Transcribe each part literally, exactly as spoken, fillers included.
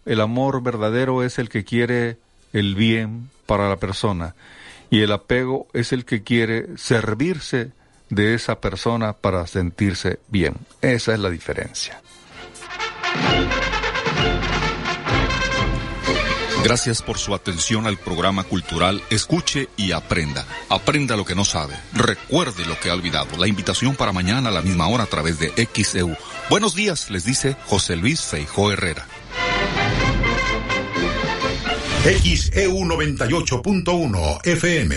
el amor verdadero es el que quiere el bien para la persona, y el apego es el que quiere servirse de esa persona para sentirse bien. Esa es la diferencia. Gracias por su atención al programa cultural Escuche y Aprenda. Aprenda lo que no sabe. Recuerde lo que ha olvidado. La invitación para mañana a la misma hora a través de X E U. Buenos días, les dice José Luis Feijó Herrera. X E U noventa y ocho punto uno F M.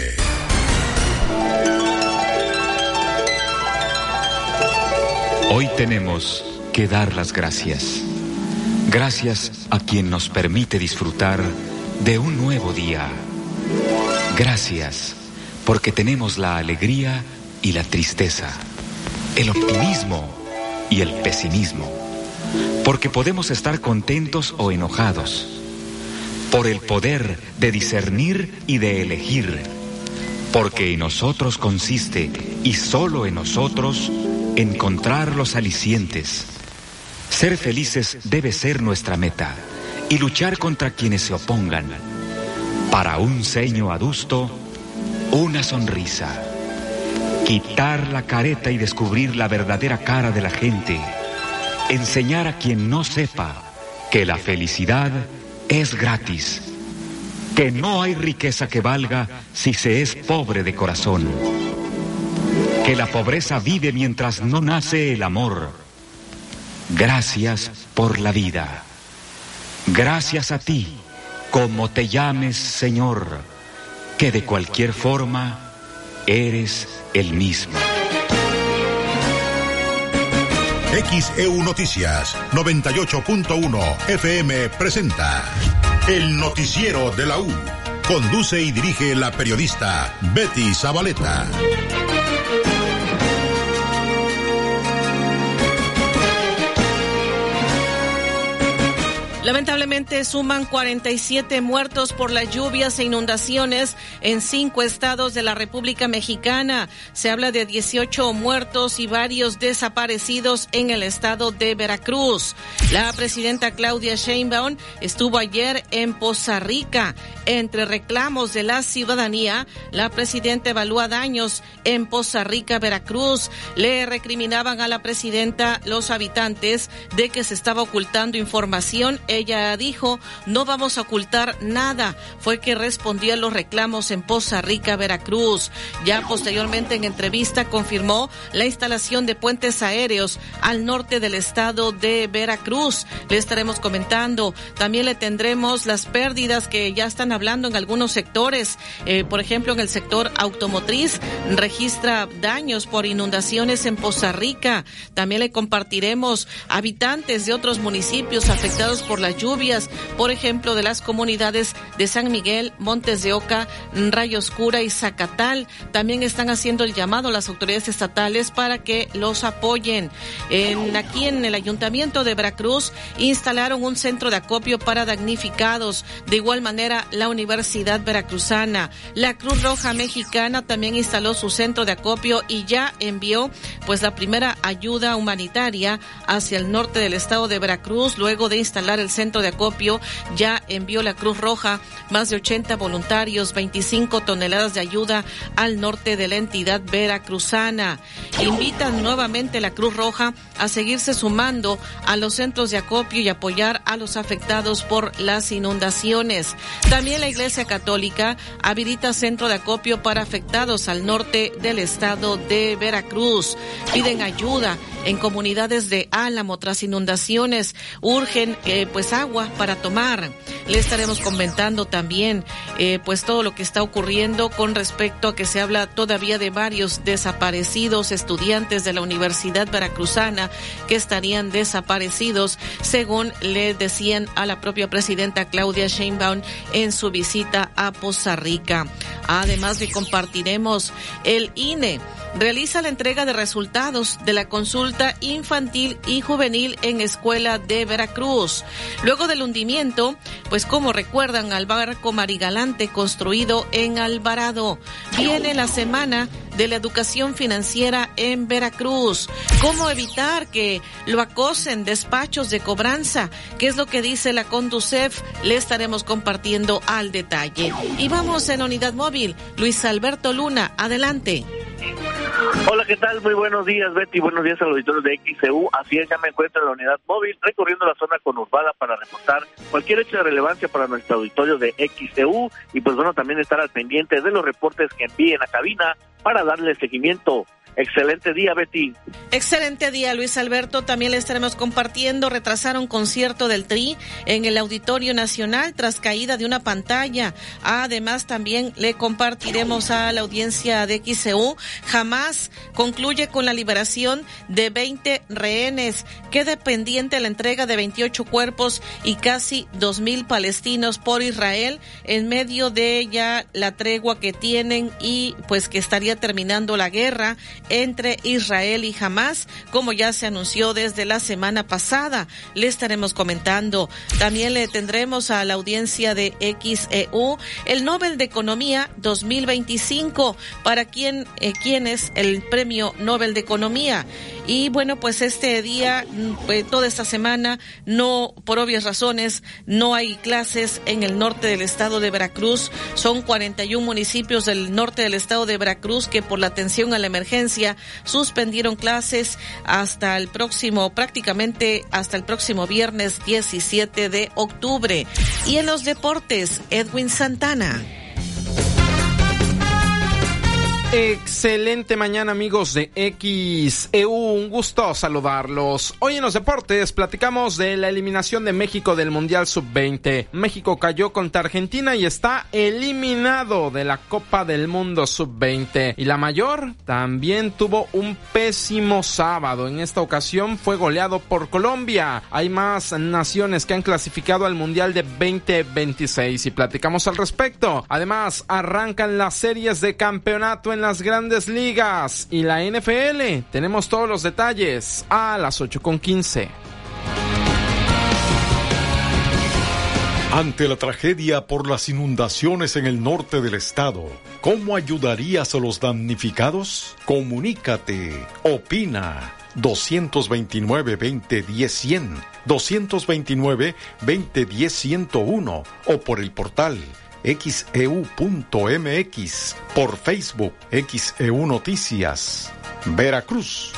Hoy tenemos que dar las gracias. Gracias a quien nos permite disfrutar de un nuevo día. Gracias porque tenemos la alegría y la tristeza, el optimismo y el pesimismo, porque podemos estar contentos o enojados, por el poder de discernir y de elegir, porque en nosotros consiste, y solo en nosotros, encontrar los alicientes. Ser felices debe ser nuestra meta, y luchar contra quienes se opongan. Para un ceño adusto, una sonrisa. Quitar la careta y descubrir la verdadera cara de la gente. Enseñar a quien no sepa que la felicidad es gratis. Que no hay riqueza que valga si se es pobre de corazón. Que la pobreza vive mientras no nace el amor. Gracias por la vida. Gracias a ti, como te llames, Señor, que de cualquier forma eres el mismo. X E U Noticias noventa y ocho punto uno F M presenta El Noticiero de la U. Conduce y dirige la periodista Betty Zabaleta. Lamentablemente suman cuarenta y siete muertos por las lluvias e inundaciones en cinco estados de la República Mexicana. Se habla de dieciocho muertos y varios desaparecidos en el estado de Veracruz. La presidenta Claudia Sheinbaum estuvo ayer en Poza Rica. Entre reclamos de la ciudadanía, la presidenta evalúa daños en Poza Rica, Veracruz. Le recriminaban a la presidenta los habitantes de que se estaba ocultando información. Ella dijo, no vamos a ocultar nada. Fue que respondió a los reclamos en Poza Rica, Veracruz. Ya posteriormente en entrevista confirmó la instalación de puentes aéreos al norte del estado de Veracruz. Le estaremos comentando. También le tendremos las pérdidas que ya están hablando en algunos sectores. Eh, por ejemplo, en el sector automotriz registra daños por inundaciones en Poza Rica. También le compartiremos habitantes de otros municipios afectados por las lluvias, por ejemplo, de las comunidades de San Miguel, Montes de Oca, Rayo Oscura y Zacatal. También están haciendo el llamado a las autoridades estatales para que los apoyen. En, aquí en el Ayuntamiento de Veracruz instalaron un centro de acopio para damnificados. De igual manera, la Universidad Veracruzana. La Cruz Roja Mexicana también instaló su centro de acopio y ya envió pues la primera ayuda humanitaria hacia el norte del estado de Veracruz. Luego de instalar el centro de acopio, ya envió la Cruz Roja más de ochenta voluntarios, veinticinco toneladas de ayuda al norte de la entidad veracruzana. Invitan nuevamente la Cruz Roja a seguirse sumando a los centros de acopio y apoyar a los afectados por las inundaciones. También la Iglesia Católica habilita centro de acopio para afectados al norte del estado de Veracruz. Piden ayuda en comunidades de Álamo tras inundaciones. Urgen eh, pues agua para tomar. Le estaremos comentando también eh, pues todo lo que está ocurriendo con respecto a que se habla todavía de varios desaparecidos estudiantes de la Universidad Veracruzana que estarían desaparecidos, según le decían a la propia presidenta Claudia Sheinbaum en su visita a Poza Rica. Además, le compartiremos el I N E realiza la entrega de resultados de la consulta infantil y juvenil en Escuela de Veracruz. Luego del hundimiento, pues como recuerdan al barco Marigalante construido en Alvarado. Viene la semana de la educación financiera en Veracruz. ¿Cómo evitar que lo acosen despachos de cobranza? ¿Qué es lo que dice la Conducef? Le estaremos compartiendo al detalle. Y vamos en unidad móvil. Luis Alberto Luna, adelante. Hola, ¿qué tal? Muy buenos días, Betty. Buenos días a los auditores de X E U. Así es, ya me encuentro en la unidad móvil recorriendo la zona conurbada para reportar cualquier hecho de relevancia para nuestro auditorio de X E U y pues bueno, también estar al pendiente de los reportes que envíen a cabina para darle seguimiento. Excelente día, Betty. Excelente día, Luis Alberto. También le estaremos compartiendo, retrasaron concierto del Tri en el Auditorio Nacional tras caída de una pantalla. Además, también le compartiremos a la audiencia de X E U. Hamas concluye con la liberación de veinte rehenes. Queda pendiente la entrega de veintiocho cuerpos y casi dos mil palestinos por Israel en medio de ya la tregua que tienen y pues que estaría terminando la guerra entre Israel y Hamas, como ya se anunció desde la semana pasada. Le estaremos comentando. También le tendremos a la audiencia de X E U el Nobel de Economía dos mil veinticinco. ¿Para quién, eh, quién es el premio Nobel de Economía? Y bueno, pues este día, pues, toda esta semana, no, por obvias razones, no hay clases en el norte del estado de Veracruz. Son cuarenta y un municipios del norte del estado de Veracruz que por la atención a la emergencia suspendieron clases hasta el próximo, prácticamente hasta el próximo viernes diecisiete de octubre. Y en los deportes, Edwin Santana. Excelente mañana, amigos de X E U, un gusto saludarlos. Hoy en los deportes platicamos de la eliminación de México del Mundial sub veinte. México cayó contra Argentina y está eliminado de la Copa del Mundo sub veinte. Y la mayor también tuvo un pésimo sábado. En esta ocasión fue goleado por Colombia. Hay más naciones que han clasificado al Mundial de veinte veintiséis y platicamos al respecto. Además, arrancan las series de campeonato en las grandes ligas y la N F L. Tenemos todos los detalles a las ocho con quince. Ante la tragedia por las inundaciones en el norte del estado, ¿cómo ayudarías a los damnificados? Comunícate, opina. dos veintinueve, veinte diez, cien, dos veintinueve, veinte diez, ciento uno o por el portal X E U punto M X, por Facebook X E U Noticias, Veracruz.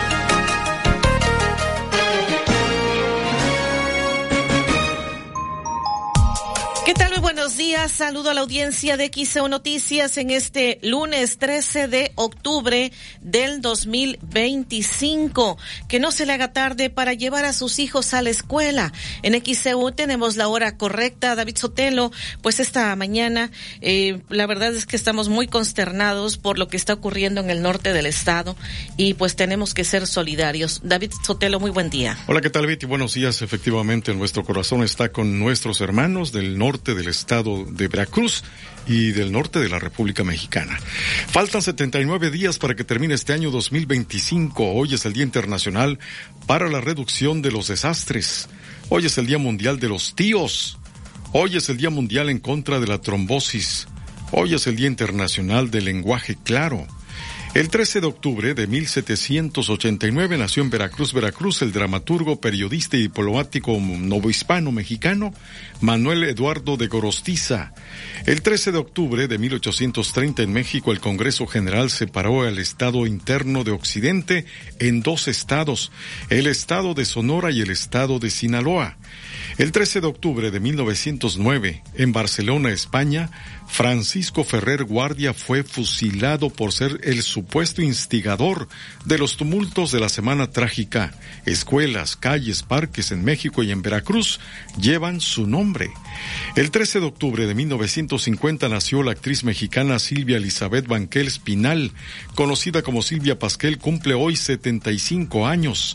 ¿Qué tal? Muy buenos días. Saludo a la audiencia de X E U Noticias en este lunes trece de octubre del dos mil veinticinco. Que no se le haga tarde para llevar a sus hijos a la escuela. En X E U tenemos la hora correcta. David Sotelo, pues esta mañana, eh, la verdad es que estamos muy consternados por lo que está ocurriendo en el norte del estado y pues tenemos que ser solidarios. David Sotelo, muy buen día. Hola, ¿qué tal, Betty? Buenos días. Efectivamente, nuestro corazón está con nuestros hermanos del norte del estado de Veracruz y del norte de la República Mexicana. Faltan setenta y nueve días para que termine este año dos mil veinticinco. Hoy es el Día Internacional para la Reducción de los Desastres. Hoy es el Día Mundial de los Tíos. Hoy es el Día Mundial en contra de la trombosis. Hoy es el Día Internacional del Lenguaje Claro. El trece de octubre de mil setecientos ochenta y nueve nació en Veracruz, Veracruz, el dramaturgo, periodista y diplomático novohispano mexicano Manuel Eduardo de Gorostiza. El trece de octubre de mil ochocientos treinta en México, el Congreso General separó el Estado interno de Occidente en dos estados, el Estado de Sonora y el Estado de Sinaloa. El trece de octubre de mil novecientos nueve, en Barcelona, España, Francisco Ferrer Guardia fue fusilado por ser el supuesto instigador de los tumultos de la Semana Trágica. Escuelas, calles, parques en México y en Veracruz llevan su nombre. El trece de octubre de mil novecientos cincuenta nació la actriz mexicana Silvia Elizabeth Banquel Espinal, conocida como Silvia Pasquel, cumple hoy setenta y cinco años.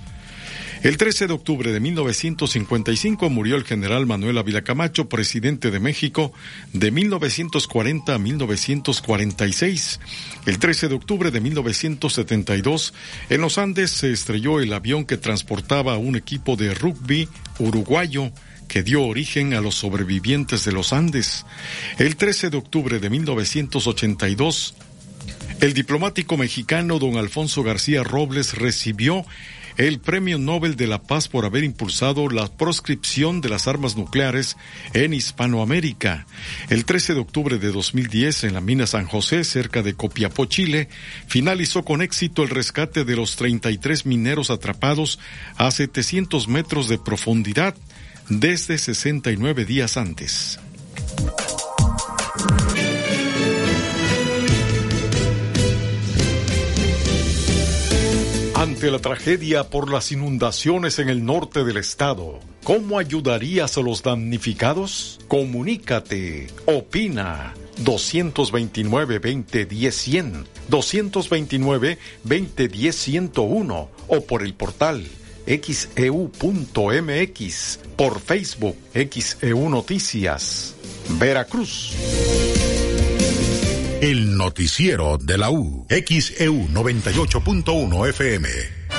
El trece de octubre de mil novecientos cincuenta y cinco murió el general Manuel Ávila Camacho, presidente de México de mil novecientos cuarenta a mil novecientos cuarenta y seis. El trece de octubre de mil novecientos setenta y dos, en los Andes se estrelló el avión que transportaba a un equipo de rugby uruguayo que dio origen a los sobrevivientes de los Andes. El trece de octubre de mil novecientos ochenta y dos, el diplomático mexicano don Alfonso García Robles recibió el Premio Nobel de la Paz por haber impulsado la proscripción de las armas nucleares en Hispanoamérica. El trece de octubre de dos mil diez, en la mina San José, cerca de Copiapó, Chile, finalizó con éxito el rescate de los treinta y tres mineros atrapados a setecientos metros de profundidad desde sesenta y nueve días antes. Ante la tragedia por las inundaciones en el norte del estado, ¿cómo ayudarías a los damnificados? Comunícate, opina. dos veintinueve, veinte, diez, cien, dos veintinueve, veinte, diez, ciento uno o por el portal equis e u punto eme equis, por Facebook X E U Noticias, Veracruz. El noticiero de la U, X E U noventa y ocho punto uno F M.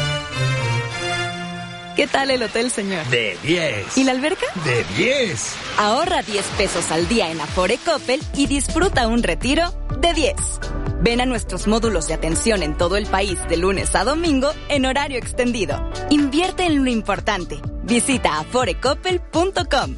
¿Qué tal el hotel, señor? De diez. ¿Y la alberca? De diez. Ahorra diez pesos al día en Afore Coppel y disfruta un retiro de diez. Ven a nuestros módulos de atención en todo el país de lunes a domingo en horario extendido. Invierte en lo importante. Visita afore coppel punto com.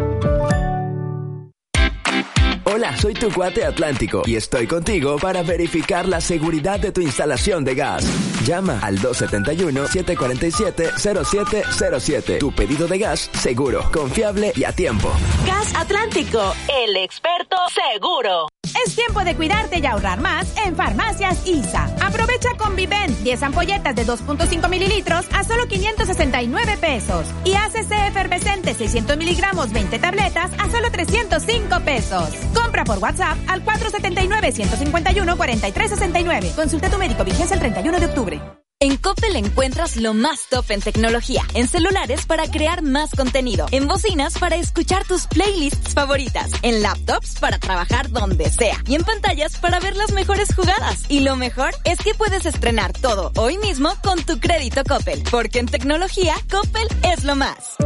Hola, soy tu cuate Atlántico y estoy contigo para verificar la seguridad de tu instalación de gas. Llama al dos siete uno, siete cuatro siete, cero siete cero siete. Tu pedido de gas seguro, confiable y a tiempo. Gas Atlántico, el experto seguro. Es tiempo de cuidarte y ahorrar más en Farmacias I S A. Aprovecha Conviven, diez ampolletas de dos punto cinco mililitros a solo quinientos sesenta y nueve pesos. Y A C C efervescente seiscientos miligramos, veinte tabletas a solo trescientos cinco pesos. Compra por WhatsApp al cuatro siete nueve, uno cinco uno, cuatro tres seis nueve. Consulta a tu médico, vigencia el treinta y uno de octubre. En Coppel encuentras lo más top en tecnología, en celulares para crear más contenido, en bocinas para escuchar tus playlists favoritas, en laptops para trabajar donde sea y en pantallas para ver las mejores jugadas. Y lo mejor es que puedes estrenar todo hoy mismo con tu crédito Coppel, porque en tecnología Coppel es lo más.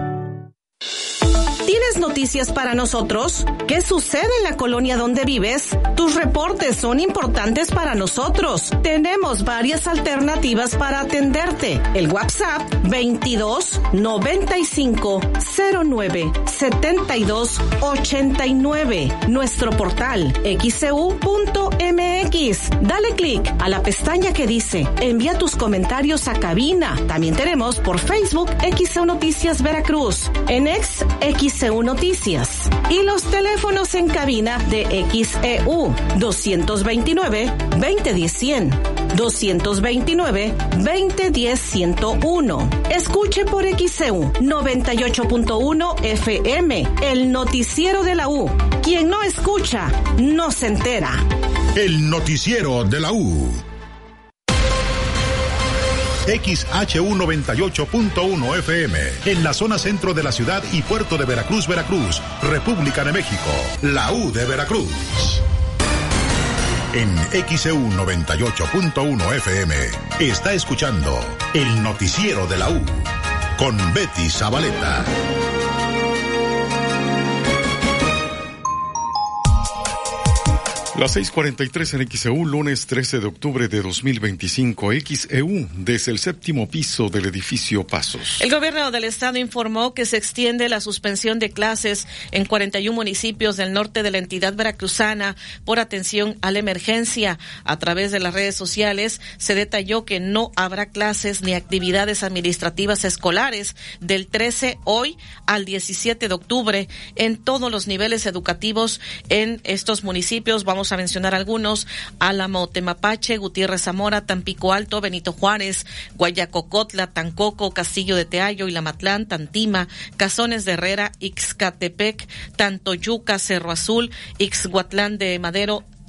¿Tienes noticias para nosotros? ¿Qué sucede en la colonia donde vives? Tus reportes son importantes para nosotros. Tenemos varias alternativas para atenderte. El WhatsApp veintidós, noventa y cinco, cero nueve, setenta y dos, ochenta y nueve. Nuestro portal equis e u punto eme equis. Dale clic a la pestaña que dice envía tus comentarios a cabina. También tenemos por Facebook X E U Noticias Veracruz. En X, X E U Noticias. Y los teléfonos en cabina de X E U dos veintinueve, veinte diez, cien, dos veintinueve, veinte diez, ciento uno. Escuche por X E U noventa y ocho punto uno F M, el noticiero de la U. Quien no escucha, no se entera. El noticiero de la U. X H U noventa y ocho punto uno F M, en la zona centro de la ciudad y puerto de Veracruz, Veracruz, República de México, la U de Veracruz. En X E U noventa y ocho punto uno F M, está escuchando el noticiero de la U, con Betty Zabaleta. Las seis cuarenta y tres en X E U, lunes trece de octubre de dos mil veinticinco. X E U, desde el séptimo piso del edificio Pasos. El gobierno del estado informó que se extiende la suspensión de clases en cuarenta y uno municipios del norte de la entidad veracruzana por atención a la emergencia. A través de las redes sociales se detalló que no habrá clases ni actividades administrativas escolares del trece hoy al diecisiete de octubre en todos los niveles educativos en estos municipios. Vamos a mencionar algunos: Álamo, Temapache, Gutiérrez Zamora, Tampico Alto, Benito Juárez, Guayacocotla, Tancoco, Castillo de Teayo, Ilamatlán, Tantima, Cazones de Herrera, Ixcatepec, Tantoyuca, Cerro Azul, Ixhuatlán de Madero,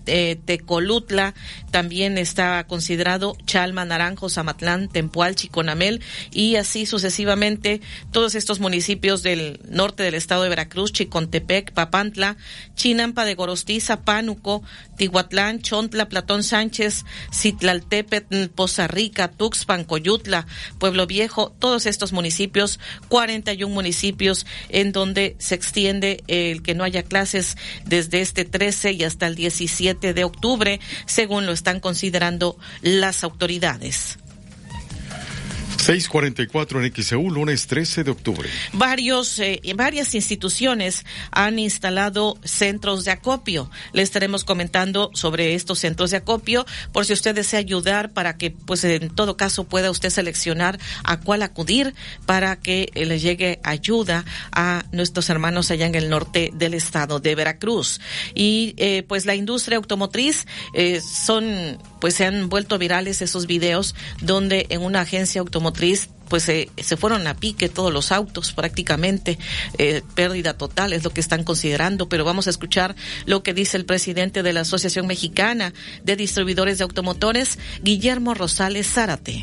eh, Tecolutla, también está considerado Chalma, Naranjo, Zamatlán, Tempual, Chiconamel y así sucesivamente todos estos municipios del norte del estado de Veracruz, Chicontepec, Papantla, Chinampa de Gorostiza, Pánuco, Tihuatlán, Chontla, Platón Sánchez, Citlaltépetl, Poza Rica, Tuxpan, Coyutla, Pueblo Viejo, todos estos municipios, cuarenta y uno municipios en donde se extiende el que no haya clases desde este trece y hasta el diecisiete de octubre, según lo están considerando las autoridades. seis cuarenta y cuatro en X E U, lunes trece de octubre. Varios, eh, varias instituciones han instalado centros de acopio. Le estaremos comentando sobre estos centros de acopio por si usted desea ayudar para que, pues en todo caso, pueda usted seleccionar a cuál acudir para que eh, le llegue ayuda a nuestros hermanos allá en el norte del estado de Veracruz. Y eh, pues la industria automotriz eh, son, pues se han vuelto virales esos videos donde en una agencia automotriz pues eh, se fueron a pique todos los autos prácticamente, eh, pérdida total es lo que están considerando, pero vamos a escuchar lo que dice el presidente de la Asociación Mexicana de Distribuidores de Automotores, Guillermo Rosales Zárate.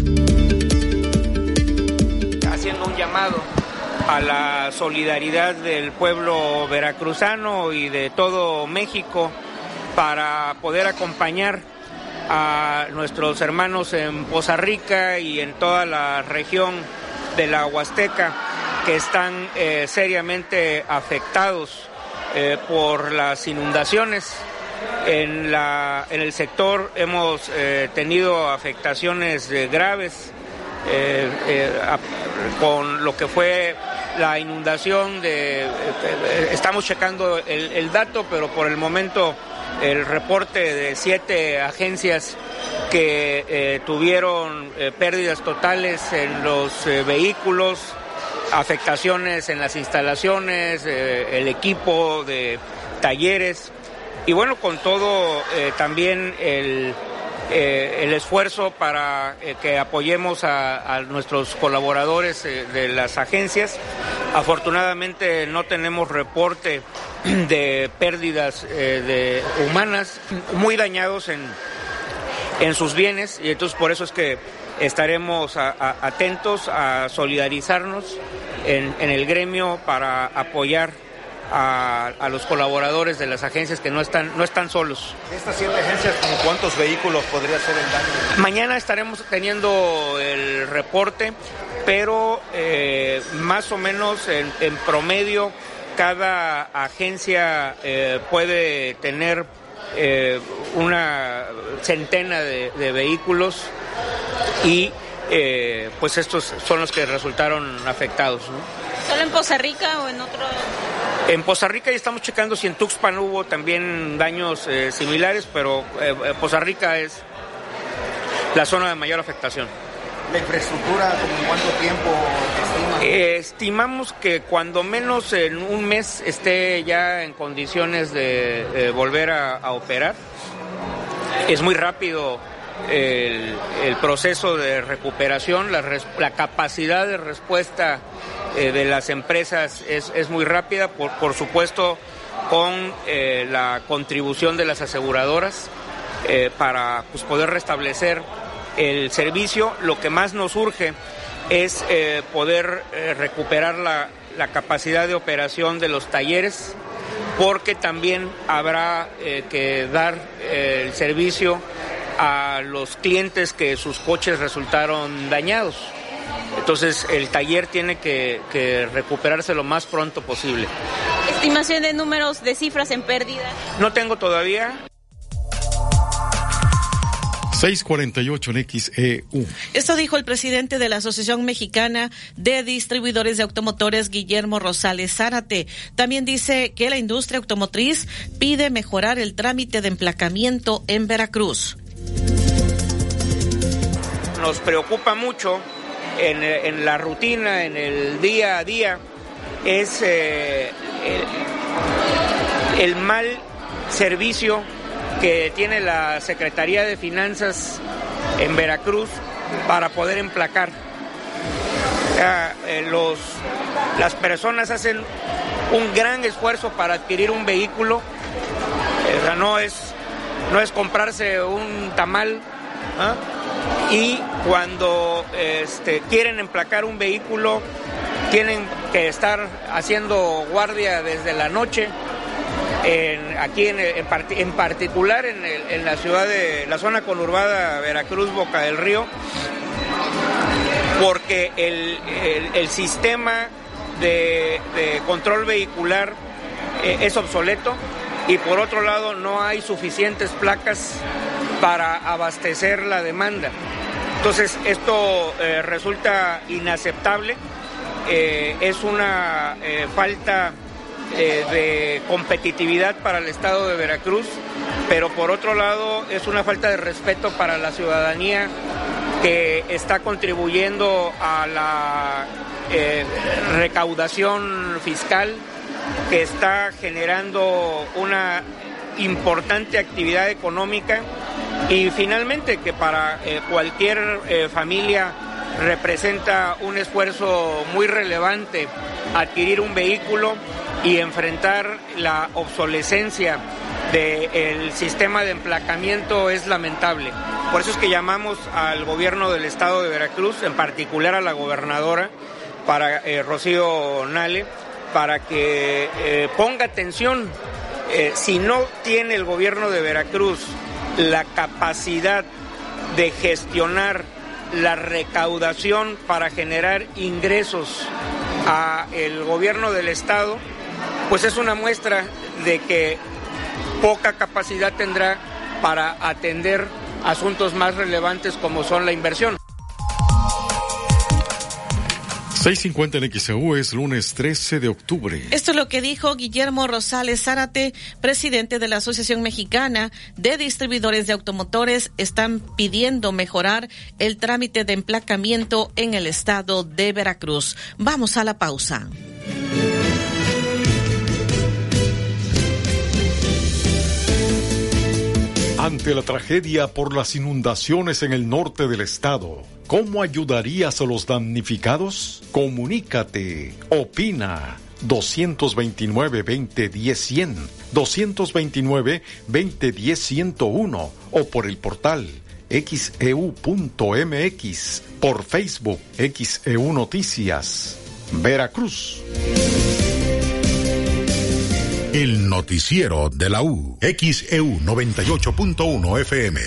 Haciendo un llamado a la solidaridad del pueblo veracruzano y de todo México para poder acompañar a nuestros hermanos en Poza Rica y en toda la región de la Huasteca que están eh, seriamente afectados eh, por las inundaciones. En, la, en el sector hemos eh, tenido afectaciones eh, graves eh, eh, a, con lo que fue la inundación de... Eh, estamos checando el, el dato, pero por el momento el reporte de siete agencias que eh, tuvieron eh, pérdidas totales en los eh, vehículos, afectaciones en las instalaciones, eh, el equipo de talleres y bueno, con todo eh, también el, eh, el esfuerzo para eh, que apoyemos a, a nuestros colaboradores eh, de las agencias. Afortunadamente no tenemos reporte de pérdidas eh, de humanas, muy dañados en, en sus bienes, y entonces por eso es que estaremos a, a, atentos a solidarizarnos en, en el gremio para apoyar a, a los colaboradores de las agencias que no están, no están solos. ¿Estas siete agencias, como cuántos vehículos podría ser el daño? Mañana estaremos teniendo el reporte, pero eh, más o menos en, en promedio cada agencia eh, puede tener eh, una centena de, de vehículos y eh, pues estos son los que resultaron afectados, ¿no? ¿Solo en Poza Rica o en otro? En Poza Rica ya estamos checando si en Tuxpan hubo también daños eh, similares, pero eh, Poza Rica es la zona de mayor afectación. ¿La infraestructura, como en cuánto tiempo estima? Eh, estimamos que cuando menos en un mes esté ya en condiciones de eh, volver a, a operar. Es muy rápido el, el proceso de recuperación, la, res, la capacidad de respuesta eh, de las empresas es, es muy rápida, por, por supuesto con eh, la contribución de las aseguradoras eh, para pues, poder restablecer el servicio. Lo que más nos urge es eh, poder eh, recuperar la, la capacidad de operación de los talleres, porque también habrá eh, que dar eh, el servicio a los clientes que sus coches resultaron dañados. Entonces el taller tiene que, que recuperarse lo más pronto posible. ¿Estimación de números de cifras en pérdida? No tengo todavía. seis cuarenta y ocho en X E U. Esto dijo el presidente de la Asociación Mexicana de Distribuidores de Automotores, Guillermo Rosales Zárate. También dice que la industria automotriz pide mejorar el trámite de emplacamiento en Veracruz. Nos preocupa mucho en, en la rutina, en el día a día, es eh, el, el mal servicio que tiene la Secretaría de Finanzas en Veracruz para poder emplacar. Eh, los, las personas hacen un gran esfuerzo para adquirir un vehículo, eh, no es no es comprarse un tamal, ¿ah? Y cuando este, quieren emplacar un vehículo, tienen que estar haciendo guardia desde la noche, en, aquí en, en, en particular en, el, en la ciudad de la zona conurbada Veracruz, Boca del Río, porque el, el, el sistema de, de control vehicular eh, es obsoleto, y por otro lado no hay suficientes placas para abastecer la demanda. Entonces esto eh, resulta inaceptable, eh, es una eh, falta eh, de competitividad para el estado de Veracruz, pero por otro lado es una falta de respeto para la ciudadanía que está contribuyendo a la eh, recaudación fiscal, que está generando una importante actividad económica, y finalmente que para eh, cualquier eh, familia representa un esfuerzo muy relevante adquirir un vehículo y enfrentar la obsolescencia del sistema de emplacamiento es lamentable. Por eso es que llamamos al gobierno del estado de Veracruz, en particular a la gobernadora, para eh, Rocío Nale, para que eh, ponga atención. Eh, si no tiene el gobierno de Veracruz la capacidad de gestionar la recaudación para generar ingresos a el gobierno del estado, pues es una muestra de que poca capacidad tendrá para atender asuntos más relevantes como son la inversión. seis cincuenta en X E U, es lunes trece de octubre. Esto es lo que dijo Guillermo Rosales Zárate, presidente de la Asociación Mexicana de Distribuidores de Automotores. Están pidiendo mejorar el trámite de emplacamiento en el estado de Veracruz. Vamos a la pausa. Ante la tragedia por las inundaciones en el norte del estado, ¿cómo ayudarías a los damnificados? Comunícate, opina. dos veintinueve, veinte diez, cien, dos veintinueve, veinte diez, ciento uno o por el portal X E U punto M X, por Facebook X E U Noticias, Veracruz. El noticiero de la U, X E U noventa y ocho punto uno F M.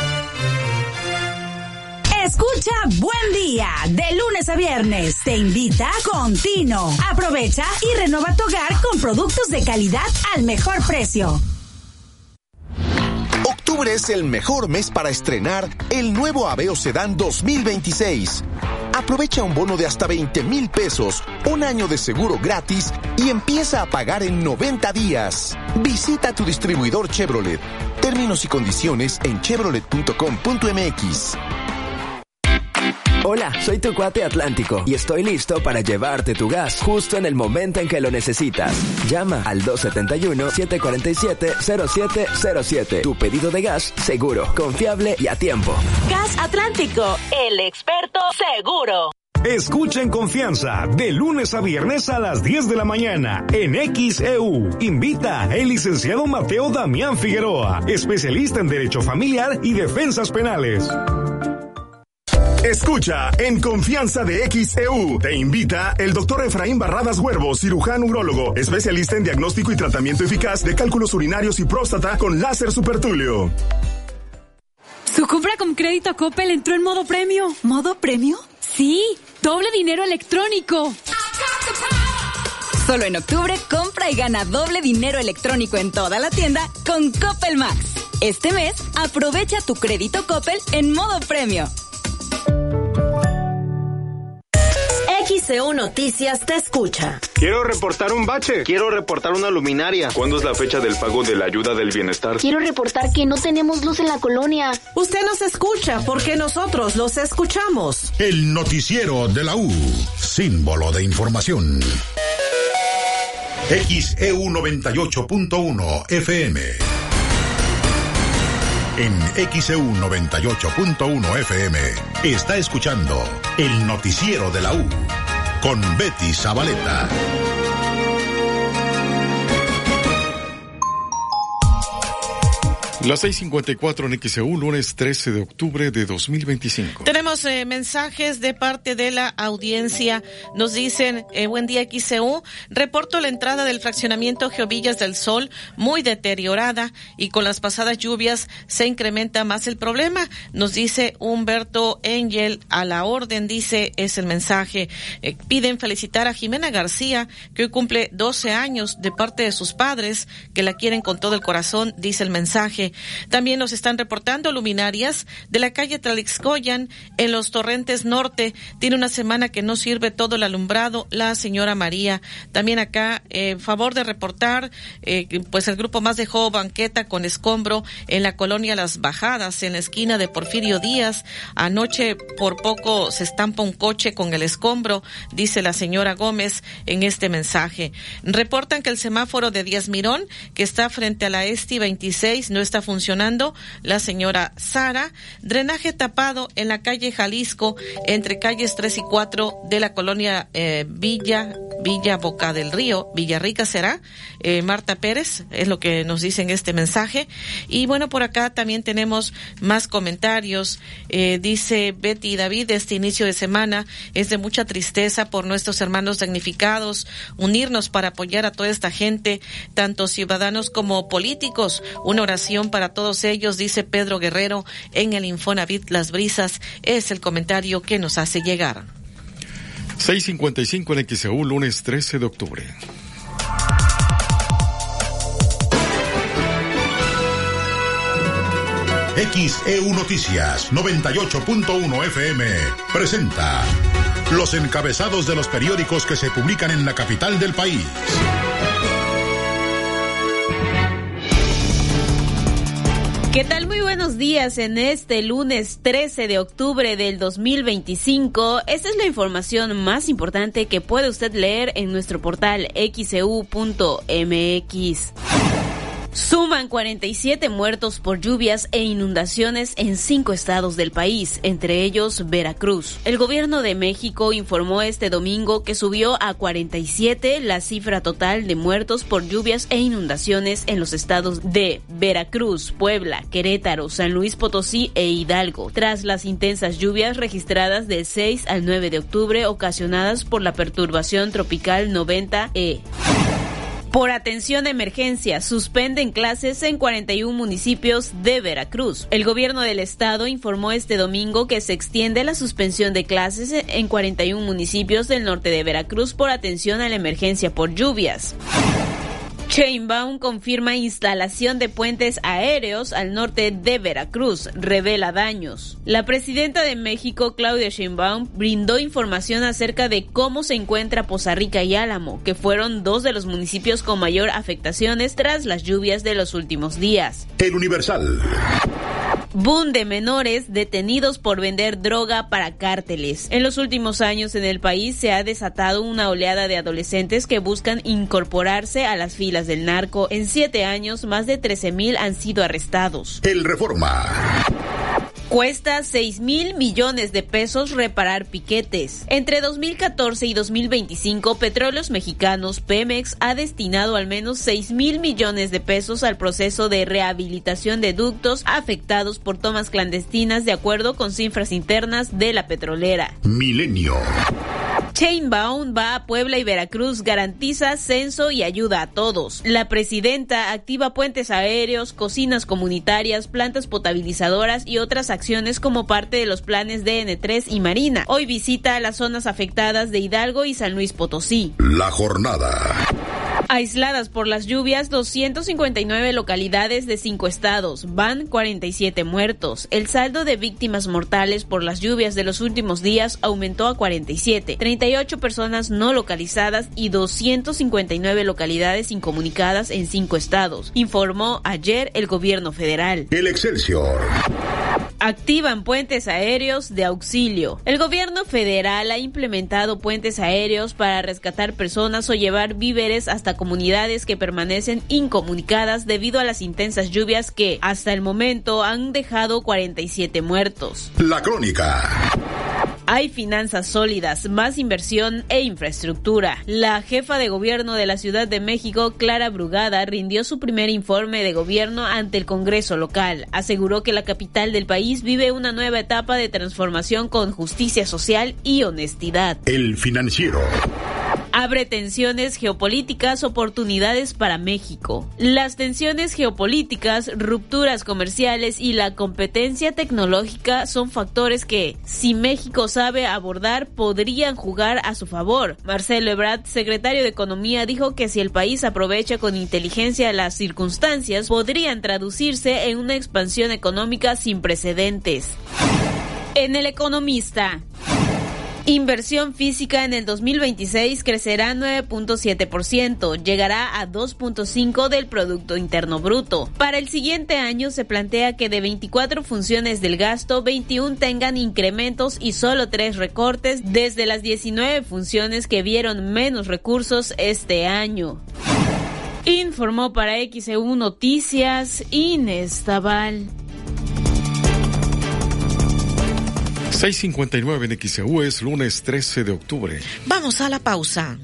Escucha Buen Día, de lunes a viernes. Te invita con Tino. Aprovecha y renova tu hogar con productos de calidad al mejor precio. Octubre es el mejor mes para estrenar el nuevo Aveo Sedán dos mil veintiséis. Aprovecha un bono de hasta veinte mil pesos, un año de seguro gratis y empieza a pagar en noventa días. Visita tu distribuidor Chevrolet. Términos y condiciones en chevrolet punto com punto m x. Hola, soy tu cuate Atlántico y estoy listo para llevarte tu gas justo en el momento en que lo necesitas. Llama al dos siete uno, siete cuatro siete, cero siete cero siete. Tu pedido de gas seguro, confiable y a tiempo. Gas Atlántico, el experto seguro. Escucha en confianza, de lunes a viernes a las diez de la mañana, en X E U. Invita el licenciado Mateo Damián Figueroa, especialista en Derecho Familiar y Defensas Penales. Escucha en confianza de X E U. Te invita el doctor Efraín Barradas Huervo, cirujano urólogo, especialista en diagnóstico y tratamiento eficaz de cálculos urinarios y próstata con láser supertulio. Su compra con crédito Coppel entró en modo premio. ¿Modo premio? Sí, doble dinero electrónico. Solo en octubre, compra y gana doble dinero electrónico en toda la tienda con Coppel Max. Este mes, aprovecha tu crédito Coppel en modo premio. X E U Noticias te escucha. Quiero reportar un bache. Quiero reportar una luminaria. ¿Cuándo es la fecha del pago de la ayuda del bienestar? Quiero reportar que no tenemos luz en la colonia. Usted nos escucha porque nosotros los escuchamos. El noticiero de la U, símbolo de información. X E U noventa y ocho punto uno F M. En X E U noventa y ocho punto uno F M está escuchando el noticiero de la U con Betty Zabaleta. Las seis cincuenta y cuatro en X E U, lunes trece de octubre de dos mil veinticinco. Tenemos eh, mensajes de parte de la audiencia. Nos dicen, eh, buen día X E U, reporto la entrada del fraccionamiento Geovillas del Sol muy deteriorada y con las pasadas lluvias se incrementa más el problema. Nos dice Humberto Engel, a la orden, dice, es el mensaje. Eh, piden felicitar a Jimena García, que hoy cumple doce años, de parte de sus padres, que la quieren con todo el corazón, dice el mensaje. También nos están reportando luminarias de la calle Tlalixcoyan en los Torrentes Norte. Tiene una semana que no sirve todo el alumbrado, la señora María. También acá, eh, favor de reportar, eh, pues el grupo más dejó banqueta con escombro en la colonia Las Bajadas, en la esquina de Porfirio Díaz. Anoche por poco se estampa un coche con el escombro, dice la señora Gómez en este mensaje. Reportan que el semáforo de Díaz Mirón, que está frente a la Esti veintiséis, no está funcionando, la señora Sara. Drenaje tapado en la calle Jalisco, entre calles tres y cuatro de la colonia eh, Villa, Villa Boca del Río, Villarrica será, eh, Marta Pérez, es lo que nos dice en este mensaje. Y bueno, por acá también tenemos más comentarios. Eh, dice Betty y David, este inicio de semana es de mucha tristeza por nuestros hermanos damnificados, unirnos para apoyar a toda esta gente, tanto ciudadanos como políticos. Una oración para todos ellos, dice Pedro Guerrero en el Infonavit Las Brisas, es el comentario que nos hace llegar. seis cincuenta y cinco en X E U, lunes trece de octubre. X E U Noticias noventa y ocho punto uno F M presenta los encabezados de los periódicos que se publican en la capital del país. ¿Qué tal? Muy buenos días en este lunes trece de octubre del dos mil veinticinco. Esta es la información más importante que puede usted leer en nuestro portal X E U punto M X. Suman cuarenta y siete muertos por lluvias e inundaciones en cinco estados del país, entre ellos Veracruz. El gobierno de México informó este domingo que subió a cuarenta y siete la cifra total de muertos por lluvias e inundaciones en los estados de Veracruz, Puebla, Querétaro, San Luis Potosí e Hidalgo, tras las intensas lluvias registradas del seis al nueve de octubre ocasionadas por la perturbación tropical noventa E. Por atención de emergencia, suspenden clases en cuarenta y un municipios de Veracruz. El gobierno del estado informó este domingo que se extiende la suspensión de clases en cuarenta y un municipios del norte de Veracruz por atención a la emergencia por lluvias. Sheinbaum confirma instalación de puentes aéreos al norte de Veracruz, revela daños. La presidenta de México, Claudia Sheinbaum, brindó información acerca de cómo se encuentra Poza Rica y Álamo, que fueron dos de los municipios con mayor afectaciones tras las lluvias de los últimos días. El Universal. Boom de menores detenidos por vender droga para cárteles. En los últimos años en el país se ha desatado una oleada de adolescentes que buscan incorporarse a las filas del narco. En siete años, más de trece mil han sido arrestados. El Reforma. Cuesta seis mil millones de pesos reparar piquetes. Entre dos mil catorce y dos mil veinticinco, Petróleos Mexicanos, Pemex, ha destinado al menos seis mil millones de pesos al proceso de rehabilitación de ductos afectados por tomas clandestinas, de acuerdo con cifras internas de la petrolera. Milenio. Sheinbaum va a Puebla y Veracruz, garantiza censo y ayuda a todos. La presidenta activa puentes aéreos, cocinas comunitarias, plantas potabilizadoras y otras acciones como parte de los planes de N tres y Marina. Hoy visita las zonas afectadas de Hidalgo y San Luis Potosí. La jornada. Aisladas por las lluvias, doscientas cincuenta y nueve localidades de cinco estados. Van cuarenta y siete muertos. El saldo de víctimas mortales por las lluvias de los últimos días aumentó a cuarenta y siete. treinta y ocho personas no localizadas y doscientas cincuenta y nueve localidades incomunicadas en cinco estados, informó ayer el gobierno federal. El Excelsior. Activan puentes aéreos de auxilio. El gobierno federal ha implementado puentes aéreos para rescatar personas o llevar víveres hasta comunidades que permanecen incomunicadas debido a las intensas lluvias que, hasta el momento, han dejado cuarenta y siete muertos. La Crónica. Hay finanzas sólidas, más inversión e infraestructura. La jefa de gobierno de la Ciudad de México, Clara Brugada, rindió su primer informe de gobierno ante el Congreso local. Aseguró que la capital del país vive una nueva etapa de transformación con justicia social y honestidad. El Financiero. Abre tensiones geopolíticas, oportunidades para México. Las tensiones geopolíticas, rupturas comerciales y la competencia tecnológica son factores que, si México sabe abordar, podrían jugar a su favor. Marcelo Ebrard, secretario de Economía, dijo que si el país aprovecha con inteligencia las circunstancias, podrían traducirse en una expansión económica sin precedentes. En El Economista. Inversión física en el dos mil veintiséis crecerá nueve punto siete por ciento, llegará a dos punto cinco por ciento del Producto Interno Bruto. Para el siguiente año se plantea que de veinticuatro funciones del gasto, veintiuna tengan incrementos y solo tres recortes desde las diecinueve funciones que vieron menos recursos este año. Informó para X E U Noticias Inés Tabal. seis cincuenta y nueve en X E U, es lunes trece de octubre. Vamos a la pausa.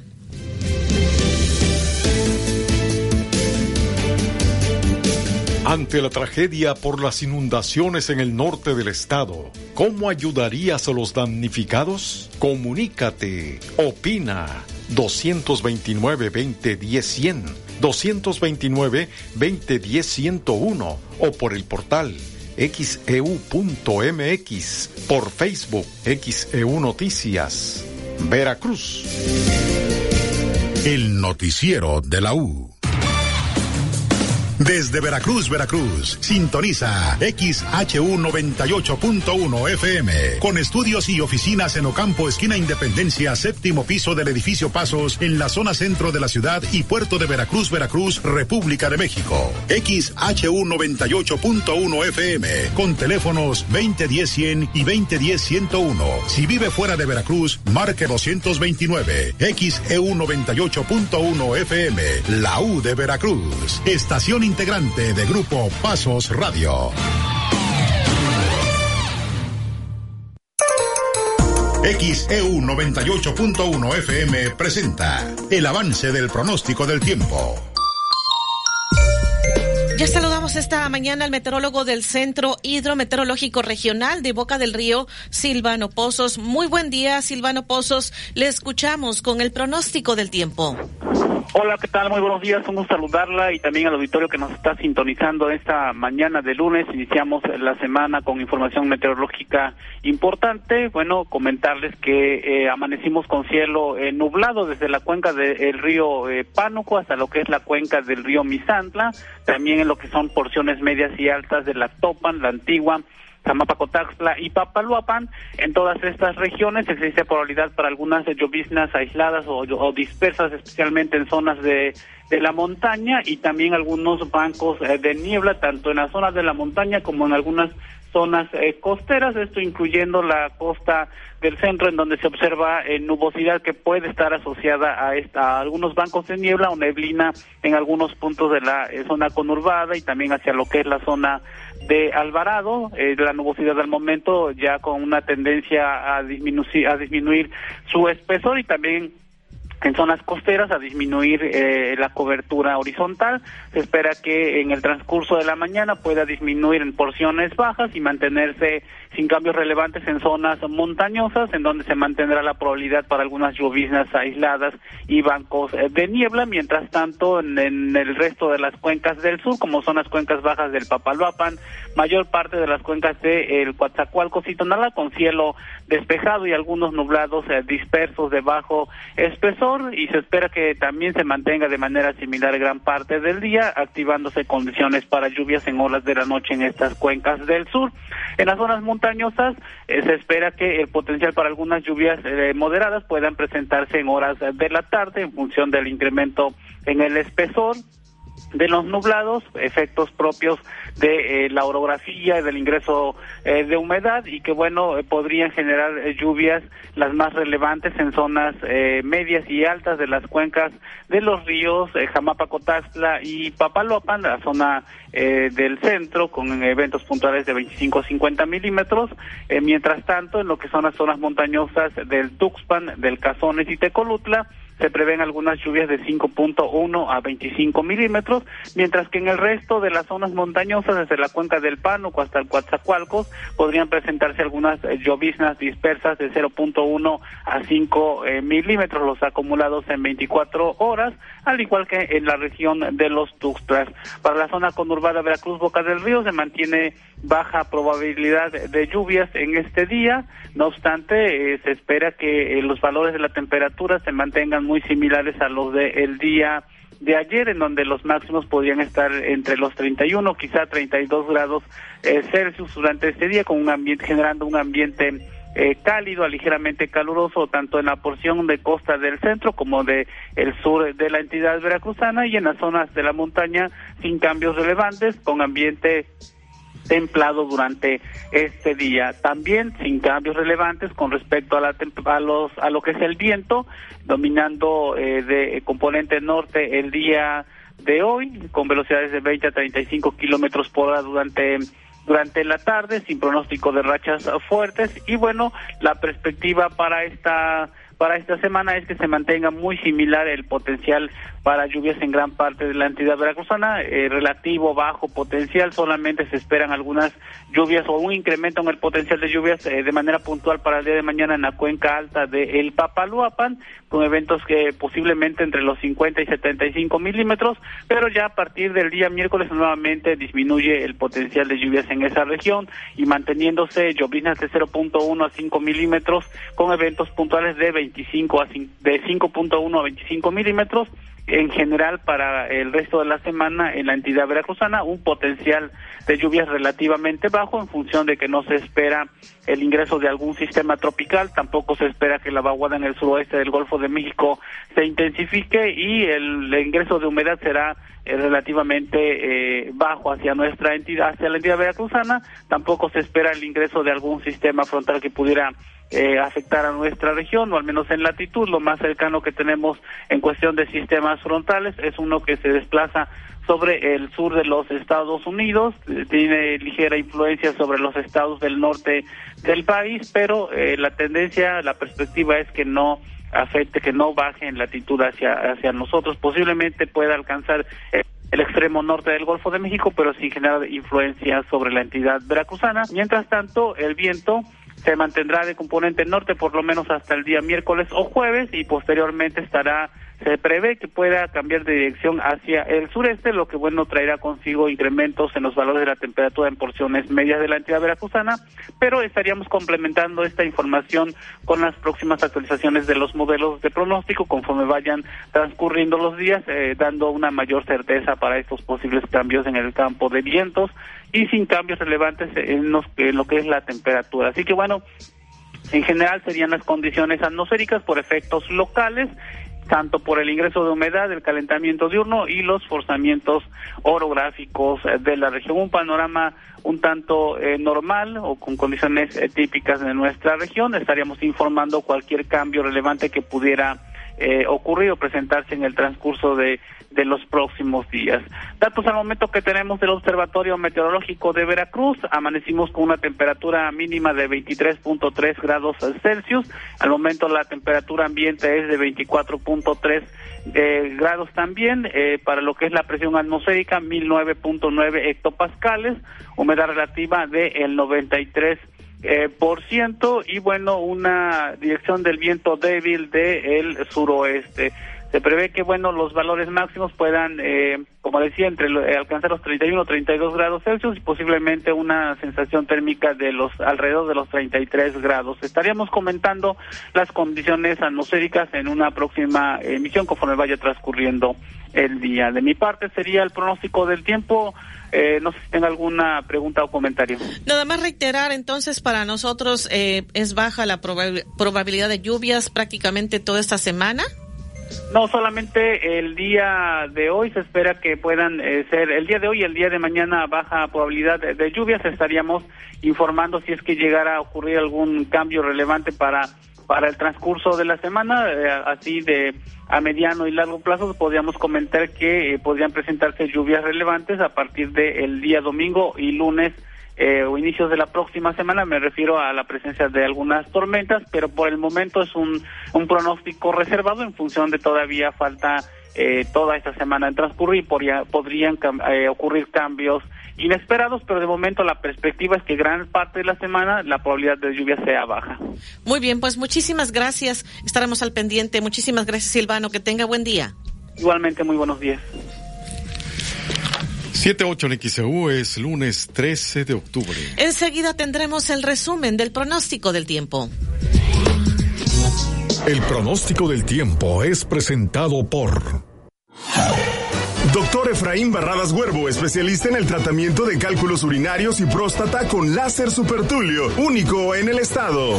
Ante la tragedia por las inundaciones en el norte del estado, ¿cómo ayudarías a los damnificados? Comunícate, opina. dos dos nueve, veinte, diez, cien, dos dos nueve, veinte, diez, ciento uno o por el portal X E U punto M X, por Facebook X E U Noticias, Veracruz. El noticiero de la U. Desde Veracruz, Veracruz, sintoniza X H U noventa y ocho punto uno F M, con estudios y oficinas en Ocampo, esquina Independencia, séptimo piso del edificio Pasos, en la zona centro de la ciudad y puerto de Veracruz, Veracruz, República de México. X H U noventa y ocho punto uno F M, con teléfonos veinte diez cien y veinte diez ciento uno. Si vive fuera de Veracruz, marque doscientos veintinueve. X E U noventa y ocho punto uno F M, la U de Veracruz. Estación integrante de Grupo Pasos Radio. X E U noventa y ocho punto uno F M presenta el avance del pronóstico del tiempo. Ya saludamos esta mañana al meteorólogo del Centro Hidrometeorológico Regional de Boca del Río, Silvano Pozos. Muy buen día, Silvano Pozos. Le escuchamos con el pronóstico del tiempo. Hola, ¿qué tal? Muy buenos días, un gusto saludarla y también al auditorio que nos está sintonizando esta mañana de lunes. Iniciamos la semana con información meteorológica importante. Bueno, comentarles que eh, amanecimos con cielo eh, nublado desde la cuenca del río eh, Pánuco hasta lo que es la cuenca del río Misantla, también en lo que son porciones medias y altas de la Topan, la Antigua, Zamapacotaxtla y Papaloapan. En todas estas regiones existe probabilidad para algunas lloviznas aisladas o, o dispersas, especialmente en zonas de, de la montaña, y también algunos bancos eh, de niebla, tanto en las zonas de la montaña como en algunas zonas eh, costeras, esto incluyendo la costa del centro, en donde se observa eh, nubosidad que puede estar asociada a, esta, a algunos bancos de niebla o neblina en algunos puntos de la eh, zona conurbada y también hacia lo que es la zona de Alvarado. Eh, la nubosidad al momento ya con una tendencia a disminuir, a disminuir su espesor, y también en zonas costeras a disminuir eh, la cobertura horizontal. Se espera que en el transcurso de la mañana pueda disminuir en porciones bajas y mantenerse sin cambios relevantes en zonas montañosas, en donde se mantendrá la probabilidad para algunas lloviznas aisladas y bancos de niebla. Mientras tanto, en, en el resto de las cuencas del sur, como son las cuencas bajas del Papaloapan, mayor parte de las cuencas de el Coatzacoalcos y Tonalá, con cielo despejado y algunos nublados eh, dispersos de bajo espesor, y se espera que también se mantenga de manera similar gran parte del día, activándose condiciones para lluvias en horas de la noche en estas cuencas del sur. En las zonas montañosas eh, se espera que el potencial para algunas lluvias eh, moderadas puedan presentarse en horas de la tarde en función del incremento en el espesor de los nublados, efectos propios de eh, la orografía y del ingreso eh, de humedad, y que bueno, eh, podrían generar eh, lluvias las más relevantes en zonas eh, medias y altas de las cuencas de los ríos eh, Jamapa, Cotaxtla y Papaloapan, la zona eh, del centro, con eventos puntuales de veinticinco a cincuenta milímetros. Eh, mientras tanto, en lo que son las zonas montañosas del Tuxpan, del Cazones y Tecolutla, se prevén algunas lluvias de cinco punto uno a veinticinco milímetros, mientras que en el resto de las zonas montañosas, desde la cuenca del Pánuco hasta el Coatzacoalcos, podrían presentarse algunas eh, lloviznas dispersas de cero punto uno a cinco eh, milímetros, los acumulados en veinticuatro horas, al igual que en la región de los Tuxtlas. Para la zona conurbada Veracruz, Boca del Río, se mantiene baja probabilidad de lluvias en este día. No obstante, eh, se espera que eh, los valores de la temperatura se mantengan muy similares a los del día de ayer, en donde los máximos podrían estar entre los treinta y uno, quizá treinta y dos grados eh, Celsius durante este día, con un ambiente, generando un ambiente eh, cálido a ligeramente caluroso, tanto en la porción de costa del centro como de el sur de la entidad veracruzana, y en las zonas de la montaña sin cambios relevantes, con ambiente templado durante este día. También sin cambios relevantes con respecto a la a los a lo que es el viento, dominando eh, de componente norte el día de hoy, con velocidades de veinte a treinta y cinco kilómetros por hora durante durante la tarde, sin pronóstico de rachas fuertes. Y bueno, la perspectiva para esta para esta semana es que se mantenga muy similar el potencial para lluvias en gran parte de la entidad veracruzana, eh, relativo bajo potencial. Solamente se esperan algunas lluvias o un incremento en el potencial de lluvias eh, de manera puntual para el día de mañana en la cuenca alta de el Papaloapan, con eventos que posiblemente entre los cincuenta y setenta y cinco milímetros, pero ya a partir del día miércoles nuevamente disminuye el potencial de lluvias en esa región, y manteniéndose lloviznas de cero punto uno a cinco milímetros, con eventos puntuales de veinticinco a de cinco punto uno a veinticinco milímetros. En general, para el resto de la semana en la entidad veracruzana, un potencial de lluvias relativamente bajo, en función de que no se espera el ingreso de algún sistema tropical, tampoco se espera que la vaguada en el suroeste del Golfo de México se intensifique, y el, el ingreso de humedad será eh, relativamente eh, bajo hacia nuestra entidad, hacia la entidad veracruzana. Tampoco se espera el ingreso de algún sistema frontal que pudiera Eh, afectar a nuestra región, o al menos en latitud. Lo más cercano que tenemos en cuestión de sistemas frontales es uno que se desplaza sobre el sur de los Estados Unidos, eh, tiene ligera influencia sobre los estados del norte del país, pero eh, la tendencia, la perspectiva es que no afecte, que no baje en latitud hacia, hacia nosotros. Posiblemente pueda alcanzar eh, el extremo norte del Golfo de México, pero sin generar influencia sobre la entidad veracruzana. Mientras tanto, el viento se mantendrá de componente norte por lo menos hasta el día miércoles o jueves, y posteriormente estará, se prevé que pueda cambiar de dirección hacia el sureste, lo que bueno traerá consigo incrementos en los valores de la temperatura en porciones medias de la entidad veracruzana, pero estaríamos complementando esta información con las próximas actualizaciones de los modelos de pronóstico conforme vayan transcurriendo los días, eh, dando una mayor certeza para estos posibles cambios en el campo de vientos, y sin cambios relevantes en, los, en lo que es la temperatura. Así que bueno, en general serían las condiciones atmosféricas por efectos locales, tanto por el ingreso de humedad, el calentamiento diurno y los forzamientos orográficos de la región. Un panorama un tanto eh, normal, o con condiciones eh, típicas de nuestra región. Estaríamos informando cualquier cambio relevante que pudiera eh, ocurrir o presentarse en el transcurso de, de los próximos días. Datos al momento que tenemos del Observatorio Meteorológico de Veracruz: amanecimos con una temperatura mínima de veintitrés punto tres grados Celsius. Al momento la temperatura ambiente es de veinticuatro punto tres eh, grados también. Eh, para lo que es la presión atmosférica, mil nueve punto nueve hectopascales, humedad relativa del noventa y tres Eh, por ciento, y bueno, una dirección del viento débil del suroeste. Se prevé que bueno, los valores máximos puedan, eh, como decía, entre eh, alcanzar los treinta y uno, treinta y dos grados Celsius, y posiblemente una sensación térmica de los alrededor de los treinta y tres grados. Estaríamos comentando las condiciones atmosféricas en una próxima emisión conforme vaya transcurriendo el día. De mi parte sería el pronóstico del tiempo. Eh, no sé si tenga alguna pregunta o comentario. Nada más reiterar, entonces, para nosotros eh, es baja la proba- probabilidad de lluvias prácticamente toda esta semana. No, solamente el día de hoy se espera que puedan eh, ser, el día de hoy y el día de mañana baja probabilidad de, de lluvias. Estaríamos informando si es que llegara a ocurrir algún cambio relevante para para el transcurso de la semana, eh, así de a mediano y largo plazo. Podríamos comentar que eh, podrían presentarse lluvias relevantes a partir del día domingo y lunes eh, o inicios de la próxima semana. Me refiero a la presencia de algunas tormentas, pero por el momento es un, un pronóstico reservado en función de todavía falta eh, toda esta semana en transcurrir. Podría, podrían eh, ocurrir cambios inesperados, pero de momento la perspectiva es que gran parte de la semana la probabilidad de lluvia sea baja. Muy bien, pues muchísimas gracias. Estaremos al pendiente. Muchísimas gracias, Silvano. Que tenga buen día. Igualmente, muy buenos días. siete ocho en X E U, es lunes trece de octubre. Enseguida tendremos el resumen del pronóstico del tiempo. El pronóstico del tiempo es presentado por Doctor Efraín Barradas Huervo, especialista en el tratamiento de cálculos urinarios y próstata con láser supertulio, único en el estado.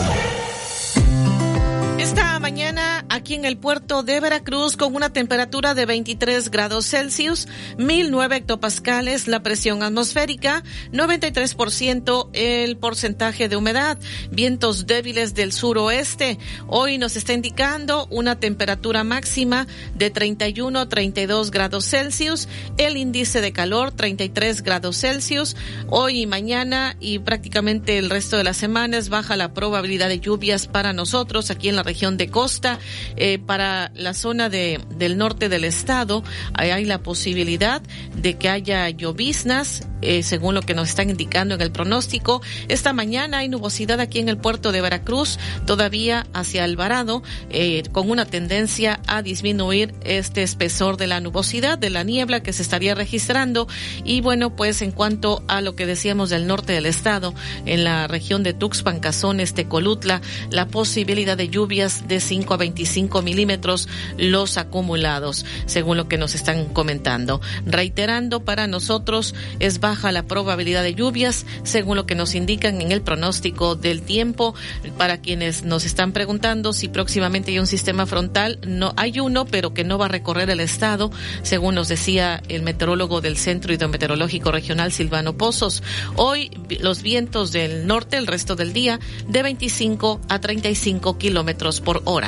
Esta mañana aquí en el puerto de Veracruz con una temperatura de veintitrés grados Celsius, mil nueve hectopascales la presión atmosférica, noventa y tres por ciento el porcentaje de humedad, vientos débiles del suroeste. Hoy nos está indicando una temperatura máxima de treinta y uno a treinta y dos grados Celsius, el índice de calor treinta y tres grados Celsius. Hoy y mañana y prácticamente el resto de la semana es baja la probabilidad de lluvias para nosotros aquí en la región de costa. Eh, para la zona de del norte del estado hay la posibilidad de que haya lloviznas, eh, según lo que nos están indicando en el pronóstico. Esta mañana hay nubosidad aquí en el puerto de Veracruz, todavía hacia Alvarado, eh, con una tendencia a disminuir este espesor de la nubosidad, de la niebla que se estaría registrando. Y bueno, pues en cuanto a lo que decíamos del norte del estado, en la región de Tuxpan, Cazones, Tecolutla, la posibilidad de lluvias de cinco a veinticinco milímetros los acumulados, según lo que nos están comentando. Reiterando, para nosotros es baja la probabilidad de lluvias, según lo que nos indican en el pronóstico del tiempo. Para quienes nos están preguntando si próximamente hay un sistema frontal, no hay uno, pero que no va a recorrer el estado, según nos decía el meteorólogo del Centro Hidrometeorológico Regional, Silvano Pozos. Hoy los vientos del norte el resto del día de veinticinco a treinta y cinco kilómetros por hora.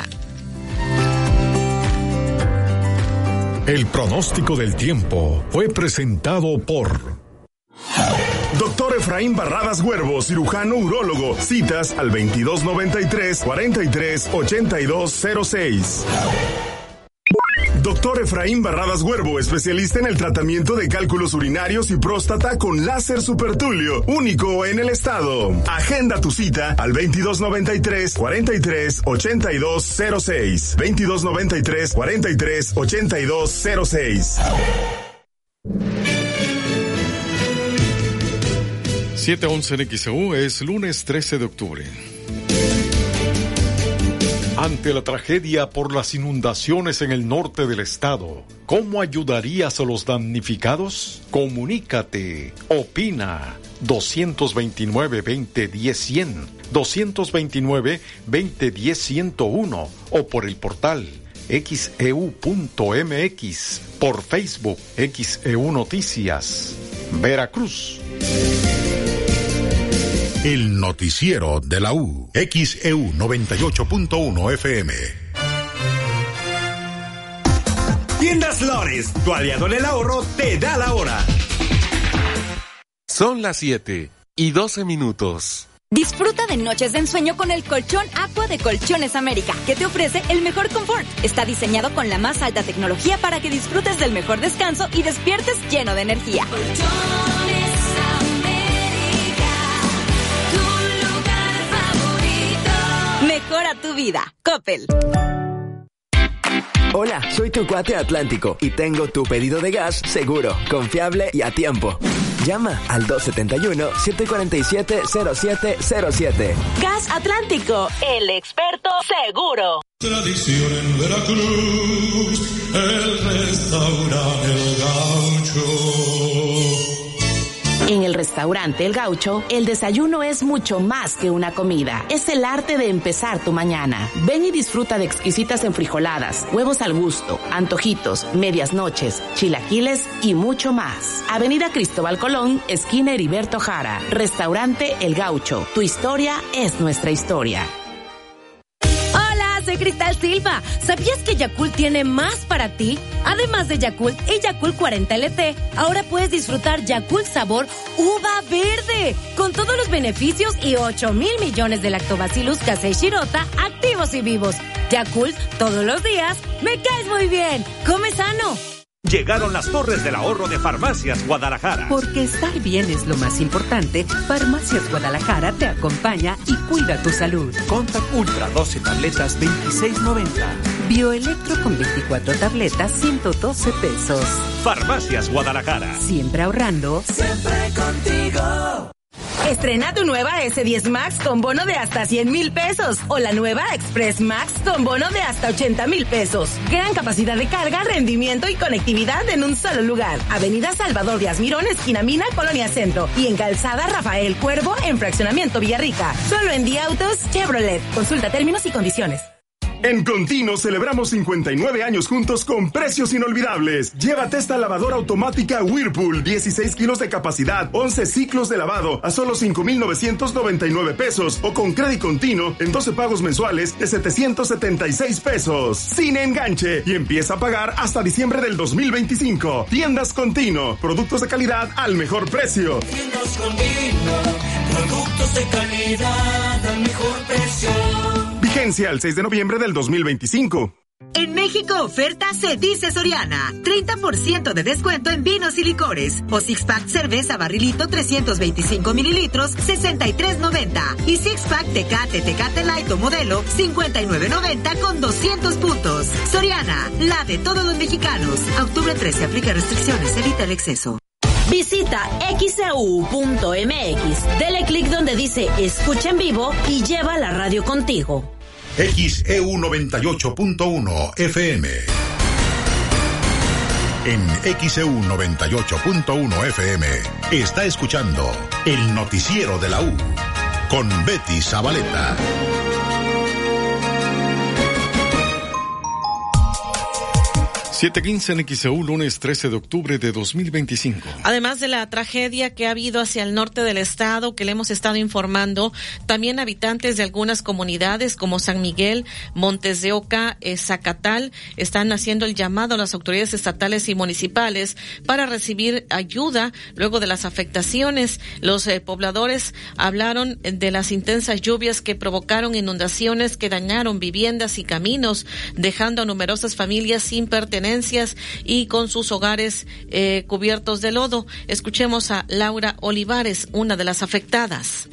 El pronóstico del tiempo fue presentado por Doctor Efraín Barradas Huervo, cirujano urólogo. Citas al veintidós noventa y tres, cuarenta y tres, ochenta y dos cero seis. Doctor Efraín Barradas Huervo, especialista en el tratamiento de cálculos urinarios y próstata con láser supertulio, único en el estado. Agenda tu cita al veintidós noventa y tres, cuarenta y tres, ochenta y dos cero seis. veintidós noventa y tres, cuarenta y tres, ochenta y dos cero seis. siete once en X E U, es lunes trece de octubre. Ante la tragedia por las inundaciones en el norte del estado, ¿cómo ayudarías a los damnificados? Comunícate, opina, dos veintinueve, veinte, diez, cien, dos veintinueve, veinte, diez, ciento uno o por el portal X E U punto M X, por Facebook X E U Noticias, Veracruz. El noticiero de la U, X E U noventa y ocho punto uno F M. Tiendas Lores, tu aliado en el ahorro, te da la hora. Son las siete y doce minutos. Disfruta de noches de ensueño con el colchón Aqua de Colchones América, que te ofrece el mejor confort. Está diseñado con la más alta tecnología para que disfrutes del mejor descanso y despiertes lleno de energía. Colchones América, tu lugar favorito. Mejora tu vida. Coppel. Hola, soy tu cuate Atlántico y tengo tu pedido de gas seguro, confiable y a tiempo. Llama al dos setenta y uno, siete cuarenta y siete, cero siete cero siete. Gas Atlántico, el experto seguro. Tradición en Veracruz, el restaurante El Gaucho. En el restaurante Restaurante El Gaucho, el desayuno es mucho más que una comida. Es el arte de empezar tu mañana. Ven y disfruta de exquisitas enfrijoladas, huevos al gusto, antojitos, medias noches, chilaquiles y mucho más. Avenida Cristóbal Colón, esquina Heriberto Jara. Restaurante El Gaucho. Tu historia es nuestra historia. Soy Cristal Silva. ¿Sabías que Yakult tiene más para ti? Además de Yakult y Yakult cuarenta L T, ahora puedes disfrutar Yakult sabor uva verde, con todos los beneficios y ocho mil millones de lactobacillus casei shirota activos y vivos. Yakult, todos los días, me caes muy bien. Come sano. Llegaron las torres del ahorro de Farmacias Guadalajara. Porque estar bien es lo más importante, Farmacias Guadalajara te acompaña y cuida tu salud. Contact Ultra doce tabletas veintiséis noventa. Bioelectro con veinticuatro tabletas ciento doce pesos. Farmacias Guadalajara. Siempre ahorrando. Siempre contigo. Estrena tu nueva ese diez Max con bono de hasta cien mil pesos o la nueva Express Max con bono de hasta ochenta mil pesos. Gran capacidad de carga, rendimiento y conectividad en un solo lugar. Avenida Salvador Díaz Mirón, esquina Mina, Colonia Centro. Y en Calzada Rafael Cuervo, en Fraccionamiento Villarrica. Solo en Día Autos Chevrolet. Consulta términos y condiciones. En Contino celebramos cincuenta y nueve años juntos con precios inolvidables. Llévate esta lavadora automática Whirlpool, dieciséis kilos de capacidad, once ciclos de lavado a solo cinco mil novecientos noventa y nueve pesos o con crédito Contino en doce pagos mensuales de setecientos setenta y seis pesos. Sin enganche y empieza a pagar hasta diciembre del dos mil veinticinco. Tiendas Contino, productos de calidad al mejor precio. Tiendas Contino, productos de calidad al mejor precio. Vigencia al seis de noviembre del dos mil veinticinco. En México oferta se dice Soriana. treinta por ciento de descuento en vinos y licores. O Six Pack cerveza barrilito trescientos veinticinco mililitros, sesenta y tres noventa. Y Six Pack Tecate Tecate Light o modelo, cincuenta y nueve noventa con doscientos puntos. Soriana, la de todos los mexicanos. A octubre trece aplica restricciones, evita el exceso. Visita X E U punto M X. Dele clic donde dice escucha en vivo y lleva la radio contigo. X E U noventa y ocho punto uno F M. En X E U noventa y ocho punto uno F M está escuchando el noticiero de la U con Betty Zabaleta. siete quince en X E U, lunes trece de octubre de dos mil veinticinco. Además de la tragedia que ha habido hacia el norte del estado, que le hemos estado informando, también habitantes de algunas comunidades como San Miguel, Montes de Oca, eh, Zacatal, están haciendo el llamado a las autoridades estatales y municipales para recibir ayuda luego de las afectaciones. Los eh, pobladores hablaron de las intensas lluvias que provocaron inundaciones que dañaron viviendas y caminos, dejando a numerosas familias sin pertenencia y con sus hogares eh, cubiertos de lodo. Escuchemos a Laura Olivares, una de las afectadas.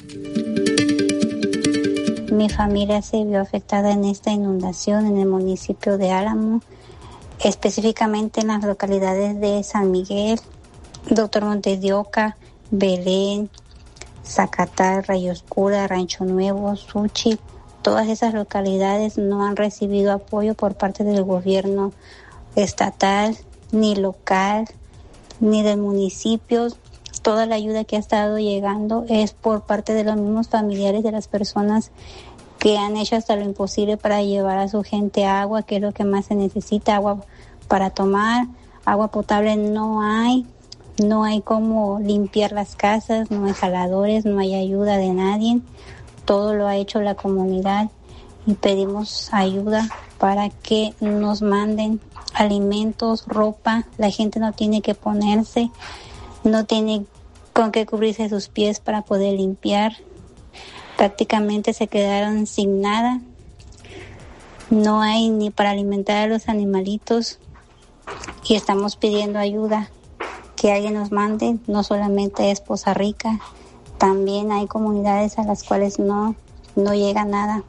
Mi familia se vio afectada en esta inundación en el municipio de Álamo, específicamente en las localidades de San Miguel, Doctor Montes de Oca, Belén, Zacatal, Rayo Oscura, Rancho Nuevo, Suchi. Todas esas localidades no han recibido apoyo por parte del gobierno estatal, ni local, ni del municipio. Toda la ayuda que ha estado llegando es por parte de los mismos familiares de las personas que han hecho hasta lo imposible para llevar a su gente agua, que es lo que más se necesita, agua para tomar, agua potable no hay, no hay cómo limpiar las casas, no hay jaladores, no hay ayuda de nadie, todo lo ha hecho la comunidad y pedimos ayuda para que nos manden alimentos, ropa. La gente no tiene que ponerse, no tiene con qué cubrirse sus pies para poder limpiar. Prácticamente se quedaron sin nada. No hay ni para alimentar a los animalitos y estamos pidiendo ayuda, que alguien nos mande. No solamente es Poza Rica, también hay comunidades a las cuales no, no llega nada.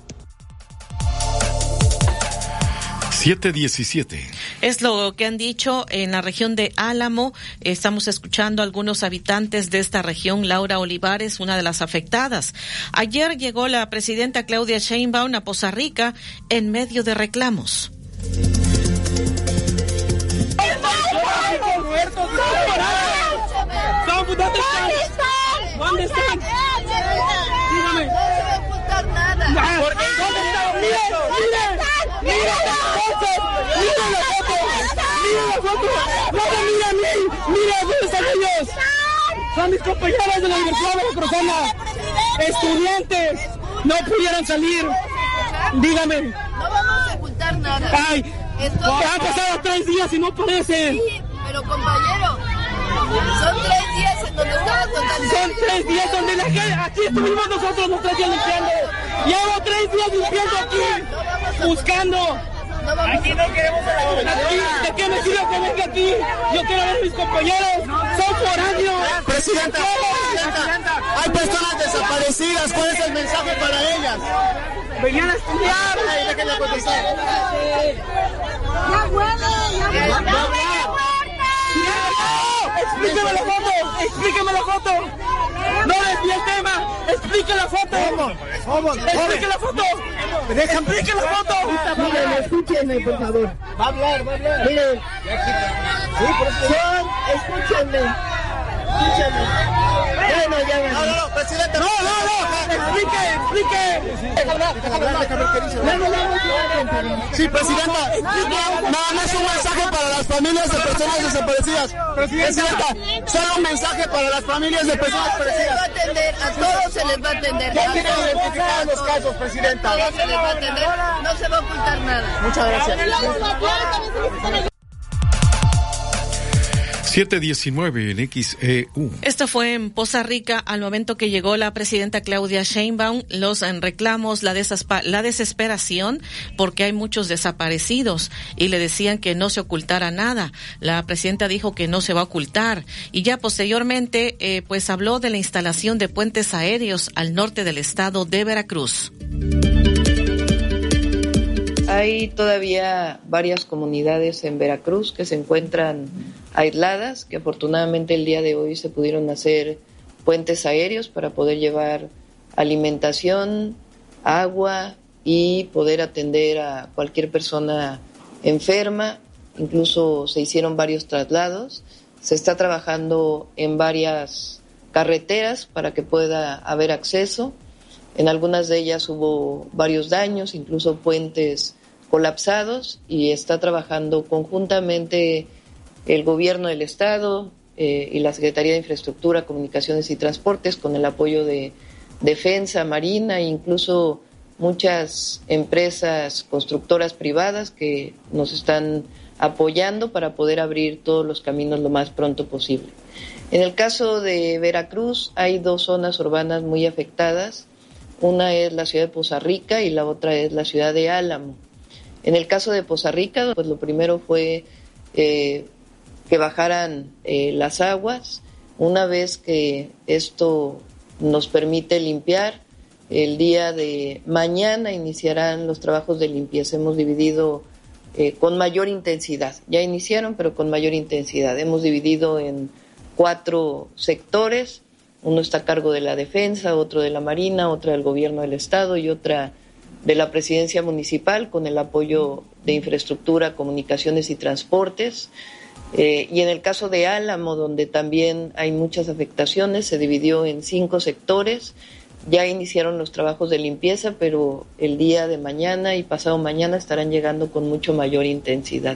siete diecisiete. Es lo que han dicho en la región de Álamo. Estamos escuchando a algunos habitantes de esta región. Laura Olivares, una de las afectadas. Ayer llegó la presidenta Claudia Sheinbaum a Poza Rica en medio de reclamos. ¿Dónde están? Dígame. No se va a ocultar nada. ¿Dónde están? ¡Miren! ¡Miren! ¡Miren las fotos! ¡Miren las fotos! ¡Miren las fotos! ¡No me miren a mí! ¡Miren dónde están ellos! Son mis compañeros de la Universidad Veracruzana. Estudiantes. No pudieron salir. Dígame. No vamos a ocultar nada. ¡Ay! Esto han pasado tres días y no aparecen. Sí, pero compañero, son tres días en donde estaba totalmente... Son tres días donde la gente... Aquí estuvimos nosotros los tres días limpiando. Llevo tres días limpiando aquí. Buscando. Aquí no queremos a la gobernadora. ¿De qué me sirve que venga aquí? Yo quiero ver a mis compañeros. Son foráneos. Presidenta, Presidenta, hay personas desaparecidas. ¿Cuál es el mensaje para ellas? Venían a estudiar. Ahí, déjenme contestar. ¡Ya huele! ¡Ya huele! ¡Explíqueme la foto! ¡Explíqueme la foto! ¡No desvíe el tema! ¡Explique la foto! ¿Cómo? ¿Cómo? ¡Explique la foto! Déjame. ¡Explique la foto! Miren, escúchenme, por favor. Va a hablar, va a hablar. Miren. Sí, por eso. Son, escúchenme. Escúchenme. Bueno, ya va. No, no, no, presidente. No, no, no. Explique, explique. Déjame hablar, déjame hablar, déjame ver qué dice. Sí, presidenta. Nada más un mensaje para las familias de personas desaparecidas. Presidenta, solo un mensaje para las familias de personas desaparecidas. Se les va a atender, a todos se les va a atender. ¿Quién tiene identificados los casos, presidenta? A todos se les va a atender, no se va a ocultar nada. Muchas gracias. siete diecinueve en X E U. Esto fue en Poza Rica al momento que llegó la presidenta Claudia Sheinbaum. Los en reclamos, la, desaspa, la desesperación, porque hay muchos desaparecidos y le decían que no se ocultara nada. La presidenta dijo que no se va a ocultar y ya posteriormente eh, pues habló de la instalación de puentes aéreos al norte del estado de Veracruz. Hay todavía varias comunidades en Veracruz que se encuentran aisladas, que afortunadamente el día de hoy se pudieron hacer puentes aéreos para poder llevar alimentación, agua y poder atender a cualquier persona enferma. Incluso se hicieron varios traslados. Se está trabajando en varias carreteras para que pueda haber acceso. En algunas de ellas hubo varios daños, incluso puentes colapsados, y está trabajando conjuntamente el gobierno del estado eh, y la Secretaría de Infraestructura, Comunicaciones y Transportes con el apoyo de Defensa, Marina e incluso muchas empresas constructoras privadas que nos están apoyando para poder abrir todos los caminos lo más pronto posible. En el caso de Veracruz hay dos zonas urbanas muy afectadas. Una es la ciudad de Poza Rica y la otra es la ciudad de Álamo. En el caso de Poza Rica, pues lo primero fue eh, que bajaran eh, las aguas. Una vez que esto nos permite limpiar, el día de mañana iniciarán los trabajos de limpieza. Hemos dividido eh, con mayor intensidad. Ya iniciaron, pero con mayor intensidad. Hemos dividido en cuatro sectores. Uno está a cargo de la Defensa, otro de la Marina, otra del Gobierno del Estado y otra de la Presidencia Municipal con el apoyo de Infraestructura, Comunicaciones y Transportes. Eh, y en el caso de Álamo, donde también hay muchas afectaciones, se dividió en cinco sectores. Ya iniciaron los trabajos de limpieza, pero el día de mañana y pasado mañana estarán llegando con mucho mayor intensidad.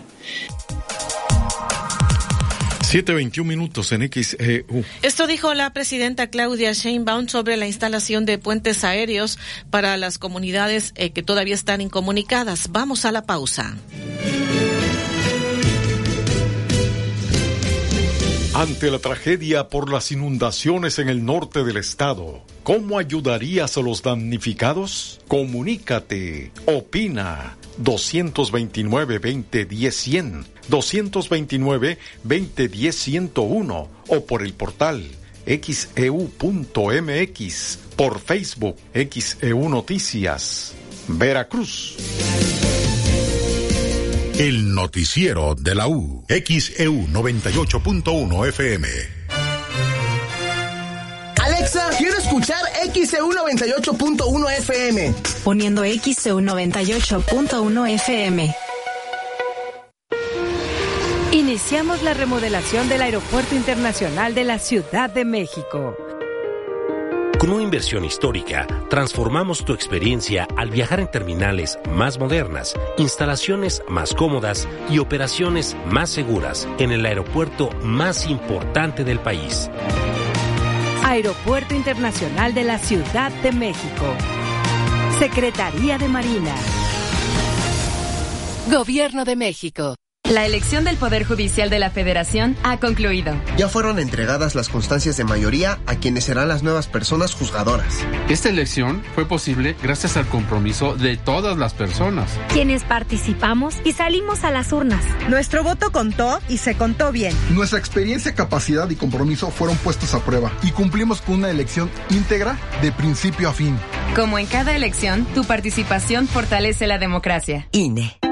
siete veintiún minutos en X E U. Esto dijo la presidenta Claudia Sheinbaum sobre la instalación de puentes aéreos para las comunidades eh, que todavía están incomunicadas. Vamos a la pausa. Ante la tragedia por las inundaciones en el norte del estado, ¿cómo ayudarías a los damnificados? Comunícate, opina. dos veintinueve, veinte diez, cien, dos veintinueve, veinte diez, ciento uno o por el portal x e u punto m x, por Facebook X E U Noticias, Veracruz. El noticiero de la U, X E U noventa y ocho punto uno F M. Alexa, quiero escuchar X E U noventa y ocho punto uno F M. Poniendo X E U noventa y ocho punto uno F M. Iniciamos la remodelación del Aeropuerto Internacional de la Ciudad de México. Con una inversión histórica, transformamos tu experiencia al viajar en terminales más modernas, instalaciones más cómodas y operaciones más seguras en el aeropuerto más importante del país. Aeropuerto Internacional de la Ciudad de México. Secretaría de Marina. Gobierno de México. La elección del Poder Judicial de la Federación ha concluido. Ya fueron entregadas las constancias de mayoría a quienes serán las nuevas personas juzgadoras. Esta elección fue posible gracias al compromiso de todas las personas, quienes participamos y salimos a las urnas. Nuestro voto contó y se contó bien. Nuestra experiencia, capacidad y compromiso fueron puestos a prueba y cumplimos con una elección íntegra de principio a fin. Como en cada elección, tu participación fortalece la democracia. I N E.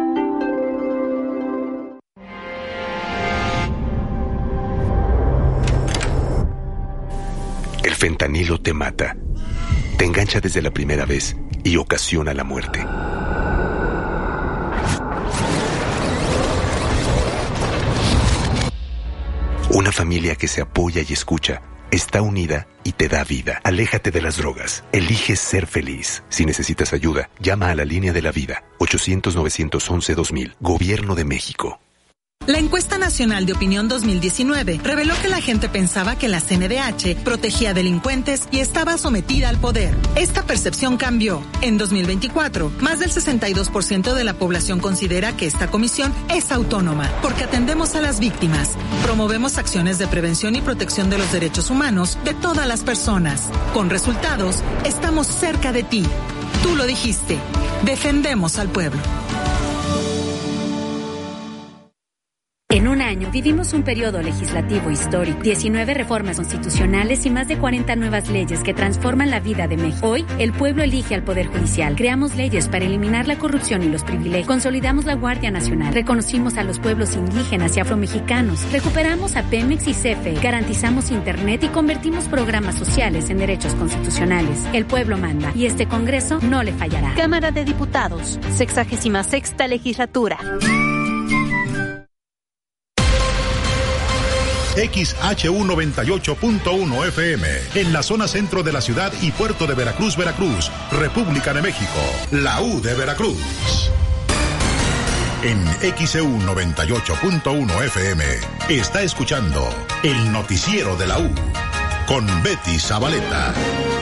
El fentanilo te mata, te engancha desde la primera vez y ocasiona la muerte. Una familia que se apoya y escucha está unida y te da vida. Aléjate de las drogas. Elige ser feliz. Si necesitas ayuda, llama a la línea de la vida. ochocientos, novecientos once, dos mil. Gobierno de México. La encuesta nacional de opinión dos mil diecinueve reveló que la gente pensaba que la C N D H protegía a delincuentes y estaba sometida al poder. Esta percepción cambió. En dos mil veinticuatro, más del sesenta y dos por ciento de la población considera que esta comisión es autónoma, porque atendemos a las víctimas, promovemos acciones de prevención y protección de los derechos humanos de todas las personas. Con resultados, estamos cerca de ti. Tú lo dijiste. Defendemos al pueblo. En un año vivimos un periodo legislativo histórico, diecinueve reformas constitucionales y más de cuarenta nuevas leyes que transforman la vida de México. Hoy, el pueblo elige al Poder Judicial. Creamos leyes para eliminar la corrupción y los privilegios. Consolidamos la Guardia Nacional. Reconocimos a los pueblos indígenas y afromexicanos. Recuperamos a Pemex y C F E. Garantizamos Internet y convertimos programas sociales en derechos constitucionales. El pueblo manda y este Congreso no le fallará. Cámara de Diputados, sexagésima sexta legislatura. X H U noventa y ocho punto uno F M, en la zona centro de la ciudad y puerto de Veracruz, Veracruz, República de México, la U de Veracruz. En X E U noventa y ocho punto uno F M, está escuchando el noticiero de la U, con Betty Zabaleta.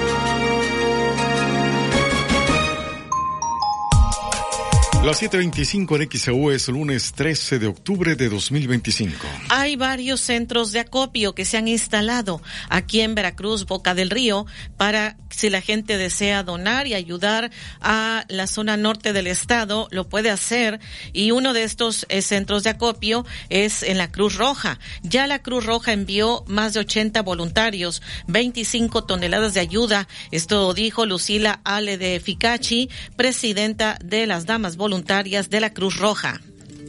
Las siete veinticinco en X E U es lunes trece de octubre de dos mil veinticinco. Hay varios centros de acopio que se han instalado aquí en Veracruz, Boca del Río, para si la gente desea donar y ayudar a la zona norte del estado, lo puede hacer. Y uno de estos eh, centros de acopio es en la Cruz Roja. Ya la Cruz Roja envió más de ochenta voluntarios, veinticinco toneladas de ayuda. Esto dijo Lucila Ale de Ficachi, presidenta de las Damas Voluntarias voluntarias de la Cruz Roja.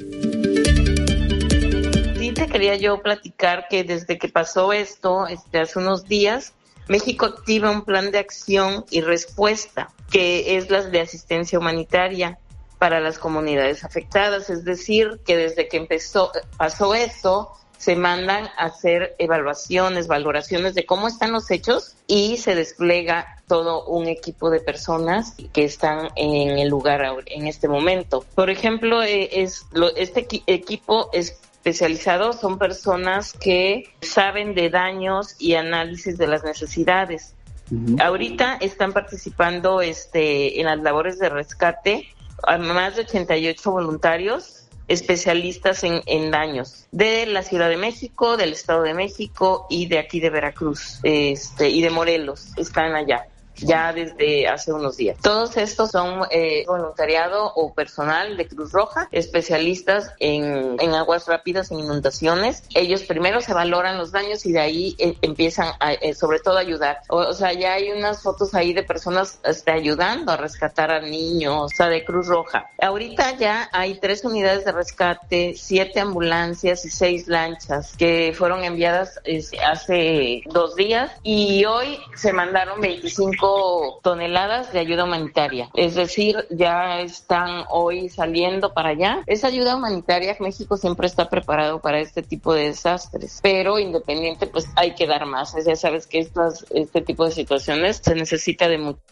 Sí, te quería yo platicar que desde que pasó esto, este, hace unos días, México activa un plan de acción y respuesta, que es la de asistencia humanitaria para las comunidades afectadas. Es decir, que desde que empezó, pasó esto, se mandan a hacer evaluaciones, valoraciones de cómo están los hechos y se despliega todo un equipo de personas que están en el lugar en este momento. Por ejemplo, eh, es lo, este equi- equipo especializado son personas que saben de daños y análisis de las necesidades. Uh-huh. Ahorita están participando este, en las labores de rescate a más de ochenta y ocho voluntarios especialistas en, en daños de la Ciudad de México, del Estado de México y de aquí de Veracruz, este, y de Morelos, están allá ya desde hace unos días. Todos estos son eh, voluntariado o personal de Cruz Roja, especialistas en, en aguas rápidas, en inundaciones. Ellos primero se valoran los daños y de ahí eh, empiezan a, eh, sobre todo a ayudar. O, o sea, ya hay unas fotos ahí de personas este, ayudando a rescatar a niños, o sea, de Cruz Roja. Ahorita ya hay tres unidades de rescate, siete ambulancias y seis lanchas que fueron enviadas eh, hace dos días y hoy se mandaron veinticinco cinco toneladas de ayuda humanitaria. Es decir, ya están hoy saliendo para allá. Esa ayuda humanitaria, México siempre está preparado para este tipo de desastres, pero independiente, pues hay que dar más. Ya sabes que estas, este tipo de situaciones se necesita de mucho.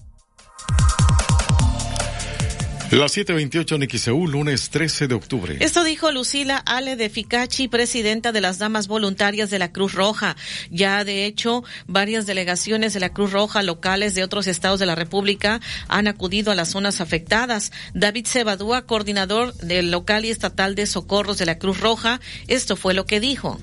Las siete veintiocho en X E U, lunes trece de octubre. Esto dijo Lucila Ale de Ficachi, presidenta de las Damas Voluntarias de la Cruz Roja. Ya, de hecho, varias delegaciones de la Cruz Roja locales de otros estados de la República han acudido a las zonas afectadas. David Cebadúa, coordinador del local y estatal de socorros de la Cruz Roja, esto fue lo que dijo.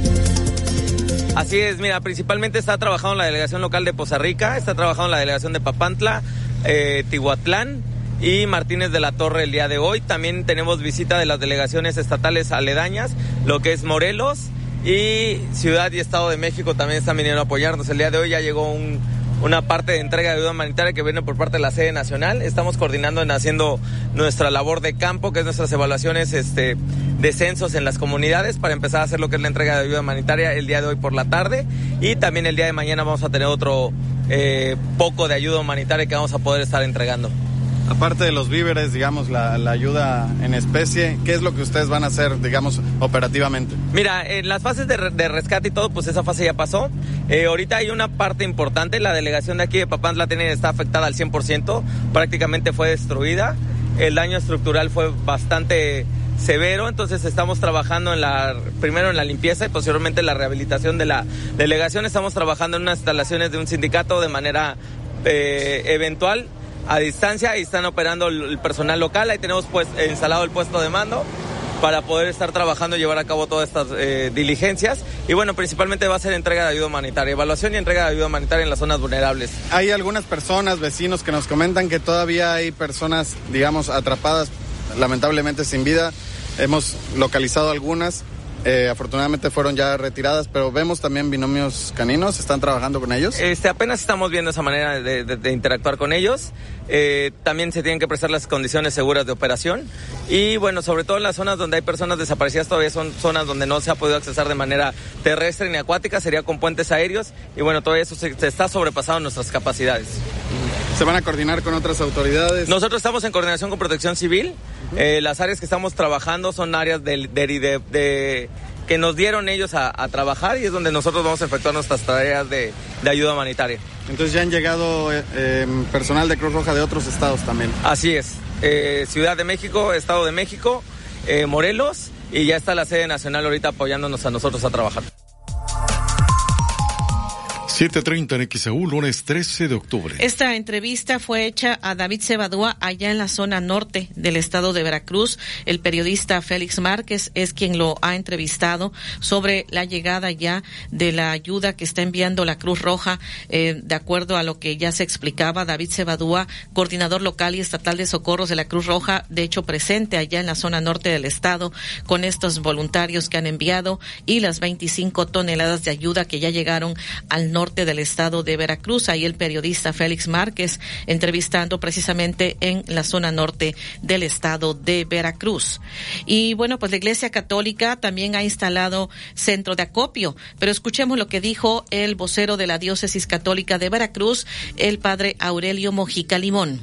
Así es, mira, principalmente está trabajando en la delegación local de Poza Rica, está trabajando en la delegación de Papantla, eh, Tihuatlán y Martínez de la Torre el día de hoy. También tenemos visita de las delegaciones estatales aledañas, lo que es Morelos y Ciudad y Estado de México también están viniendo a apoyarnos. El día de hoy ya llegó un, una parte de entrega de ayuda humanitaria que viene por parte de la sede nacional. Estamos coordinando en haciendo nuestra labor de campo, que es nuestras evaluaciones este, de censos en las comunidades, para empezar a hacer lo que es la entrega de ayuda humanitaria el día de hoy por la tarde, y también el día de mañana vamos a tener otro eh, poco de ayuda humanitaria que vamos a poder estar entregando. Aparte de los víveres, digamos, la, la ayuda en especie, ¿qué es lo que ustedes van a hacer, digamos, operativamente? Mira, en las fases de, de rescate y todo, pues esa fase ya pasó. Eh, ahorita hay una parte importante, la delegación de aquí de Papantla tiene, está afectada al cien por ciento, prácticamente fue destruida. El daño estructural fue bastante severo, entonces estamos trabajando en la, primero en la limpieza y posteriormente en la rehabilitación de la delegación. Estamos trabajando en unas instalaciones de un sindicato de manera eh, eventual, a distancia, y están operando el personal local. Ahí tenemos pues instalado el puesto de mando para poder estar trabajando y llevar a cabo todas estas eh, diligencias. Y bueno, principalmente va a ser entrega de ayuda humanitaria, evaluación y entrega de ayuda humanitaria en las zonas vulnerables. Hay algunas personas, vecinos, que nos comentan que todavía hay personas, digamos, atrapadas, lamentablemente sin vida. Hemos localizado algunas. Eh, afortunadamente fueron ya retiradas, pero vemos también binomios caninos. ¿Están trabajando con ellos? Este, apenas estamos viendo esa manera de, de, de interactuar con ellos. Eh, también se tienen que prestar las condiciones seguras de operación. Y bueno, sobre todo en las zonas donde hay personas desaparecidas, todavía son zonas donde no se ha podido accesar de manera terrestre ni acuática, sería con puentes aéreos. Y bueno, todo eso se, se está sobrepasando nuestras capacidades. ¿Se van a coordinar con otras autoridades? Nosotros estamos en coordinación con Protección Civil. Uh-huh. Eh, las áreas que estamos trabajando son áreas de, de, de, de que nos dieron ellos a, a trabajar, y es donde nosotros vamos a efectuar nuestras tareas de, de ayuda humanitaria. Entonces ya han llegado eh, eh, personal de Cruz Roja de otros estados también. Así es. Eh, Ciudad de México, Estado de México, eh, Morelos, y ya está la sede nacional ahorita apoyándonos a nosotros a trabajar. siete treinta en X E U, lunes trece de octubre. Esta entrevista fue hecha a David Cebadúa allá en la zona norte del estado de Veracruz. El periodista Félix Márquez es quien lo ha entrevistado sobre la llegada ya de la ayuda que está enviando la Cruz Roja. Eh, de acuerdo a lo que ya se explicaba, David Cebadúa, coordinador local y estatal de socorros de la Cruz Roja, de hecho presente allá en la zona norte del estado con estos voluntarios que han enviado y las veinticinco toneladas de ayuda que ya llegaron al norte del estado de Veracruz. Ahí el periodista Félix Márquez entrevistando precisamente en la zona norte del estado de Veracruz. Y bueno, pues la Iglesia Católica también ha instalado centro de acopio, pero escuchemos lo que dijo el vocero de la Diócesis Católica de Veracruz, el padre Aurelio Mojica Limón.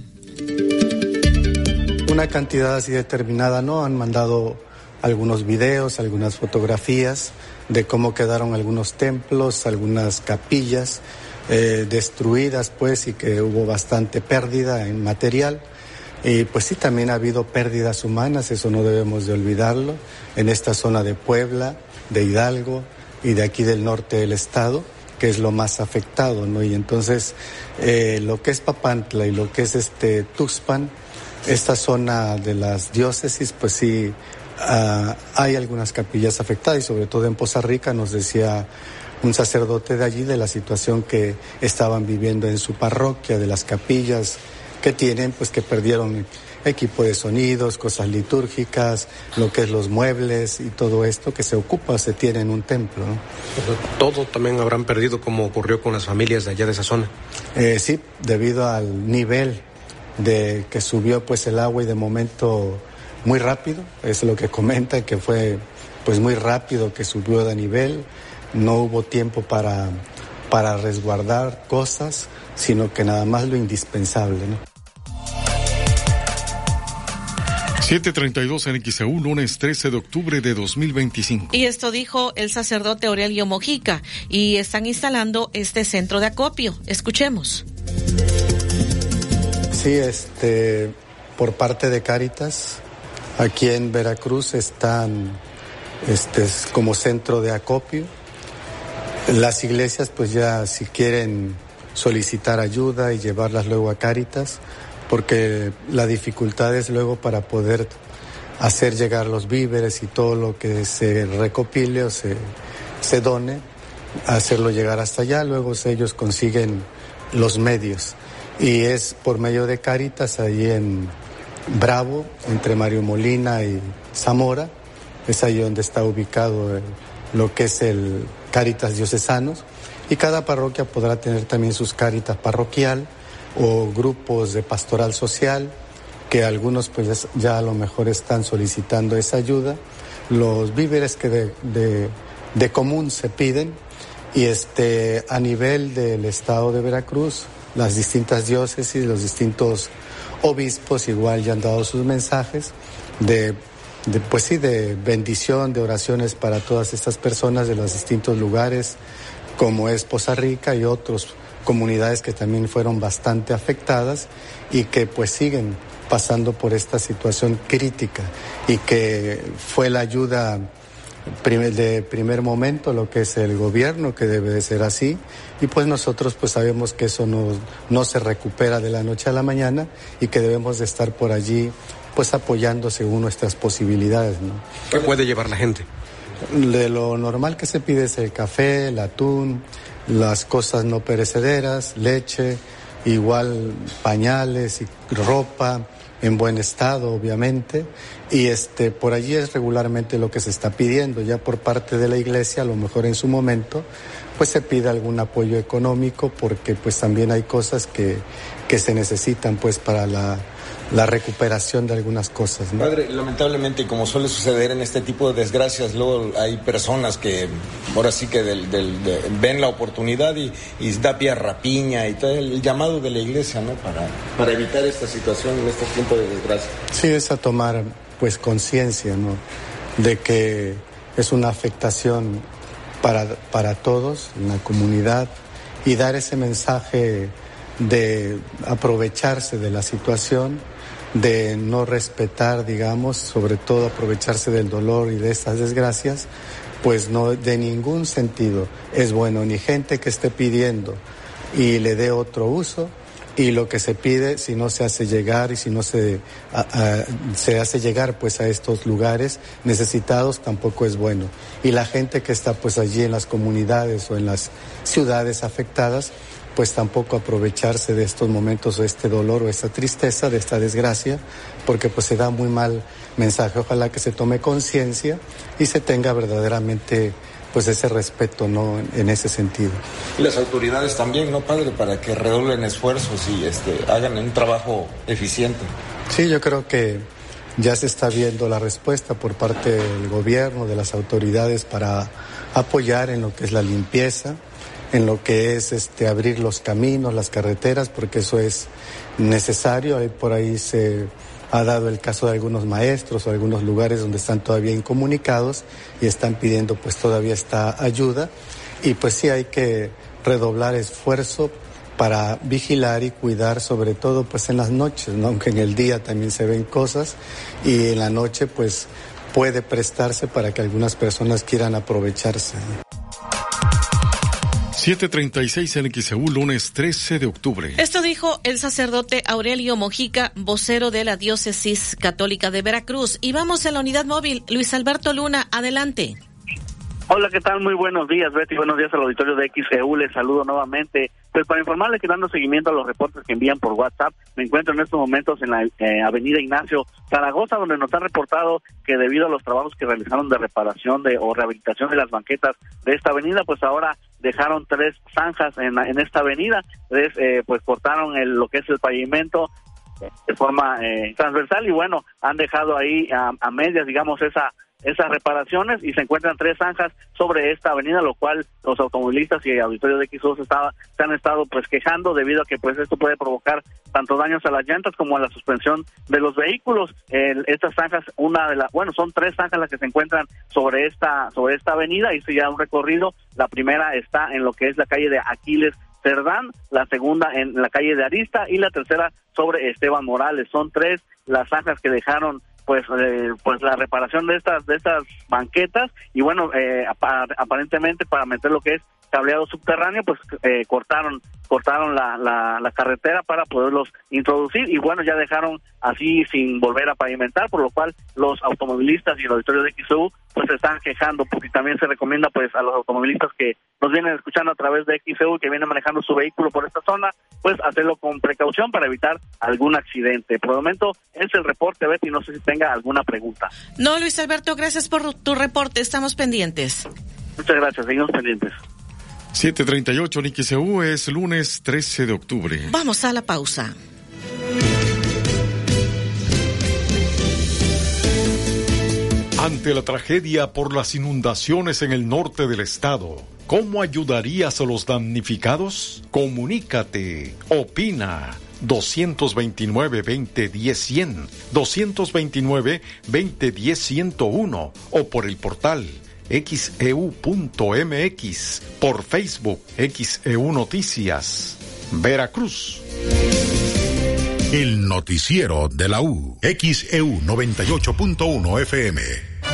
Una cantidad así determinada, ¿no? Han mandado algunos videos, algunas fotografías de cómo quedaron algunos templos, algunas capillas eh, destruidas, pues, y que hubo bastante pérdida en material. Y pues sí, también ha habido pérdidas humanas, eso no debemos de olvidarlo, en esta zona de Puebla, de Hidalgo y de aquí del norte del estado, que es lo más afectado, ¿no? Y entonces eh, lo que es Papantla y lo que es este Tuxpan, esta zona de las diócesis, pues sí, Uh, hay algunas capillas afectadas, y sobre todo en Poza Rica nos decía un sacerdote de allí de la situación que estaban viviendo en su parroquia, de las capillas que tienen, pues que perdieron equipo de sonidos, cosas litúrgicas, lo que es los muebles y todo esto que se ocupa, se tiene en un templo, ¿no? Todo también habrán perdido, como ocurrió con las familias de allá de esa zona. Eh, sí, debido al nivel de que subió pues el agua, y de momento muy rápido, es lo que comentan, que fue pues muy rápido que subió de nivel, no hubo tiempo para, para resguardar cosas, sino que nada más lo indispensable, ¿no? siete treinta y dos en X E U, lunes trece de octubre de dos mil veinticinco. Y esto dijo el sacerdote Aurelio Mojica, y están instalando este centro de acopio. Escuchemos. Sí, este, por parte de Cáritas, aquí en Veracruz están este, como centro de acopio. Las iglesias, pues ya si quieren solicitar ayuda y llevarlas luego a Cáritas, porque la dificultad es luego para poder hacer llegar los víveres y todo lo que se recopile o se, se done, hacerlo llegar hasta allá, luego ellos consiguen los medios. Y es por medio de Cáritas ahí en Bravo, entre Mario Molina y Zamora, es ahí donde está ubicado el, lo que es el Cáritas Diocesanos, y cada parroquia podrá tener también sus Cáritas parroquial o grupos de pastoral social, que algunos pues ya a lo mejor están solicitando esa ayuda, los víveres que de, de, de común se piden, y este a nivel del estado de Veracruz, las distintas diócesis, los distintos obispos igual ya han dado sus mensajes de, de pues sí, de bendición, de oraciones para todas estas personas de los distintos lugares, como es Poza Rica y otros comunidades que también fueron bastante afectadas y que pues siguen pasando por esta situación crítica, y que fue la ayuda de primer momento lo que es el gobierno, que debe de ser así, y pues nosotros pues sabemos que eso no, no se recupera de la noche a la mañana y que debemos de estar por allí pues apoyando según nuestras posibilidades, ¿no? ¿Qué puede llevar la gente? De lo normal que se pide es el café, el atún, las cosas no perecederas, leche, igual pañales y ropa en buen estado, obviamente, y este por allí es regularmente lo que se está pidiendo. Ya por parte de la iglesia, a lo mejor en su momento, pues se pide algún apoyo económico, porque pues también hay cosas que, que se necesitan pues para la la recuperación de algunas cosas, ¿no? Padre, lamentablemente, como suele suceder en este tipo de desgracias, luego hay personas que ahora sí que del, del, de, ven la oportunidad y, y da pie a rapiña y todo el llamado de la iglesia, ¿no? Para, para evitar esta situación en este tiempo de desgracia. Sí, es a tomar pues conciencia, ¿no? De que es una afectación para, para todos en la comunidad, y dar ese mensaje de aprovecharse de la situación, de no respetar, digamos, sobre todo aprovecharse del dolor y de estas desgracias, pues no, de ningún sentido es bueno, ni gente que esté pidiendo y le dé otro uso, y lo que se pide, si no se hace llegar y si no se, a, a, se hace llegar pues a estos lugares necesitados, tampoco es bueno. Y la gente que está pues allí en las comunidades o en las ciudades afectadas, pues tampoco aprovecharse de estos momentos o este dolor o esta tristeza, de esta desgracia, porque pues se da muy mal mensaje. Ojalá que se tome conciencia y se tenga verdaderamente pues ese respeto, ¿no? En, en ese sentido. Y las autoridades también, ¿no, padre? Para que redoblen esfuerzos y este, hagan un trabajo eficiente. Sí, yo creo que ya se está viendo la respuesta por parte del gobierno, de las autoridades, para apoyar en lo que es la limpieza, en lo que es este abrir los caminos, las carreteras, porque eso es necesario. Ahí por ahí se ha dado el caso de algunos maestros o algunos lugares donde están todavía incomunicados y están pidiendo pues todavía esta ayuda, y pues sí hay que redoblar esfuerzo para vigilar y cuidar, sobre todo pues en las noches, ¿no? Aunque en el día también se ven cosas, y en la noche pues puede prestarse para que algunas personas quieran aprovecharse. siete treinta y seis en X E U, lunes trece de octubre. Esto dijo el sacerdote Aurelio Mojica, vocero de la Diócesis Católica de Veracruz. Y vamos a la unidad móvil. Luis Alberto Luna, adelante. Hola, ¿qué tal? Muy buenos días, Betty. Buenos días al auditorio de X E U. Les saludo nuevamente. Pues para informarles que, dando seguimiento a los reportes que envían por WhatsApp, me encuentro en estos momentos en la eh, avenida Ignacio Zaragoza, donde nos han reportado que debido a los trabajos que realizaron de reparación de o rehabilitación de las banquetas de esta avenida, pues ahora dejaron tres zanjas en, en esta avenida. Tres, eh, pues cortaron el, lo que es el pavimento de forma eh, transversal, y bueno, han dejado ahí a, a medias, digamos, esa esas reparaciones y se encuentran tres zanjas sobre esta avenida, lo cual los automovilistas y auditorio de X E U se, estaba, se han estado pues quejando debido a que pues esto puede provocar tanto daños a las llantas como a la suspensión de los vehículos. El, estas zanjas, una de las, bueno, son tres zanjas las que se encuentran sobre esta, sobre esta avenida, hizo ya un recorrido. La primera está en lo que es la calle de Aquiles Cerdán, la segunda en la calle de Arista y la tercera sobre Esteban Morales. Son tres las zanjas que dejaron pues eh, pues la reparación de estas de estas banquetas y bueno, eh, ap- aparentemente para meter lo que es cableado subterráneo, pues eh, cortaron cortaron la, la, la carretera para poderlos introducir y bueno, ya dejaron así sin volver a pavimentar, por lo cual los automovilistas y el auditorio de X E U pues se están quejando, porque también se recomienda pues a los automovilistas que nos vienen escuchando a través de X E U, que vienen manejando su vehículo por esta zona, pues hacerlo con precaución para evitar algún accidente. Por el momento es el reporte, Betty, no sé si tenga alguna pregunta. No, Luis Alberto, gracias por tu reporte, estamos pendientes. Muchas gracias, seguimos pendientes. siete treinta y ocho en X E U, es lunes trece de octubre. Vamos a la pausa. Ante la tragedia por las inundaciones en el norte del estado, ¿cómo ayudarías a los damnificados? Comunícate, opina. dos veintinueve, veinte diez, cien, dos veintinueve, veinte diez, ciento uno o por el portal X E U punto M X, por Facebook X E U Noticias, Veracruz. El noticiero de la U, X E U noventa y ocho punto uno F M.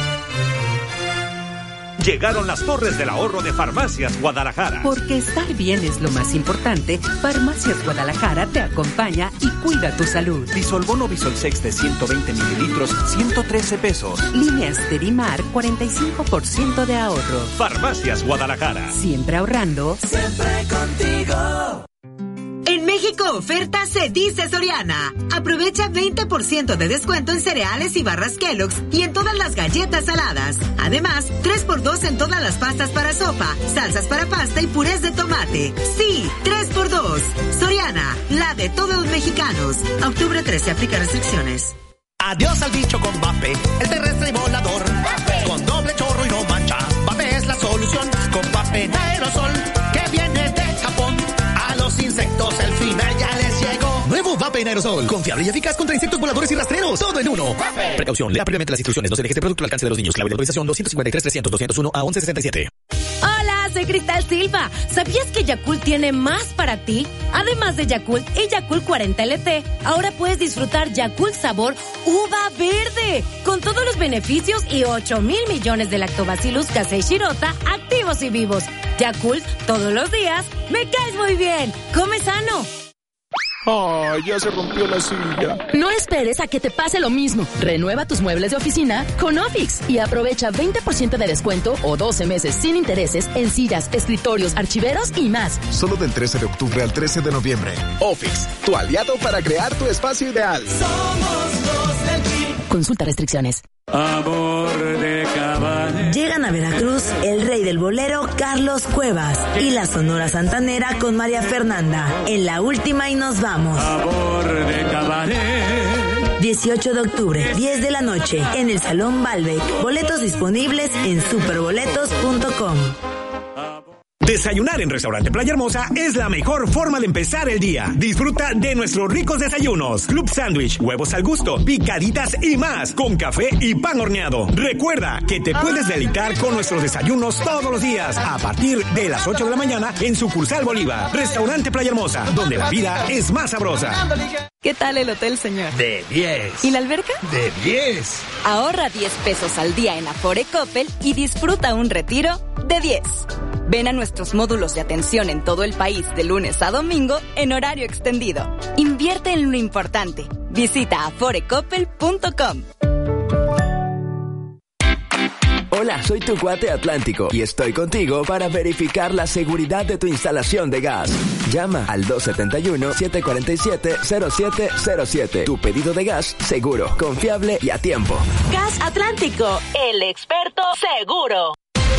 Llegaron las torres del ahorro de Farmacias Guadalajara. Porque estar bien es lo más importante, Farmacias Guadalajara te acompaña y cuida tu salud. Bisolbono Bisolsex de ciento veinte mililitros, ciento trece pesos. Línea Sterimar, cuarenta y cinco por ciento de ahorro. Farmacias Guadalajara. Siempre ahorrando. Siempre contigo. En México oferta se dice Soriana. Aprovecha veinte por ciento de descuento en cereales y barras Kellogg's y en todas las galletas saladas. Además, tres por dos en todas las pastas para sopa, salsas para pasta y purés de tomate. Sí, tres por dos. Soriana, la de todos los mexicanos. A octubre trece, aplica restricciones. Adiós al bicho con Vape, el terrestre y volador. Vape. Con doble chorro y no mancha. Vape es la solución. Con Vape de aerosol que viene de Japón. A los insectos el final ya les llegó. Nuevo Vape en aerosol, confiable y eficaz contra insectos voladores y rastreros. Todo en uno. Vape. Precaución, lea previamente las instrucciones. No se deje este producto al alcance de los niños. Clave de autorización doscientos cincuenta y tres, trescientos, doscientos uno a once sesenta y siete. Hola, soy Cristal Silva. ¿Sabías que Yakult tiene más para ti? Además de Yakult y Yakult cuarenta L T, ahora puedes disfrutar Yakult sabor uva verde, con todos los beneficios y ocho mil millones de lactobacillus casei shirota activos y vivos. Yakult, todos los días, me caes muy bien. Come sano. ¡Ay, ya se rompió la silla! No esperes a que te pase lo mismo. Renueva tus muebles de oficina con Ofix y aprovecha veinte por ciento de descuento o doce meses sin intereses en sillas, escritorios, archiveros y más. Solo del trece de octubre al trece de noviembre. Ofix, tu aliado para crear tu espacio ideal. Somos los del P I B. Consulta restricciones. Amor de caballo. Llegan a Veracruz el rey del bolero Carlos Cuevas y la Sonora Santanera con María Fernanda. En la última y nos vamos. Amor de caballo. dieciocho de octubre, diez de la noche, en el Salón Balbec. Boletos disponibles en superboletos punto com. Desayunar en Restaurante Playa Hermosa es la mejor forma de empezar el día. Disfruta de nuestros ricos desayunos, club sándwich, huevos al gusto, picaditas y más, con café y pan horneado. Recuerda que te puedes deleitar con nuestros desayunos todos los días a partir de las ocho de la mañana en Sucursal Bolívar. Restaurante Playa Hermosa, donde la vida es más sabrosa. ¿Qué tal el hotel, señor? De diez. ¿Y la alberca? De diez. Ahorra diez pesos al día en Afore Coppel y disfruta un retiro de diez. Ven a nuestros módulos de atención en todo el país de lunes a domingo en horario extendido. Invierte en lo importante. Visita afore coppel punto com. Hola, soy tu cuate Atlántico y estoy contigo para verificar la seguridad de tu instalación de gas. Llama al dos siete uno, siete cuatro siete, cero siete cero siete. Tu pedido de gas seguro, confiable y a tiempo. Gas Atlántico, el experto seguro.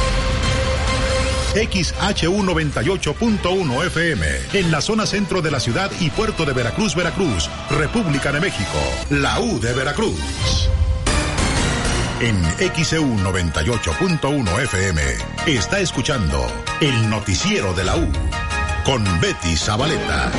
X H U noventa y ocho punto uno F M, en la zona centro de la ciudad y puerto de Veracruz, Veracruz, República de México, la U de Veracruz. En X E U noventa y ocho punto uno F M está escuchando el noticiero de la U con Betty Zabaleta.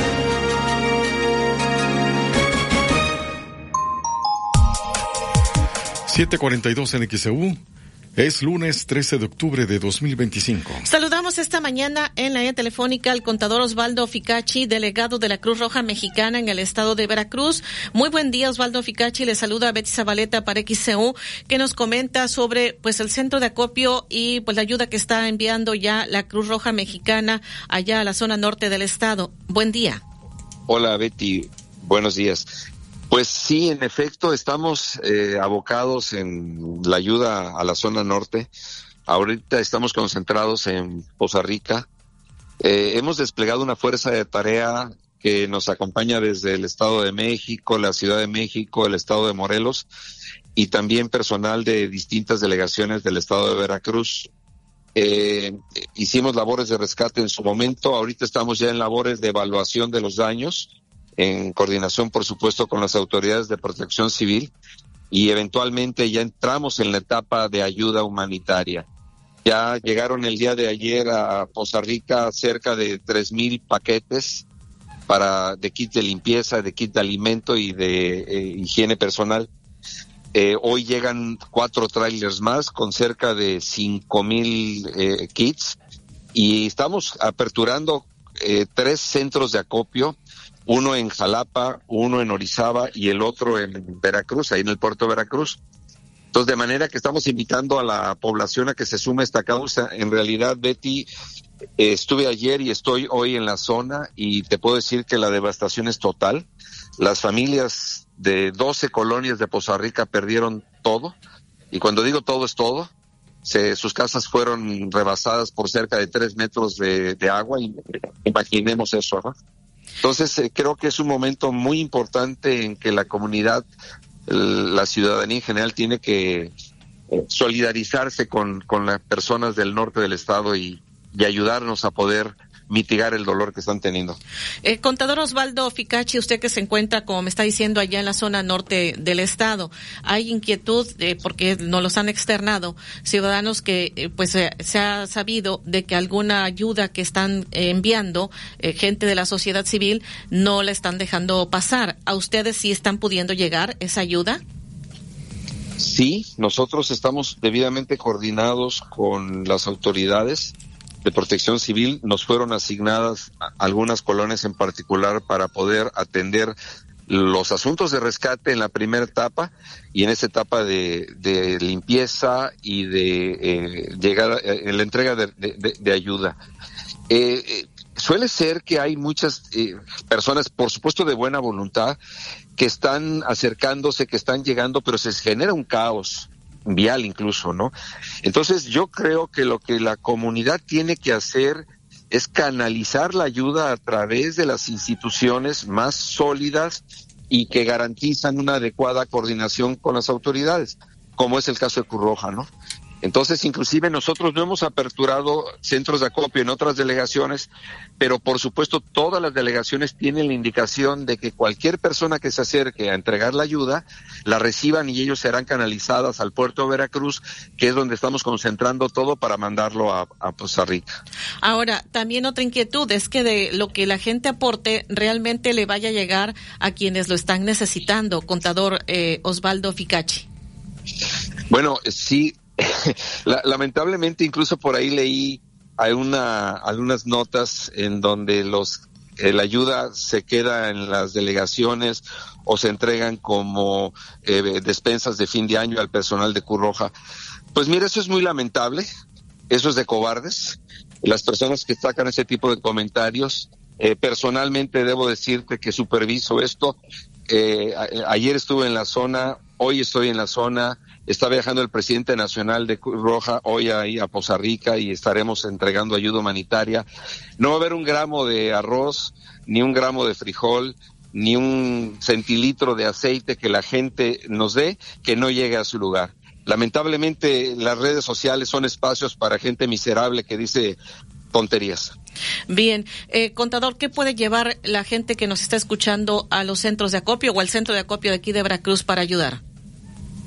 siete cuarenta y dos en X E U. Es lunes trece de octubre de dos mil veinticinco. Saludamos esta mañana en la línea telefónica al contador Osvaldo Ficachi, delegado de la Cruz Roja Mexicana en el estado de Veracruz. Muy buen día, Osvaldo Ficachi. Le saluda a Betty Zabaleta para X E U, que nos comenta sobre pues el centro de acopio y pues la ayuda que está enviando ya la Cruz Roja Mexicana allá a la zona norte del estado. Buen día. Hola, Betty. Buenos días. Pues sí, en efecto, estamos eh, abocados en la ayuda a la zona norte. Ahorita estamos concentrados en Poza Rica. Eh, hemos desplegado una fuerza de tarea que nos acompaña desde el Estado de México, la Ciudad de México, el Estado de Morelos y también personal de distintas delegaciones del Estado de Veracruz. Eh, hicimos labores de rescate en su momento. Ahorita estamos ya en labores de evaluación de los daños, en coordinación, por supuesto, con las autoridades de protección civil, y eventualmente ya entramos en la etapa de ayuda humanitaria. Ya llegaron el día de ayer a Poza Rica cerca de tres mil paquetes para de kit de limpieza, de kit de alimento y de eh, higiene personal. Eh, hoy llegan cuatro trailers más con cerca de cinco mil eh, kits, y estamos aperturando eh, tres centros de acopio, uno en Jalapa, uno en Orizaba y el otro en Veracruz, ahí en el puerto de Veracruz. Entonces, de manera que estamos invitando a la población a que se sume a esta causa. En realidad, Betty, eh, estuve ayer y estoy hoy en la zona y te puedo decir que la devastación es total. Las familias de doce colonias de Poza Rica perdieron todo, y cuando digo todo es todo. Se, sus casas fueron rebasadas por cerca de tres metros de, de agua, y imaginemos eso, ¿no? Entonces, eh, creo que es un momento muy importante en que la comunidad, la ciudadanía en general, tiene que eh, solidarizarse con, con las personas del norte del estado y, y ayudarnos a poder mitigar el dolor que están teniendo. Eh, contador Osvaldo Ficachi, usted que se encuentra, como me está diciendo, allá en la zona norte del estado, hay inquietud eh, porque nos los han externado ciudadanos que eh, pues eh, se ha sabido de que alguna ayuda que están eh, enviando eh, gente de la sociedad civil no la están dejando pasar. ¿A ustedes sí están pudiendo llegar esa ayuda? Sí, nosotros estamos debidamente coordinados con las autoridades de protección civil. Nos fueron asignadas algunas colonias en particular para poder atender los asuntos de rescate en la primera etapa y en esa etapa de, de limpieza y de eh, llegada, en eh, la entrega de, de, de ayuda. Eh, eh, suele ser que hay muchas eh, personas, por supuesto de buena voluntad, que están acercándose, que están llegando, pero se genera un caos vial incluso, ¿no? Entonces yo creo que lo que la comunidad tiene que hacer es canalizar la ayuda a través de las instituciones más sólidas y que garantizan una adecuada coordinación con las autoridades, como es el caso de Cruz Roja, ¿no? Entonces, inclusive nosotros no hemos aperturado centros de acopio en otras delegaciones, pero por supuesto todas las delegaciones tienen la indicación de que cualquier persona que se acerque a entregar la ayuda, la reciban y ellos serán canalizadas al puerto de Veracruz, que es donde estamos concentrando todo para mandarlo a, a Poza Rica. Ahora, también otra inquietud es que de lo que la gente aporte realmente le vaya a llegar a quienes lo están necesitando, contador eh, Osvaldo Ficachi. Bueno, sí. Lamentablemente, incluso por ahí leí hay una, algunas notas en donde los eh, la ayuda se queda en las delegaciones o se entregan como eh, despensas de fin de año al personal de Cruz Roja. Pues mira, eso es muy lamentable, eso es de cobardes. Las personas que sacan ese tipo de comentarios, eh, personalmente debo decirte que superviso esto. Eh, a, ayer estuve en la zona, hoy estoy en la zona. Está viajando el presidente nacional de Cruz Roja hoy ahí a Poza Rica y estaremos entregando ayuda humanitaria. No va a haber un gramo de arroz, ni un gramo de frijol, ni un centilitro de aceite que la gente nos dé que no llegue a su lugar. Lamentablemente las redes sociales son espacios para gente miserable que dice tonterías. Bien, eh, contador, ¿qué puede llevar la gente que nos está escuchando a los centros de acopio o al centro de acopio de aquí de Veracruz para ayudar?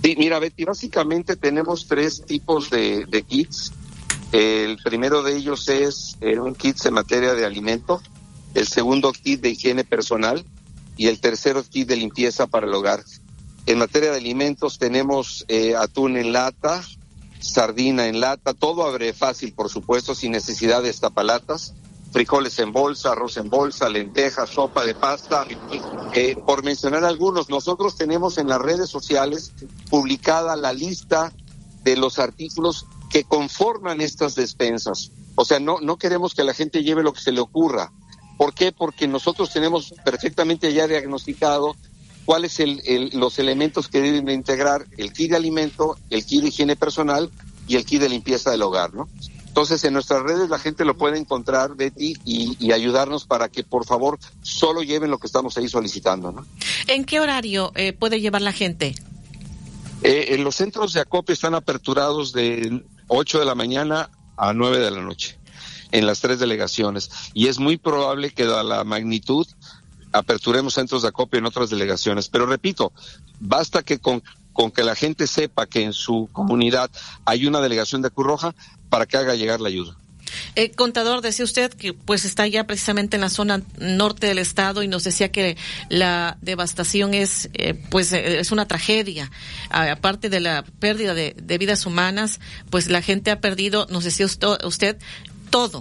Sí, mira, Betty, básicamente tenemos tres tipos de, de kits. El primero de ellos es eh, un kit en materia de alimento, el segundo kit de higiene personal y el tercero kit de limpieza para el hogar. En materia de alimentos tenemos eh, atún en lata, sardina en lata, todo abre fácil, por supuesto, sin necesidad de estapalatas, frijoles en bolsa, arroz en bolsa, lentejas, sopa de pasta, eh, por mencionar algunos. Nosotros tenemos en las redes sociales publicada la lista de los artículos que conforman estas despensas. O sea, no, no queremos que la gente lleve lo que se le ocurra. ¿Por qué? Porque nosotros tenemos perfectamente ya diagnosticado cuáles son los elementos que deben de integrar el kit de alimento, el kit de higiene personal y el kit de limpieza del hogar, ¿no? Entonces, en nuestras redes la gente lo puede encontrar, Betty, y, y ayudarnos para que, por favor, solo lleven lo que estamos ahí solicitando, ¿no? ¿En qué horario eh, puede llevar la gente? Eh, en los centros de acopio están aperturados de ocho de la mañana a nueve de la noche, en las tres delegaciones. Y es muy probable que, dada la magnitud, aperturemos centros de acopio en otras delegaciones. Pero repito, basta que con, con que la gente sepa que en su comunidad hay una delegación de Cruz Roja para que haga llegar la ayuda. Eh, contador, decía usted que pues está ya precisamente en la zona norte del estado y nos decía que la devastación es eh, pues eh, es una tragedia. A, aparte de la pérdida de, de vidas humanas, pues la gente ha perdido, nos decía usted, usted todo.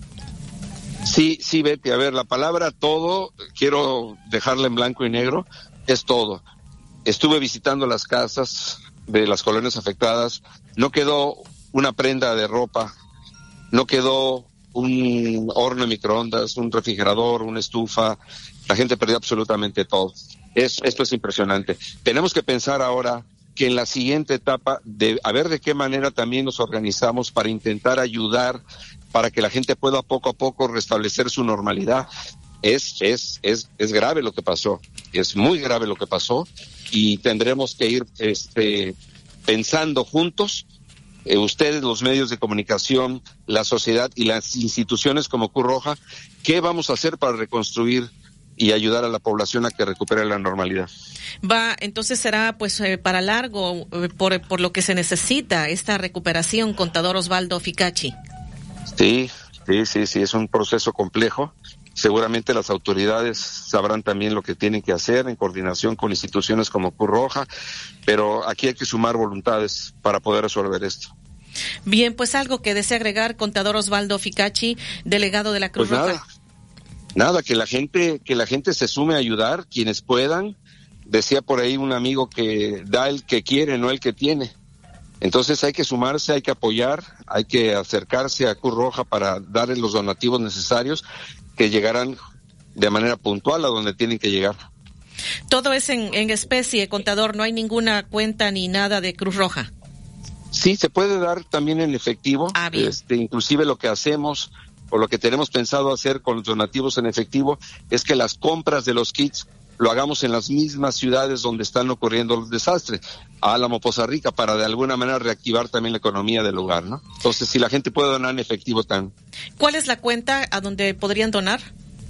Sí, sí, Betty, a ver, la palabra todo, quiero dejarla en blanco y negro, es todo. Estuve visitando las casas de las colonias afectadas, no quedó una prenda de ropa, no quedó un horno de microondas, un refrigerador, una estufa, la gente perdió absolutamente todo. Es, esto es impresionante. Tenemos que pensar ahora que en la siguiente etapa, de a ver de qué manera también nos organizamos para intentar ayudar, para que la gente pueda poco a poco restablecer su normalidad. Es, es, es, es grave lo que pasó, es muy grave lo que pasó, y tendremos que ir este, pensando juntos, eh, ustedes, los medios de comunicación, la sociedad y las instituciones como Cruz Roja, qué vamos a hacer para reconstruir y ayudar a la población a que recupere la normalidad. Va, entonces será pues eh, para largo, eh, por, por lo que se necesita esta recuperación, contador Osvaldo Ficacci. Sí, sí, sí, sí, es un proceso complejo. Seguramente las autoridades sabrán también lo que tienen que hacer en coordinación con instituciones como Cruz Roja, pero aquí hay que sumar voluntades para poder resolver esto. Bien, pues algo que desea agregar, contador Osvaldo Ficacci, delegado de la Cruz pues Roja. Nada, nada, que la gente, que la gente se sume a ayudar, quienes puedan. Decía por ahí un amigo que da el que quiere, no el que tiene. Entonces hay que sumarse, hay que apoyar, hay que acercarse a Cruz Roja para darle los donativos necesarios que llegarán de manera puntual a donde tienen que llegar. Todo es en, en especie, contador, no hay ninguna cuenta ni nada de Cruz Roja. Sí, se puede dar también en efectivo, ah, bien. Este, inclusive lo que hacemos o lo que tenemos pensado hacer con los donativos en efectivo es que las compras de los kits lo hagamos en las mismas ciudades donde están ocurriendo los desastres, Álamo, Poza Rica, para de alguna manera reactivar también la economía del lugar, ¿no? Entonces, si la gente puede donar en efectivo tan. ¿Cuál es la cuenta a donde podrían donar?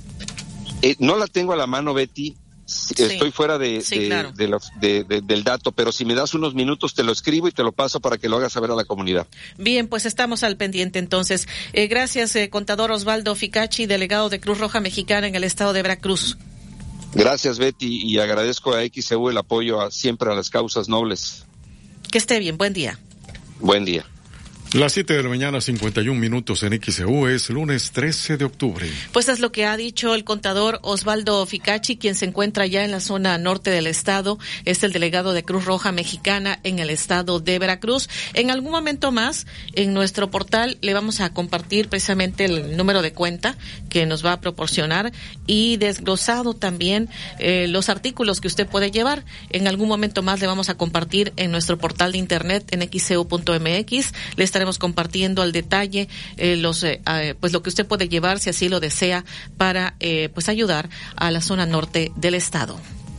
Eh, no la tengo a la mano, Betty. Sí. Estoy fuera de, sí, de, claro. de, los, de, de, del dato, pero si me das unos minutos te lo escribo y te lo paso para que lo hagas saber a la comunidad. Bien, pues estamos al pendiente entonces. Eh, gracias, eh, contador Osvaldo Ficacci, delegado de Cruz Roja Mexicana en el estado de Veracruz. Gracias, Betty, y agradezco a X E U el apoyo a, siempre a las causas nobles. Que esté bien, buen día. Buen día. Las siete de la mañana, cincuenta y un minutos en X E U, es lunes trece de octubre. Pues es lo que ha dicho el contador Osvaldo Ficacci, quien se encuentra ya en la zona norte del estado, es el delegado de Cruz Roja Mexicana en el estado de Veracruz. En algún momento más, en nuestro portal, le vamos a compartir precisamente el número de cuenta que nos va a proporcionar y desglosado también eh, los artículos que usted puede llevar. En algún momento más le vamos a compartir en nuestro portal de internet en x e u punto m x. Le estaremos compartiendo al detalle eh, los eh, eh, pues lo que usted puede llevar si así lo desea para eh, pues ayudar a la zona norte del estado.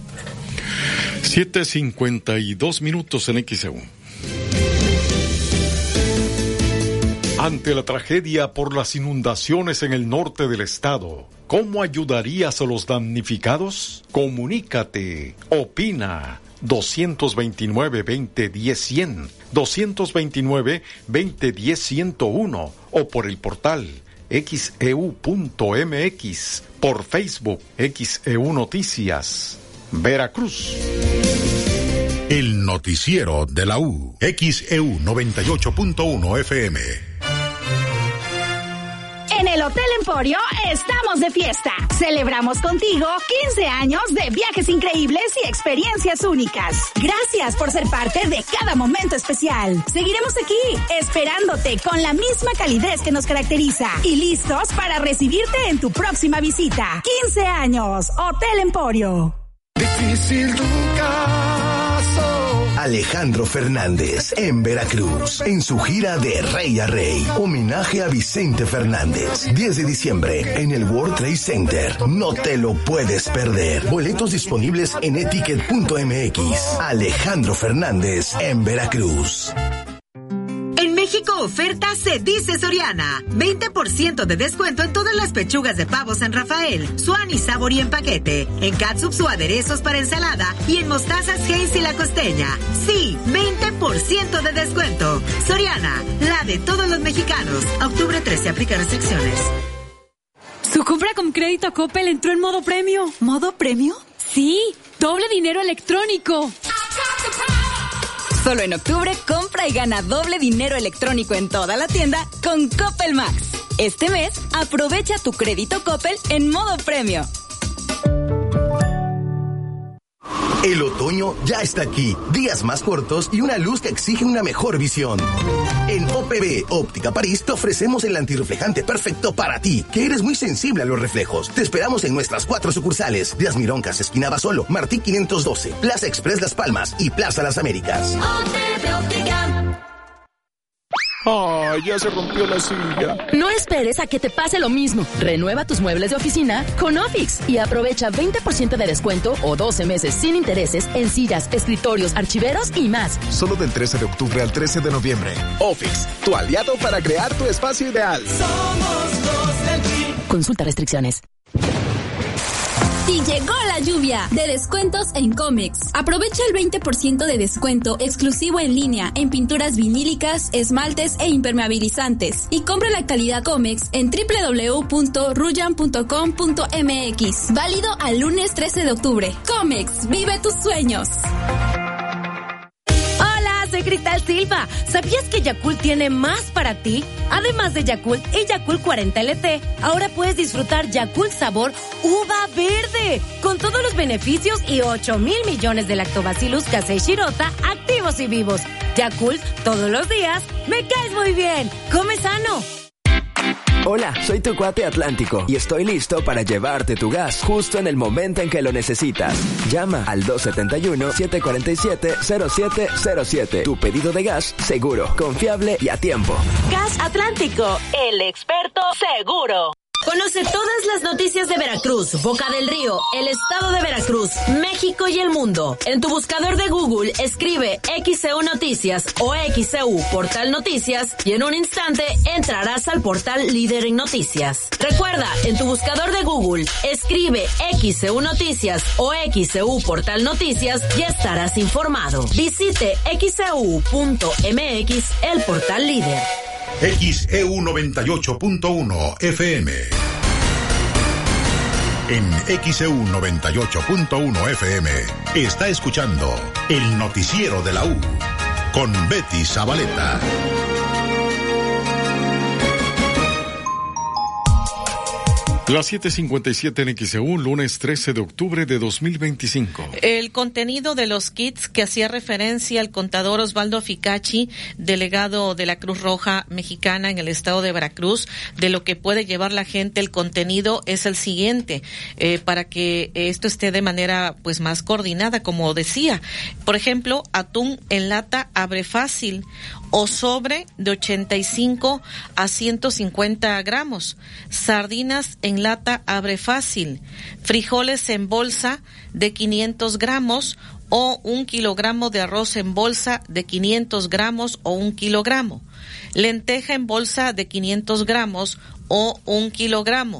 siete cincuenta y dos minutos en X E U. Ante la tragedia por las inundaciones en el norte del estado, ¿cómo ayudarías a los damnificados? Comunícate, opina. dos veintinueve, veinte diez, cien, dos veintinueve, veinte diez, ciento uno o por el portal equis e u punto eme equis, por Facebook X E U Noticias, Veracruz. El noticiero de la U, X E U noventa y ocho punto uno F M. En el Hotel Emporio estamos de fiesta. Celebramos contigo quince años de viajes increíbles y experiencias únicas. Gracias por ser parte de cada momento especial. Seguiremos aquí, esperándote con la misma calidez que nos caracteriza y listos para recibirte en tu próxima visita. quince años, Hotel Emporio. Difícil tu caso. Alejandro Fernández en Veracruz, en su gira de Rey a Rey. Homenaje a Vicente Fernández. diez de diciembre en el World Trade Center. No te lo puedes perder. Boletos disponibles en etiquet punto eme equis. Alejandro Fernández en Veracruz. En México oferta se dice Soriana. veinte por ciento de descuento en todas las pechugas de pavo San Rafael, Swan y Sabor en paquete, en catsups o aderezos para ensalada y en mostazas Heinz y La Costeña. Sí, veinte por ciento de descuento. Soriana, la de todos los mexicanos. Octubre trece, aplica restricciones. Su compra con crédito Coppel entró en modo premio. ¿Modo premio? Sí, doble dinero electrónico. Solo en octubre, compra y gana doble dinero electrónico en toda la tienda con Coppel Max. Este mes, aprovecha tu crédito Coppel en modo premio. El otoño ya está aquí. Días más cortos y una luz que exige una mejor visión. En O P B Óptica París te ofrecemos el antirreflejante perfecto para ti, que eres muy sensible a los reflejos. Te esperamos en nuestras cuatro sucursales: Díaz Mironcas, esquina Basolo, Martí quinientos doce, Plaza Express Las Palmas y Plaza Las Américas. O P B Óptica. ¡Ay, ya se rompió la silla! No esperes a que te pase lo mismo. Renueva tus muebles de oficina con Ofix y aprovecha veinte por ciento de descuento o doce meses sin intereses en sillas, escritorios, archiveros y más. Solo del trece de octubre al trece de noviembre. Ofix, tu aliado para crear tu espacio ideal. Somos los del P. Consulta restricciones. Y llegó la lluvia de descuentos en Comex. Aprovecha el veinte por ciento de descuento exclusivo en línea en pinturas vinílicas, esmaltes e impermeabilizantes. Y compra la calidad Comex en doble u doble u doble u punto ruyan punto com punto eme equis. Válido al lunes trece de octubre. Comex, vive tus sueños. Soy Cristal Silva. ¿Sabías que Yakult tiene más para ti? Además de Yakult y Yakult cuarenta L T, ahora puedes disfrutar Yakult sabor uva verde, con todos los beneficios y ocho mil millones de lactobacillus casei shirota activos y vivos. Yakult, todos los días, me caes muy bien. Come sano. Hola, soy tu cuate Atlántico y estoy listo para llevarte tu gas justo en el momento en que lo necesitas. Llama al dos setenta y uno, siete cuarenta y siete, cero siete cero siete. Tu pedido de gas seguro, confiable y a tiempo. Gas Atlántico, el experto seguro. Conoce todas las noticias de Veracruz, Boca del Río, el estado de Veracruz, México y el mundo. En tu buscador de Google escribe X E U Noticias o X E U Portal Noticias y en un instante entrarás al portal líder en noticias. Recuerda, en tu buscador de Google escribe X E U Noticias o X E U Portal Noticias y estarás informado. Visite equis e u punto eme equis, el portal líder. X E U noventa y ocho punto uno F M. En X E U noventa y ocho punto uno F M está escuchando el noticiero de la U con Betty Zabaleta. Las siete cincuenta y siete en X E U, lunes trece de octubre de dos mil veinticinco. El contenido de los kits que hacía referencia al contador Osvaldo Ficachi, delegado de la Cruz Roja Mexicana en el estado de Veracruz, de lo que puede llevar la gente, el contenido es el siguiente, eh, para que esto esté de manera pues más coordinada, como decía. Por ejemplo, atún en lata abre fácil o sobre de ochenta y cinco a ciento cincuenta gramos, sardinas en lata abre fácil, frijoles en bolsa de quinientos gramos o un kilogramo de arroz en bolsa de quinientos gramos o un kilogramo, lenteja en bolsa de quinientos gramos o un kilogramo,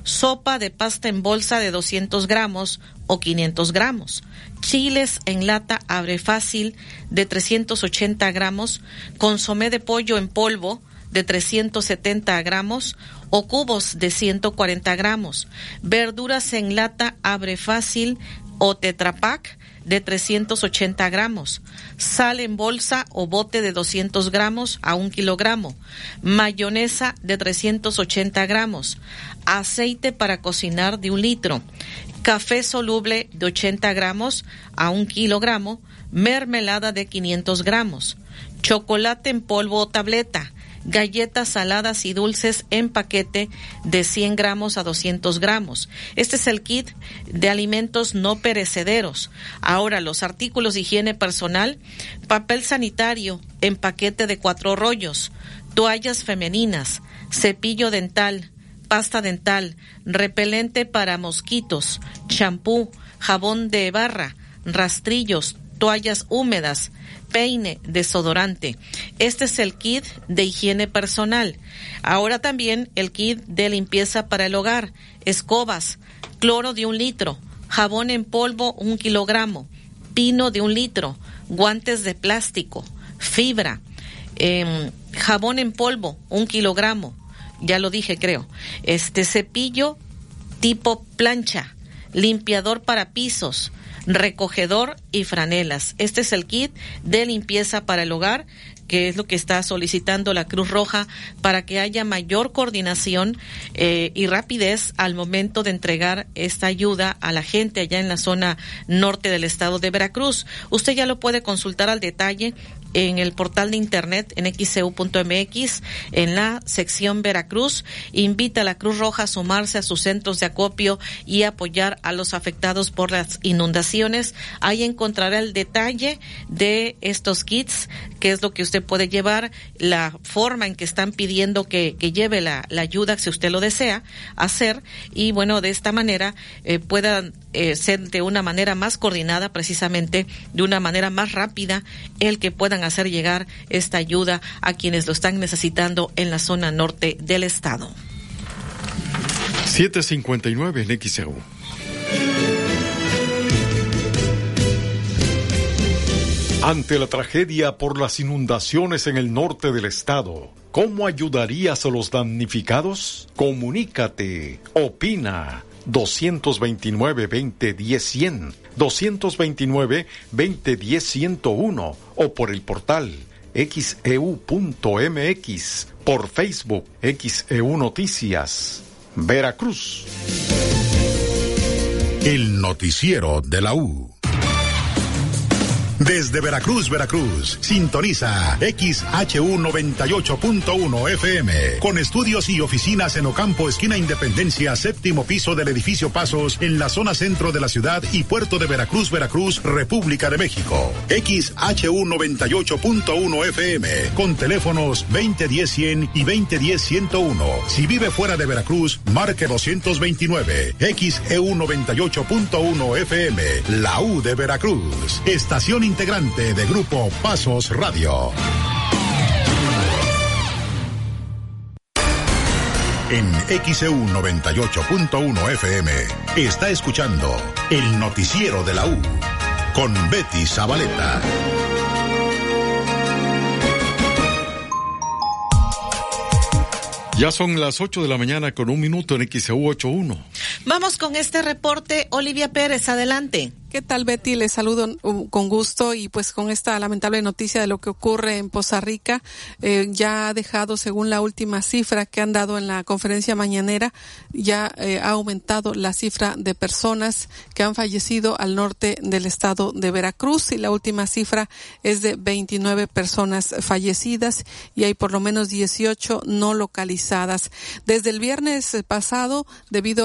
sopa de pasta en bolsa de doscientos gramos o quinientos gramos, chiles en lata Abre Fácil de trescientos ochenta gramos, consomé de pollo en polvo de trescientos setenta gramos o cubos de ciento cuarenta gramos, verduras en lata Abre Fácil o Tetra Pak de trescientos ochenta gramos, sal en bolsa o bote de doscientos gramos a un kilogramo, mayonesa de trescientos ochenta gramos, aceite para cocinar de un litro, café soluble de ochenta gramos a un kilogramo, mermelada de quinientos gramos, chocolate en polvo o tableta, galletas saladas y dulces en paquete de cien gramos a doscientos gramos. Este es el kit de alimentos no perecederos. Ahora, los artículos de higiene personal, papel sanitario en paquete de cuatro rollos, toallas femeninas, cepillo dental, pasta dental, repelente para mosquitos, champú, jabón de barra, rastrillos, toallas húmedas, peine, desodorante. Este es el kit de higiene personal. Ahora también el kit de limpieza para el hogar, escobas, cloro de un litro, jabón en polvo un kilogramo, pino de un litro, guantes de plástico, fibra, eh, jabón en polvo un kilogramo, ya lo dije creo, este cepillo tipo plancha, limpiador para pisos, recogedor y franelas. Este es el kit de limpieza para el hogar, que es lo que está solicitando la Cruz Roja para que haya mayor coordinación eh, y rapidez al momento de entregar esta ayuda a la gente allá en la zona norte del estado de Veracruz. Usted ya lo puede consultar al detalle en el portal de internet en equis ce u punto eme equis, en la sección Veracruz. Invita a la Cruz Roja a sumarse a sus centros de acopio y apoyar a los afectados por las inundaciones. Ahí encontrará el detalle de estos kits, que es lo que usted puede llevar, la forma en que están pidiendo que, que lleve la, la ayuda, si usted lo desea hacer, y bueno, de esta manera eh, puedan eh, ser de una manera más coordinada, precisamente de una manera más rápida, el que puedan hacer llegar esta ayuda a quienes lo están necesitando en la zona norte del estado. siete cincuenta y nueve en X E U. Ante la tragedia por las inundaciones en el norte del estado, ¿cómo ayudarías a los damnificados? Comunícate, opina. dos veintinueve, veinte diez, cien, dos veintinueve, veinte diez, ciento uno o por el portal equis e u punto eme equis, por Facebook X E U Noticias, Veracruz. El noticiero de la U. Desde Veracruz, Veracruz, sintoniza X H U noventa y ocho punto uno F M, con estudios y oficinas en Ocampo, esquina Independencia, séptimo piso del edificio Pasos, en la zona centro de la ciudad y puerto de Veracruz, Veracruz, República de México. X H U noventa y ocho punto uno F M, con teléfonos veinte diez, cien y veinte diez, ciento uno. Si vive fuera de Veracruz, marque doscientos veintinueve. X E U noventa y ocho punto uno F M, la U de Veracruz. Estación integrante de Grupo Pasos Radio. En X E U noventa y ocho punto uno F M está escuchando el noticiero de la U con Betty Zabaleta. Ya son las ocho de la mañana con un minuto en X E U ochenta y uno. Vamos con este reporte. Olivia Pérez, adelante. ¿Qué tal, Betty? Les saludo con gusto y pues con esta lamentable noticia de lo que ocurre en Poza Rica. Eh, ya ha dejado, según la última cifra que han dado en la conferencia mañanera, ya eh, ha aumentado la cifra de personas que han fallecido al norte del estado de Veracruz, y la última cifra es de veintinueve personas fallecidas y hay por lo menos dieciocho no localizadas. Desde el viernes pasado, debido a esta emergencia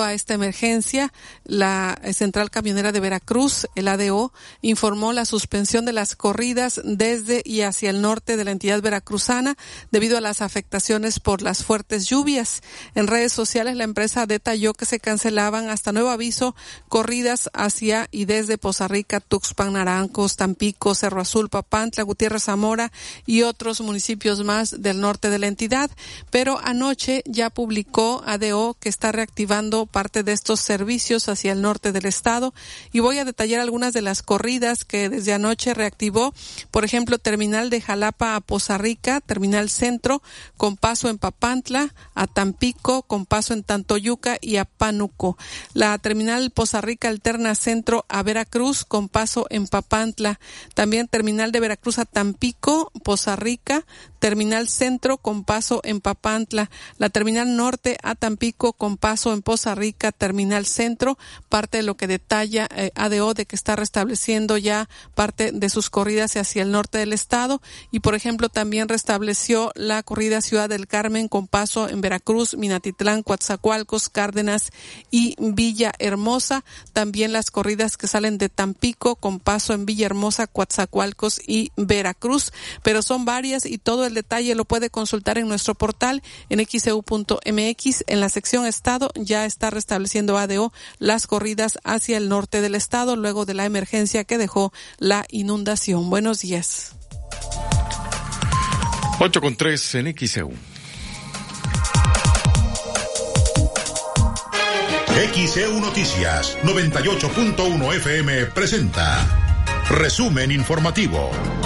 emergencia, la Central Camionera de Veracruz, el A D O, informó la suspensión de las corridas desde y hacia el norte de la entidad veracruzana debido a las afectaciones por las fuertes lluvias. En redes sociales, la empresa detalló que se cancelaban hasta nuevo aviso corridas hacia y desde Poza Rica, Tuxpan, Naranjos, Tampico, Cerro Azul, Papantla, Gutiérrez Zamora y otros municipios más del norte de la entidad. Pero anoche ya publicó A D O que está reactivando parte de estos servicios hacia el norte del estado, y voy a detallar algunas de las corridas que desde anoche reactivó. Por ejemplo, terminal de Jalapa a Poza Rica, terminal centro con paso en Papantla, a Tampico con paso en Tantoyuca y a Pánuco. La terminal Poza Rica alterna centro a Veracruz con paso en Papantla. También terminal de Veracruz a Tampico, Poza Rica, terminal centro con paso en Papantla. La terminal norte a Tampico con paso en Poza Rica, terminal centro, parte de lo que detalla eh, A D O de que está restableciendo ya parte de sus corridas hacia el norte del estado. Y por ejemplo también restableció la corrida Ciudad del Carmen con paso en Veracruz, Minatitlán, Coatzacoalcos, Cárdenas y Villahermosa. También las corridas que salen de Tampico con paso en Villahermosa, Coatzacoalcos y Veracruz. Pero son varias y todo el detalle lo puede consultar en nuestro portal en x e u punto m x. En la sección Estado ya está restableciendo A D O las corridas hacia el norte del estado luego de la emergencia que dejó la inundación. Buenos días. ocho con tres en X E U. X E U Noticias noventa y ocho punto uno F M presenta Resumen Informativo.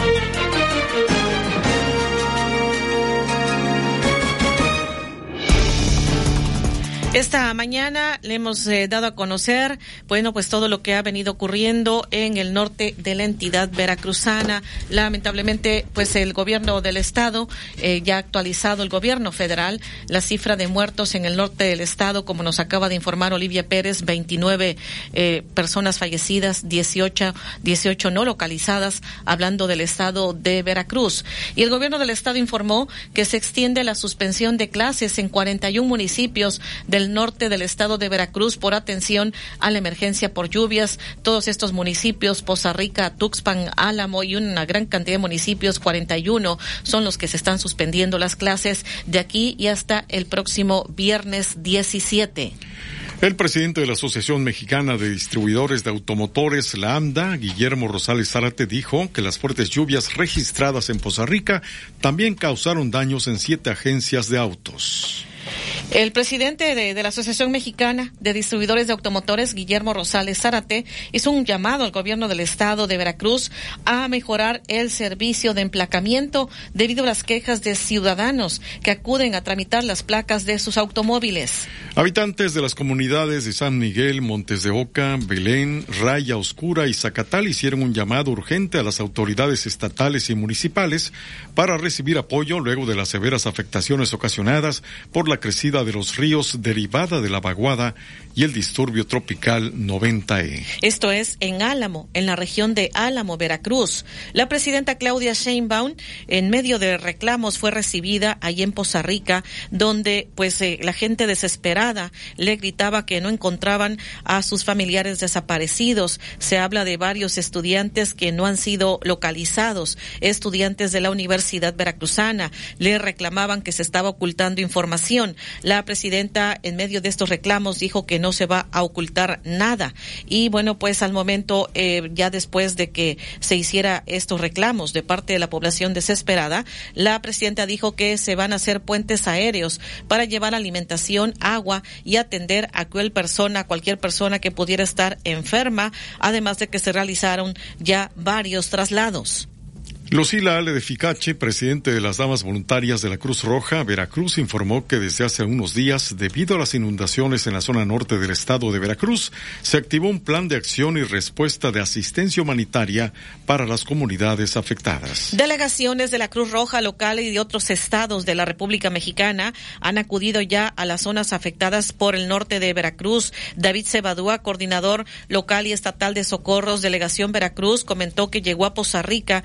Esta mañana le hemos eh, dado a conocer, bueno, pues todo lo que ha venido ocurriendo en el norte de la entidad veracruzana. Lamentablemente, pues el gobierno del estado eh, ya ha actualizado, el gobierno federal, la cifra de muertos en el norte del estado, como nos acaba de informar Olivia Pérez, veintinueve eh, personas fallecidas, dieciocho, dieciocho no localizadas, hablando del estado de Veracruz. Y el gobierno del estado informó que se extiende la suspensión de clases en cuarenta y un municipios del norte del estado de Veracruz por atención a la emergencia por lluvias. Todos estos municipios, Poza Rica, Tuxpan, Álamo y una gran cantidad de municipios, cuarenta y uno, son los que se están suspendiendo las clases de aquí y hasta el próximo viernes diecisiete. El presidente de la Asociación Mexicana de Distribuidores de Automotores, la AMDA, Guillermo Rosales Zárate, dijo que las fuertes lluvias registradas en Poza Rica también causaron daños en siete agencias de autos. El presidente de, de la Asociación Mexicana de Distribuidores de Automotores, Guillermo Rosales Zárate, hizo un llamado al gobierno del estado de Veracruz a mejorar el servicio de emplacamiento debido a las quejas de ciudadanos que acuden a tramitar las placas de sus automóviles. Habitantes de las comunidades de San Miguel, Montes de Oca, Belén, Raya Oscura y Zacatal hicieron un llamado urgente a las autoridades estatales y municipales para recibir apoyo luego de las severas afectaciones ocasionadas por la crecida de los ríos derivada de la vaguada y el disturbio tropical noventa E. Esto es en Álamo, en la región de Álamo, Veracruz. La presidenta Claudia Sheinbaum, en medio de reclamos, fue recibida allí en Poza Rica, donde pues eh, la gente desesperada le gritaba que no encontraban a sus familiares desaparecidos. Se habla de varios estudiantes que no han sido localizados, estudiantes de la Universidad Veracruzana. Le reclamaban que se estaba ocultando información. La presidenta, en medio de estos reclamos, dijo que no se va a ocultar nada. Y bueno, pues al momento, eh, ya después de que se hiciera estos reclamos de parte de la población desesperada, la presidenta dijo que se van a hacer puentes aéreos para llevar alimentación, agua y atender a cualquier persona, cualquier persona que pudiera estar enferma, además de que se realizaron ya varios traslados. Lucila Ale de Ficache, presidente de las Damas Voluntarias de la Cruz Roja Veracruz, informó que desde hace unos días, debido a las inundaciones en la zona norte del estado de Veracruz, se activó un plan de acción y respuesta de asistencia humanitaria para las comunidades afectadas. Delegaciones de la Cruz Roja local y de otros estados de la República Mexicana han acudido ya a las zonas afectadas por el norte de Veracruz. David Cebadúa, coordinador local y estatal de socorros, Delegación Veracruz, comentó que llegó a Poza Rica a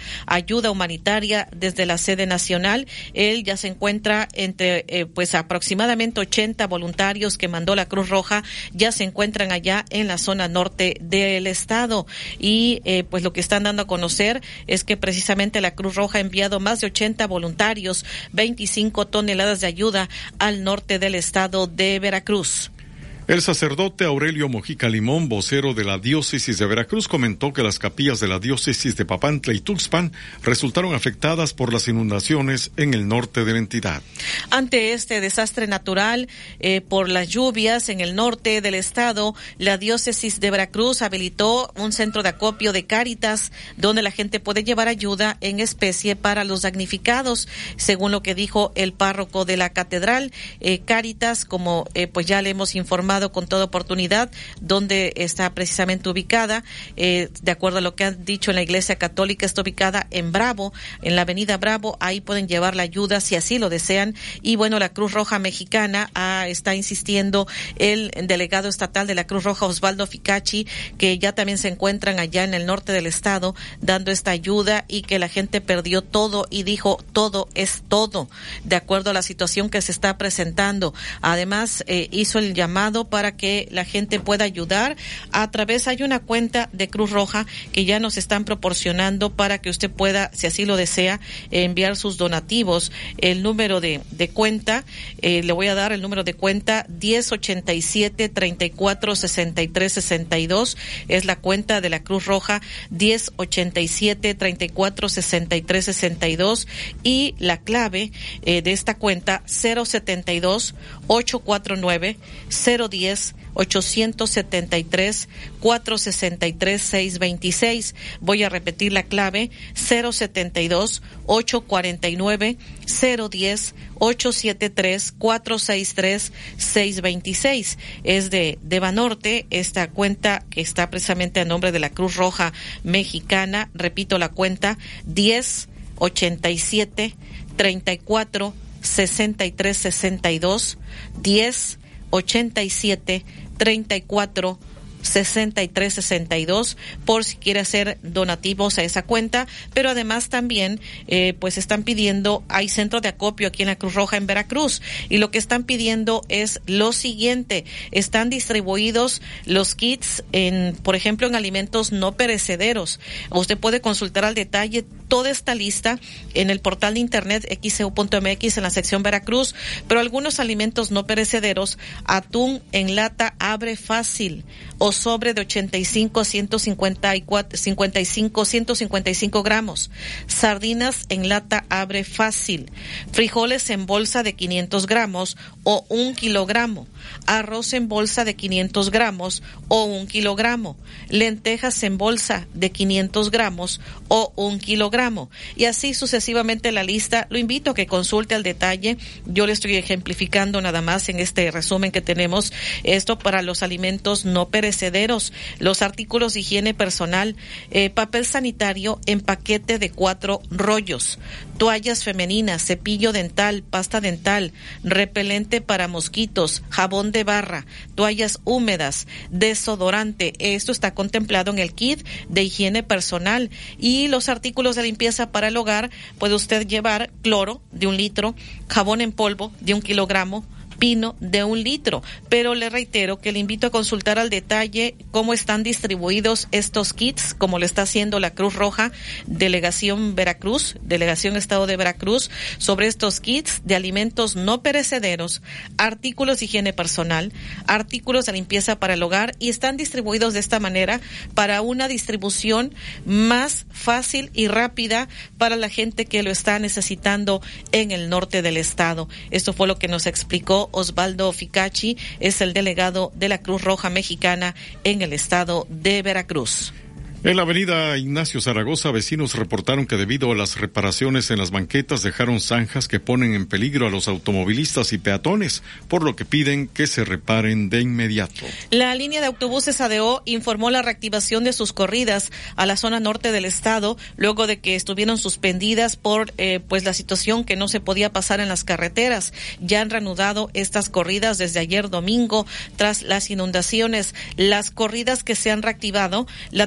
ayuda humanitaria desde la sede nacional. Él ya se encuentra entre eh, pues aproximadamente ochenta voluntarios que mandó la Cruz Roja, ya se encuentran allá en la zona norte del estado y eh, pues lo que están dando a conocer es que precisamente la Cruz Roja ha enviado más de ochenta voluntarios, veinticinco toneladas de ayuda al norte del estado de Veracruz. El sacerdote Aurelio Mojica Limón, vocero de la diócesis de Veracruz, comentó que las capillas de la diócesis de Papantla y Tuxpan resultaron afectadas por las inundaciones en el norte de la entidad. Ante este desastre natural eh, por las lluvias en el norte del estado, la diócesis de Veracruz habilitó un centro de acopio de Cáritas donde la gente puede llevar ayuda en especie para los damnificados, según lo que dijo el párroco de la catedral. eh, Cáritas, como eh, pues ya le hemos informado con toda oportunidad, donde está precisamente ubicada, eh, de acuerdo a lo que han dicho en la Iglesia Católica, está ubicada en Bravo, en la avenida Bravo. Ahí pueden llevar la ayuda si así lo desean. Y bueno, la Cruz Roja Mexicana ah, está insistiendo, el delegado estatal de la Cruz Roja, Osvaldo Ficachi, que ya también se encuentran allá en el norte del estado dando esta ayuda y que la gente perdió todo y dijo todo es todo, de acuerdo a la situación que se está presentando. Además, eh, hizo el llamado para que la gente pueda ayudar a través, hay una cuenta de Cruz Roja que ya nos están proporcionando para que usted pueda, si así lo desea, enviar sus donativos. El número de, de cuenta, eh, le voy a dar el número de cuenta diez ochenta y siete, treinta y cuatro, sesenta y tres, sesenta y dos, es la cuenta de la Cruz Roja, diez ochenta y siete, treinta y cuatro, sesenta y tres, sesenta y dos, y la clave eh, de esta cuenta cero setenta y dos, ocho cuatro nueve, cero diez, ochocientos setenta y tres, cuatrocientos sesenta y tres, seiscientos veintiséis. Voy a repetir la clave cero setenta y dos, ocho cuarenta y nueve, cero diez, ochocientos setenta y tres, cuatrocientos sesenta y tres, seiscientos veintiséis. Es de, de Banorte, esta cuenta que está precisamente a nombre de la Cruz Roja Mexicana. Repito la cuenta diez ochenta y siete, treinta y cuatro, sesenta y tres, sesenta y dos, diez ochenta y siete, treinta y cuatro, sesenta y tres, sesenta y dos, por si quiere hacer donativos a esa cuenta. Pero además también eh, pues están pidiendo, hay centro de acopio aquí en la Cruz Roja en Veracruz, y lo que están pidiendo es lo siguiente: están distribuidos los kits en, por ejemplo, en alimentos no perecederos. Usted puede consultar al detalle toda esta lista en el portal de internet equis ce u punto eme equis en la sección Veracruz, pero algunos alimentos no perecederos: atún en lata abre fácil o sobre de ochenta y cinco, ciento cincuenta y cuatro, cincuenta y cinco, ciento cincuenta y cinco gramos, sardinas en lata abre fácil, frijoles en bolsa de quinientos gramos o un kilogramo, arroz en bolsa de quinientos gramos o un kilogramo, lentejas en bolsa de quinientos gramos o un kilogramo, y así sucesivamente la lista. Lo invito a que consulte al detalle. Yo le estoy ejemplificando nada más en este resumen que tenemos esto para los alimentos no perecederos, los artículos de higiene personal, eh, papel sanitario en paquete de cuatro rollos, toallas femeninas, cepillo dental, pasta dental, repelente para mosquitos, jabón de barra, toallas húmedas, desodorante. Esto está contemplado en el kit de higiene personal. Y los artículos de limpieza para el hogar, puede usted llevar cloro de un litro, jabón en polvo de un kilogramo, pino de un litro. Pero le reitero que le invito a consultar al detalle cómo están distribuidos estos kits, como lo está haciendo la Cruz Roja, Delegación Veracruz, Delegación Estado de Veracruz, sobre estos kits de alimentos no perecederos, artículos de higiene personal, artículos de limpieza para el hogar, y están distribuidos de esta manera para una distribución más fácil y rápida para la gente que lo está necesitando en el norte del estado. Esto fue lo que nos explicó Osvaldo Ficachi, es el delegado de la Cruz Roja Mexicana en el estado de Veracruz. En la avenida Ignacio Zaragoza, vecinos reportaron que debido a las reparaciones en las banquetas dejaron zanjas que ponen en peligro a los automovilistas y peatones, por lo que piden que se reparen de inmediato. La línea de autobuses A D O informó la reactivación de sus corridas a la zona norte del estado, luego de que estuvieron suspendidas por eh, pues la situación que no se podía pasar en las carreteras. Ya han reanudado estas corridas desde ayer domingo tras las inundaciones. Las corridas que se han reactivado, la terminal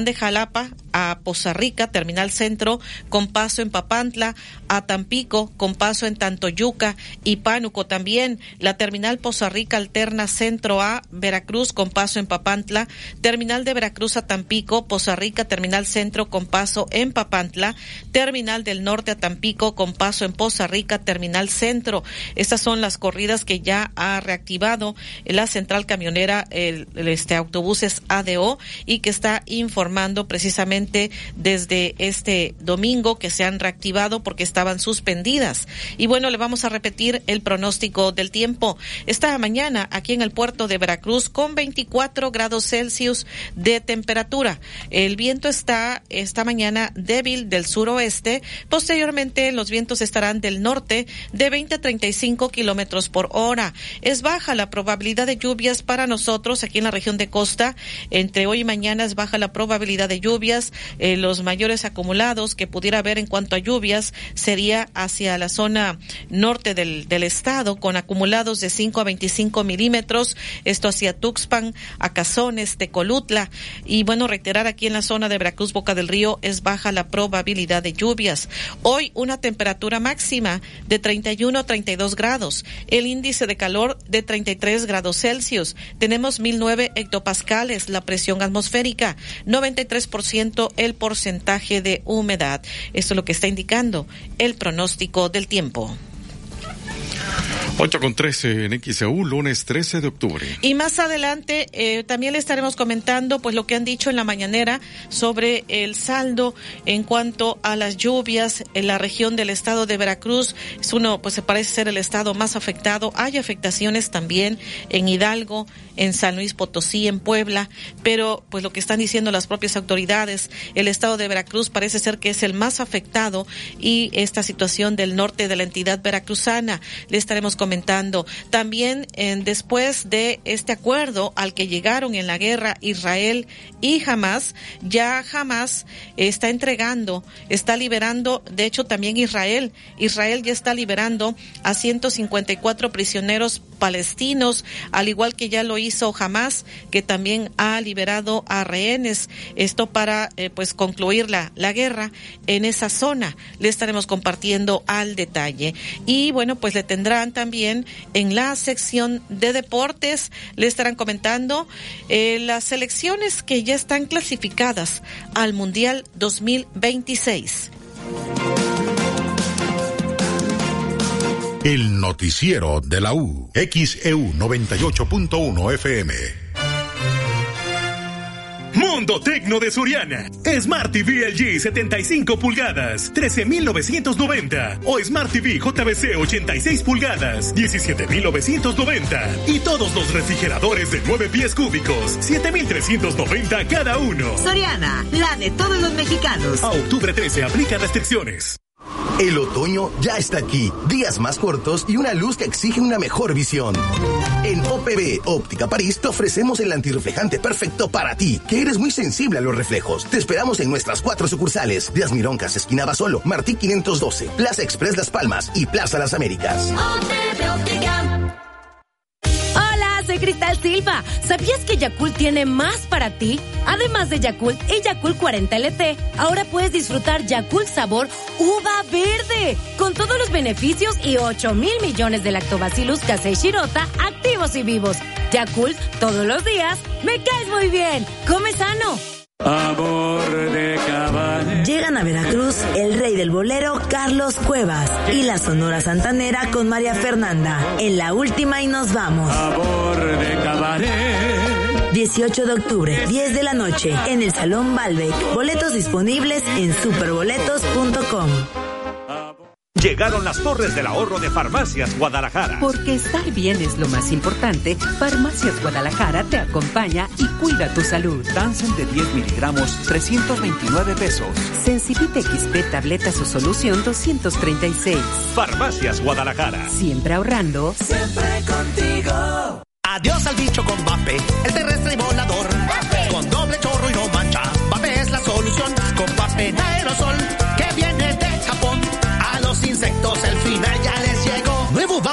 de Jalapa a Poza Rica, terminal centro con paso en Papantla, a Tampico con paso en Tantoyuca y Pánuco también. La terminal Poza Rica alterna centro a Veracruz con paso en Papantla, terminal de Veracruz a Tampico, Poza Rica, terminal centro con paso en Papantla, terminal del norte a Tampico con paso en Poza Rica, terminal centro. Estas son las corridas que ya ha reactivado la central camionera, el, el este autobuses A D O, y que está informando precisamente desde este domingo que se han reactivado porque estaban suspendidas. Y bueno, le vamos a repetir el pronóstico del tiempo. Esta mañana aquí en el puerto de Veracruz con veinticuatro grados Celsius de temperatura. El viento está esta mañana débil del suroeste. Posteriormente los vientos estarán del norte de veinte a treinta y cinco kilómetros por hora. Es baja la probabilidad de lluvias para nosotros aquí en la región de costa. Entre hoy y mañana es baja la probabilidad de lluvias. Eh, los mayores acumulados que pudiera haber en cuanto a lluvias sería hacia la zona norte del, del estado, con acumulados de cinco a veinticinco milímetros, esto hacia Tuxpan, Acazones, Tecolutla. Y bueno, reiterar aquí en la zona de Veracruz, Boca del Río, es baja la probabilidad de lluvias. Hoy una temperatura máxima de treinta y uno a treinta y dos grados, el índice de calor de treinta y tres grados Celsius, tenemos mil nueve hectopascales, la presión atmosférica, noventa y tres por ciento el porcentaje de humedad. Esto es lo que está indicando el pronóstico del tiempo. ocho con trece en X E U, lunes trece de octubre. Y más adelante eh, también le estaremos comentando pues lo que han dicho en la mañanera sobre el saldo en cuanto a las lluvias en la región del estado de Veracruz. Es uno, pues se parece ser el estado más afectado. Hay afectaciones también en Hidalgo, en San Luis Potosí, en Puebla, pero pues lo que están diciendo las propias autoridades, el estado de Veracruz parece ser que es el más afectado, y esta situación del norte de la entidad veracruzana le estaremos comentando. comentando. También eh, después de este acuerdo al que llegaron en la guerra Israel y Hamás, ya Hamás está entregando, está liberando, de hecho también Israel, Israel ya está liberando a ciento cincuenta y cuatro prisioneros palestinos, al igual que ya lo hizo Hamás, que también ha liberado a rehenes, esto para eh, pues concluir la, la guerra en esa zona. Le estaremos compartiendo al detalle. Y bueno, pues le tendrán también en la sección de deportes, le estarán comentando eh, las selecciones que ya están clasificadas al Mundial dos mil veintiséis. El noticiero de la U, X E U noventa y ocho punto uno F M. Mundo Tecno de Soriana. Smart T V L G setenta y cinco pulgadas, trece mil novecientos noventa. O Smart T V J V C ochenta y seis pulgadas, diecisiete mil novecientos noventa. Y todos los refrigeradores de nueve pies cúbicos, siete mil trescientos noventa cada uno. Soriana, la de todos los mexicanos. A octubre trece aplica restricciones. El otoño ya está aquí, días más cortos y una luz que exige una mejor visión. En O P B Óptica París te ofrecemos el antirreflejante perfecto para ti, que eres muy sensible a los reflejos. Te esperamos en nuestras cuatro sucursales: Díaz Mironcas, esquina Basolo, Martí quinientos doce, Plaza Express Las Palmas y Plaza Las Américas. O P B Óptica. Soy Cristal Silva. ¿Sabías que Yakult tiene más para ti? Además de Yakult y Yakult cuarenta L T, ahora puedes disfrutar Yakult sabor uva verde, con todos los beneficios y ocho mil millones de lactobacillus casei shirota activos y vivos. Yakult, todos los días, me caes muy bien. Come sano. Amor de caballo. Llegan a Veracruz el rey del bolero Carlos Cuevas y la Sonora Santanera con María Fernanda en La Última y Nos Vamos. Amor de cabaret. dieciocho de octubre, diez de la noche, en el Salón Balbec. Boletos disponibles en superboletos punto com. Llegaron las torres del ahorro de Farmacias Guadalajara. Porque estar bien es lo más importante, Farmacias Guadalajara te acompaña y cuida tu salud. Dansen de diez miligramos, trescientos veintinueve pesos. Sensibite X P, tabletas o solución, doscientos treinta y seis. Farmacias Guadalajara. Siempre ahorrando. Siempre contigo. Adiós al bicho con Vape, el terrestre y volador. Vape. Con doble chorro y no mancha. Vape es la solución. Con Vape en aerosol, que viene de Japón. A los insectos el final ya les llegó. Nuevo Vape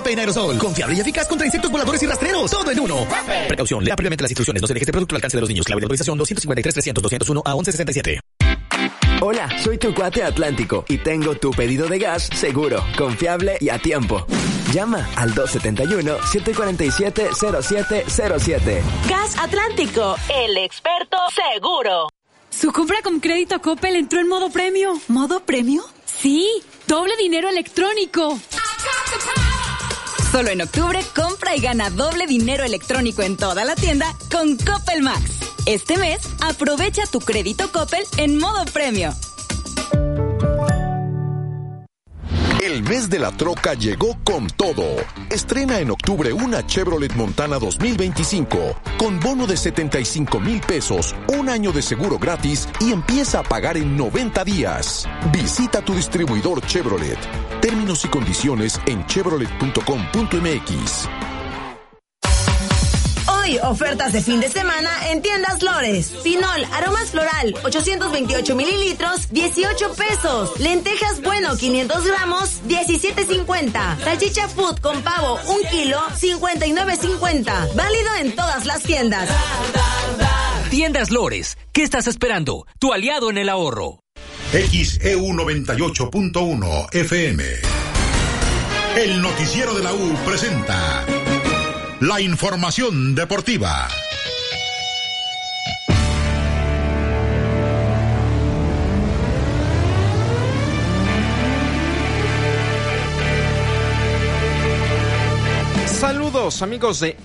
Vape en aerosol. Confiable y eficaz contra insectos voladores y rastreros. Todo en uno. Vape. Precaución. Lea previamente las instrucciones. No se deje este producto al alcance de los niños. Clave de autorización doscientos cincuenta y tres trescientos doscientos uno a once sesenta y siete. Hola, soy tu cuate Atlántico y tengo tu pedido de gas seguro, confiable y a tiempo. Llama al dos siete uno, siete cuatro siete, cero siete cero siete. Gas Atlántico, el experto seguro. Su compra con crédito Coppel entró en modo premio. ¿Modo premio? Sí, doble dinero electrónico. Solo en octubre, compra y gana doble dinero electrónico en toda la tienda con Coppel Max. Este mes, aprovecha tu crédito Coppel en modo premio. El mes de la troca llegó con todo. Estrena en octubre una Chevrolet Montana dos mil veinticinco con bono de setenta y cinco mil pesos, un año de seguro gratis y empieza a pagar en noventa días. Visita tu distribuidor Chevrolet. Términos y condiciones en chevrolet punto com punto m x. Hoy, ofertas de fin de semana en Tiendas Lores. Pinol, aromas floral, ochocientos veintiocho mililitros, dieciocho pesos. Lentejas Bueno, quinientos gramos, diecisiete cincuenta. Salchicha Food con pavo, un kilo, cincuenta y nueve cincuenta. Válido en todas las tiendas. Tiendas Lores, ¿qué estás esperando? Tu aliado en el ahorro. X E U noventa y ocho punto uno F M. El noticiero de la U presenta la información deportiva. Saludos amigos de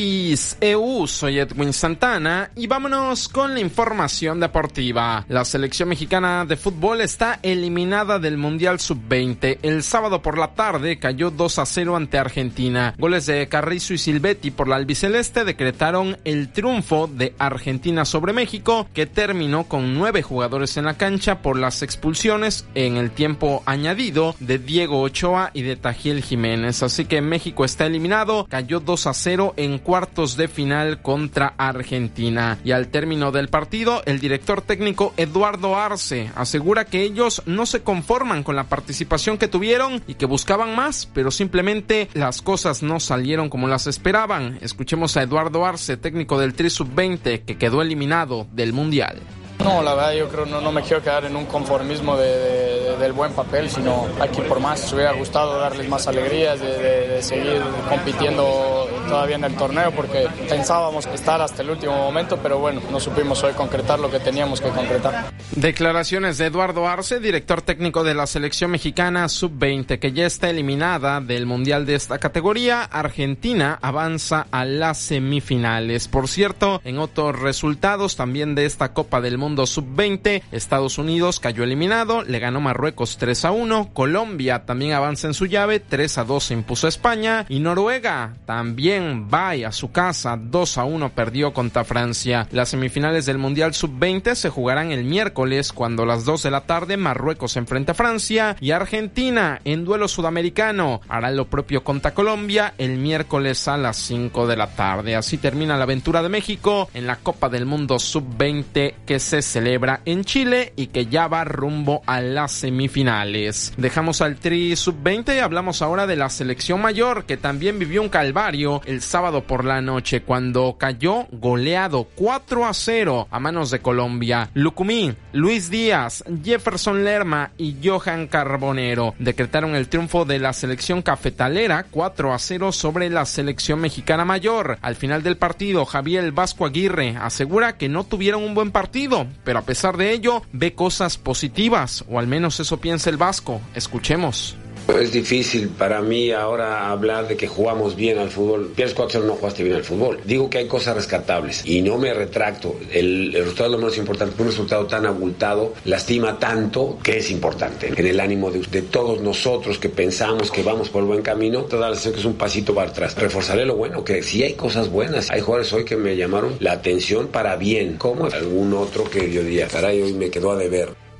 X E U, soy Edwin Santana y vámonos con la información deportiva. La selección mexicana de fútbol está eliminada del Mundial sub veinte. El sábado por la tarde cayó dos a cero ante Argentina. Goles de Carrizo y Silvetti por la albiceleste decretaron el triunfo de Argentina sobre México, que terminó con nueve jugadores en la cancha por las expulsiones en el tiempo añadido de Diego Ochoa y de Tajiel Jiménez. Así que México está eliminado. Cayó dos a cero en cuartos de final contra Argentina. Y al término del partido, el director técnico Eduardo Arce asegura que ellos no se conforman con la participación que tuvieron y que buscaban más, pero simplemente las cosas no salieron como las esperaban. Escuchemos a Eduardo Arce, técnico del Tri sub veinte, que quedó eliminado del Mundial. No, la verdad yo creo no, no me quiero quedar en un conformismo de, de, del buen papel, sino hay que ir por más. Me hubiera gustado darles más alegrías, de, de, de seguir compitiendo todavía en el torneo, porque pensábamos estar hasta el último momento, pero bueno, no supimos hoy concretar lo que teníamos que concretar. Declaraciones de Eduardo Arce, director técnico de la selección mexicana sub veinte, que ya está eliminada del Mundial de esta categoría. Argentina avanza a las semifinales. Por cierto, en otros resultados también de esta Copa del Mundo sub veinte, Estados Unidos cayó eliminado, le ganó Marruecos tres a uno, Colombia también avanza en su llave, tres a dos se impuso a España, y Noruega también va a su casa, dos a uno perdió contra Francia. Las semifinales del Mundial sub veinte se jugarán el miércoles, cuando a las dos de la tarde Marruecos se enfrenta a Francia, y Argentina en duelo sudamericano hará lo propio contra Colombia el miércoles a las cinco de la tarde. Así termina la aventura de México en la Copa del Mundo sub veinte que se celebra en Chile y que ya va rumbo a las semifinales. Dejamos al Tri sub veinte y hablamos ahora de la selección mayor, que también vivió un calvario el sábado por la noche cuando cayó goleado cuatro a cero a manos de Colombia. Lucumí, Luis Díaz, Jefferson Lerma y Johan Carbonero decretaron el triunfo de la selección cafetalera cuatro a cero sobre la selección mexicana mayor. Al final del partido, Javier Vasco Aguirre asegura que no tuvieron un buen partido, pero a pesar de ello ve cosas positivas, o al menos eso piensa el vasco. Escuchemos. Es difícil para mí ahora hablar de que jugamos bien al fútbol. Pierdes cuatro a cero, no jugaste bien al fútbol. Digo que hay cosas rescatables y no me retracto. El, el resultado es lo menos importante. Un resultado tan abultado lastima tanto que es importante. En el ánimo de, de todos nosotros que pensamos que vamos por el buen camino, toda la sensación que es un pasito para atrás. Reforzaré lo bueno, que sí hay cosas buenas. Hay jugadores hoy que me llamaron la atención para bien, como algún otro que yo diría, caray, hoy me quedó a deber.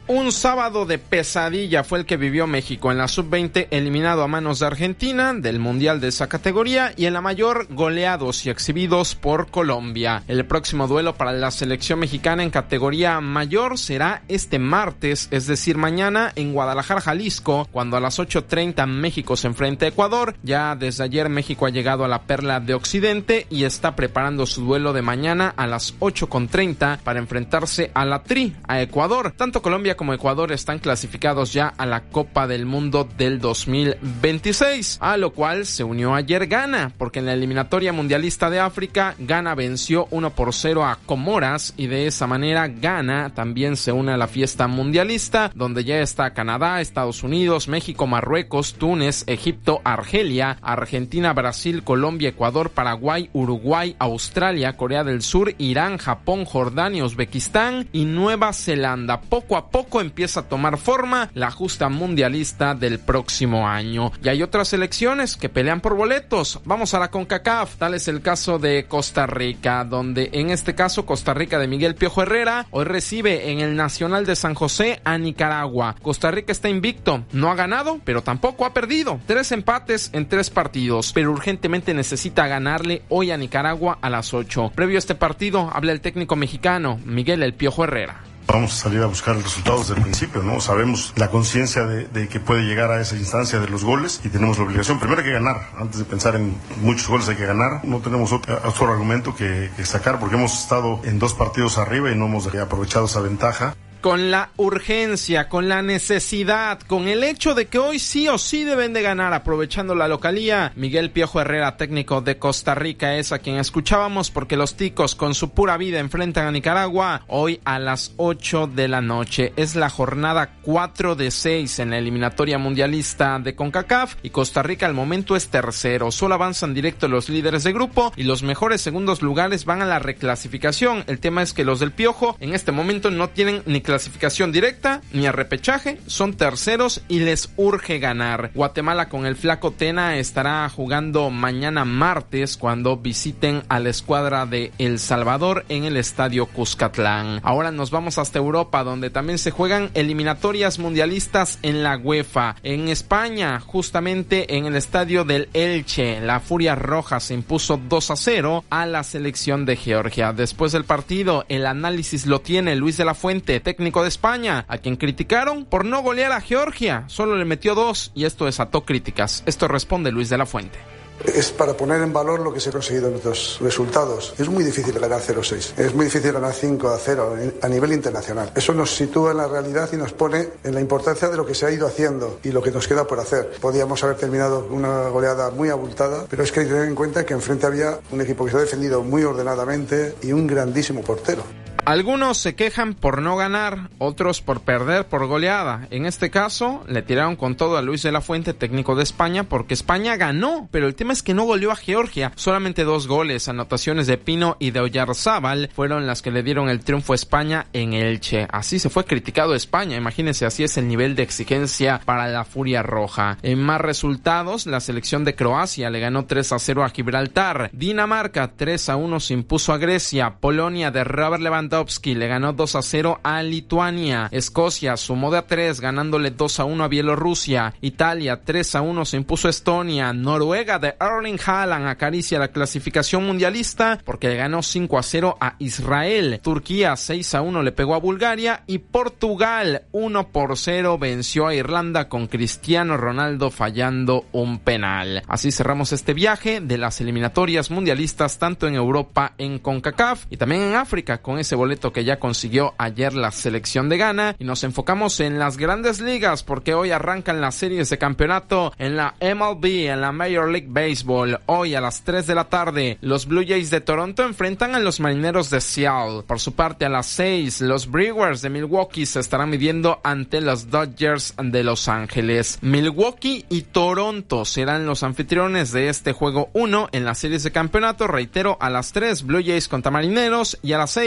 Un sábado de pesadilla fue el que vivió México en la sub veinte, eliminado a manos de Argentina del Mundial de esa categoría, y en la mayor goleados y exhibidos por Colombia. El próximo duelo para la selección mexicana en categoría mayor será este martes, es decir mañana, en Guadalajara, Jalisco, cuando a las ocho treinta México se enfrenta a Ecuador. Ya desde ayer México ha llegado a la perla de Occidente y está preparando su duelo de mañana a las ocho treinta para enfrentarse a la Tri, a Ecuador. Tanto Colombia como Ecuador están clasificados ya a la Copa del Mundo del dos mil veintiséis, a lo cual se unió ayer Ghana, porque en la eliminatoria mundialista de África, Ghana venció uno por cero a Comoras, y de esa manera Ghana también se une a la fiesta mundialista, donde ya está Canadá, Estados Unidos, México, Marruecos, Túnez, Egipto, Argelia, Argentina, Brasil, Colombia, Ecuador, Paraguay, Uruguay, Australia, Corea del Sur, Irán, Japón, Jordania, Uzbekistán y Nueva Zelanda. Poco a poco empieza a tomar forma la justa mundialista del próximo año. Y hay otras selecciones que pelean por boletos. Vamos a la CONCACAF. Tal es el caso de Costa Rica, donde en este caso Costa Rica de Miguel Piojo Herrera hoy recibe en el Nacional de San José a Nicaragua. Costa Rica está invicto, no ha ganado, pero tampoco ha perdido. Tres empates en tres partidos, pero urgentemente necesita ganarle hoy a Nicaragua a las ocho. Previo a este partido, habla el técnico mexicano Miguel El Piojo Herrera. Vamos a salir a buscar los resultados desde el principio, ¿no? Sabemos la conciencia de, de que puede llegar a esa instancia de los goles y tenemos la obligación. Primero hay que ganar, antes de pensar en muchos goles hay que ganar. No tenemos otro, otro argumento que, que sacar porque hemos estado en dos partidos arriba y no hemos aprovechado esa ventaja. Con la urgencia, con la necesidad, con el hecho de que hoy sí o sí deben de ganar aprovechando la localía, Miguel Piojo Herrera, técnico de Costa Rica, es a quien escuchábamos, porque los ticos con su pura vida enfrentan a Nicaragua hoy a las ocho de la noche. Es la jornada cuatro de seis en la eliminatoria mundialista de CONCACAF y Costa Rica al momento es tercero. Solo avanzan directo los líderes de grupo y los mejores segundos lugares van a la reclasificación. El tema es que los del Piojo en este momento no tienen ni clasificación directa ni a repechaje, son terceros y les urge ganar. Guatemala con el Flaco Tena estará jugando mañana martes cuando visiten a la escuadra de El Salvador en el estadio Cuscatlán. Ahora nos vamos hasta Europa, donde también se juegan eliminatorias mundialistas en la UEFA. En España, justamente en el estadio del Elche, la Furia Roja se impuso dos a cero a la selección de Georgia. Después del partido, el análisis lo tiene Luis de la Fuente, técnico de España, a quien criticaron por no golear a Georgia. Solo le metió dos y esto desató críticas. Esto responde Luis de la Fuente. Es para poner en valor lo que se ha conseguido en otros resultados. Es muy difícil ganar cero a seis. Es muy difícil ganar cinco a cero a nivel internacional. Eso nos sitúa en la realidad y nos pone en la importancia de lo que se ha ido haciendo y lo que nos queda por hacer. Podíamos haber terminado una goleada muy abultada, pero es que hay que tener en cuenta que enfrente había un equipo que se ha defendido muy ordenadamente y un grandísimo portero. Algunos se quejan por no ganar, otros por perder por goleada. En este caso, le tiraron con todo a Luis de la Fuente, técnico de España, porque España ganó, pero el tema es que no goleó a Georgia. Solamente dos goles, anotaciones de Pino y de Oyarzábal, fueron las que le dieron el triunfo a España en Elche. Así se fue criticado España, imagínense, así es el nivel de exigencia para la Furia Roja. En más resultados, la selección de Croacia le ganó tres a cero a Gibraltar. Dinamarca tres a uno se impuso a Grecia. Polonia de Robert Lewandowski le ganó dos a cero a Lituania. Escocia sumó de a tres ganándole dos a uno a Bielorrusia. Italia tres a uno se impuso a Estonia. Noruega de Erling Haaland acaricia la clasificación mundialista porque le ganó cinco a cero a Israel. Turquía seis a uno le pegó a Bulgaria y Portugal uno por cero venció a Irlanda con Cristiano Ronaldo fallando un penal. Así cerramos este viaje de las eliminatorias mundialistas tanto en Europa, en CONCACAF y también en África con ese boleto que ya consiguió ayer la selección de Ghana, y nos enfocamos en las grandes ligas porque hoy arrancan las series de campeonato en la M L B, en la Major League Baseball. Hoy a las tres de la tarde los Blue Jays de Toronto enfrentan a los Marineros de Seattle. Por su parte, a las seis los Brewers de Milwaukee se estarán midiendo ante los Dodgers de Los Ángeles. Milwaukee y Toronto serán los anfitriones de este juego uno en las series de campeonato. Reitero, a las tres Blue Jays contra Marineros y a las seis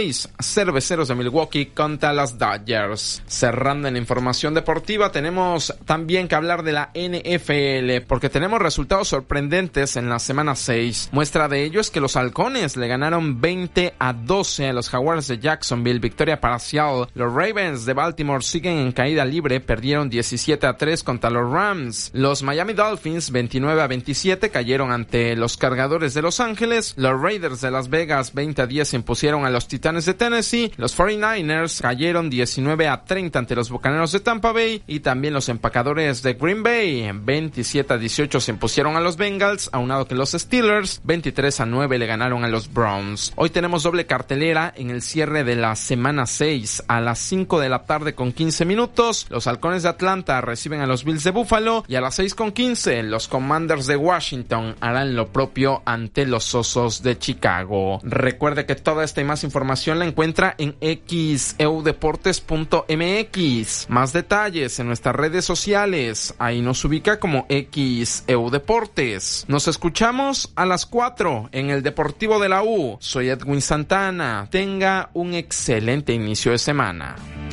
Cerveceros de Milwaukee contra las Dodgers. Cerrando en la información deportiva, tenemos también que hablar de la N F L, porque tenemos resultados sorprendentes en la semana seis. Muestra de ello es que los Halcones le ganaron veinte a doce a los Jaguars de Jacksonville, victoria parcial. Los Ravens de Baltimore siguen en caída libre, perdieron diecisiete a tres contra los Rams. Los Miami Dolphins veintinueve a veintisiete cayeron ante los Cargadores de Los Ángeles. Los Raiders de Las Vegas veinte a diez impusieron a los Titanes de Tennessee. Los cuarenta y nueve ers cayeron diecinueve a treinta ante los Bucaneros de Tampa Bay, y también los Empacadores de Green Bay veintisiete a dieciocho se impusieron a los Bengals, aunado que los Steelers veintitrés a nueve le ganaron a los Browns. Hoy tenemos doble cartelera en el cierre de la semana seis. A las cinco de la tarde con quince minutos, los Halcones de Atlanta reciben a los Bills de Buffalo, y a las seis con quince los Commanders de Washington harán lo propio ante los Osos de Chicago. Recuerde que toda esta y más información la encuentra en x e u deportes punto m x. Más detalles en nuestras redes sociales. Ahí nos ubica como X E U Deportes. Nos escuchamos a las cuatro en el Deportivo de la U. Soy Edwin Santana. Tenga un excelente inicio de semana.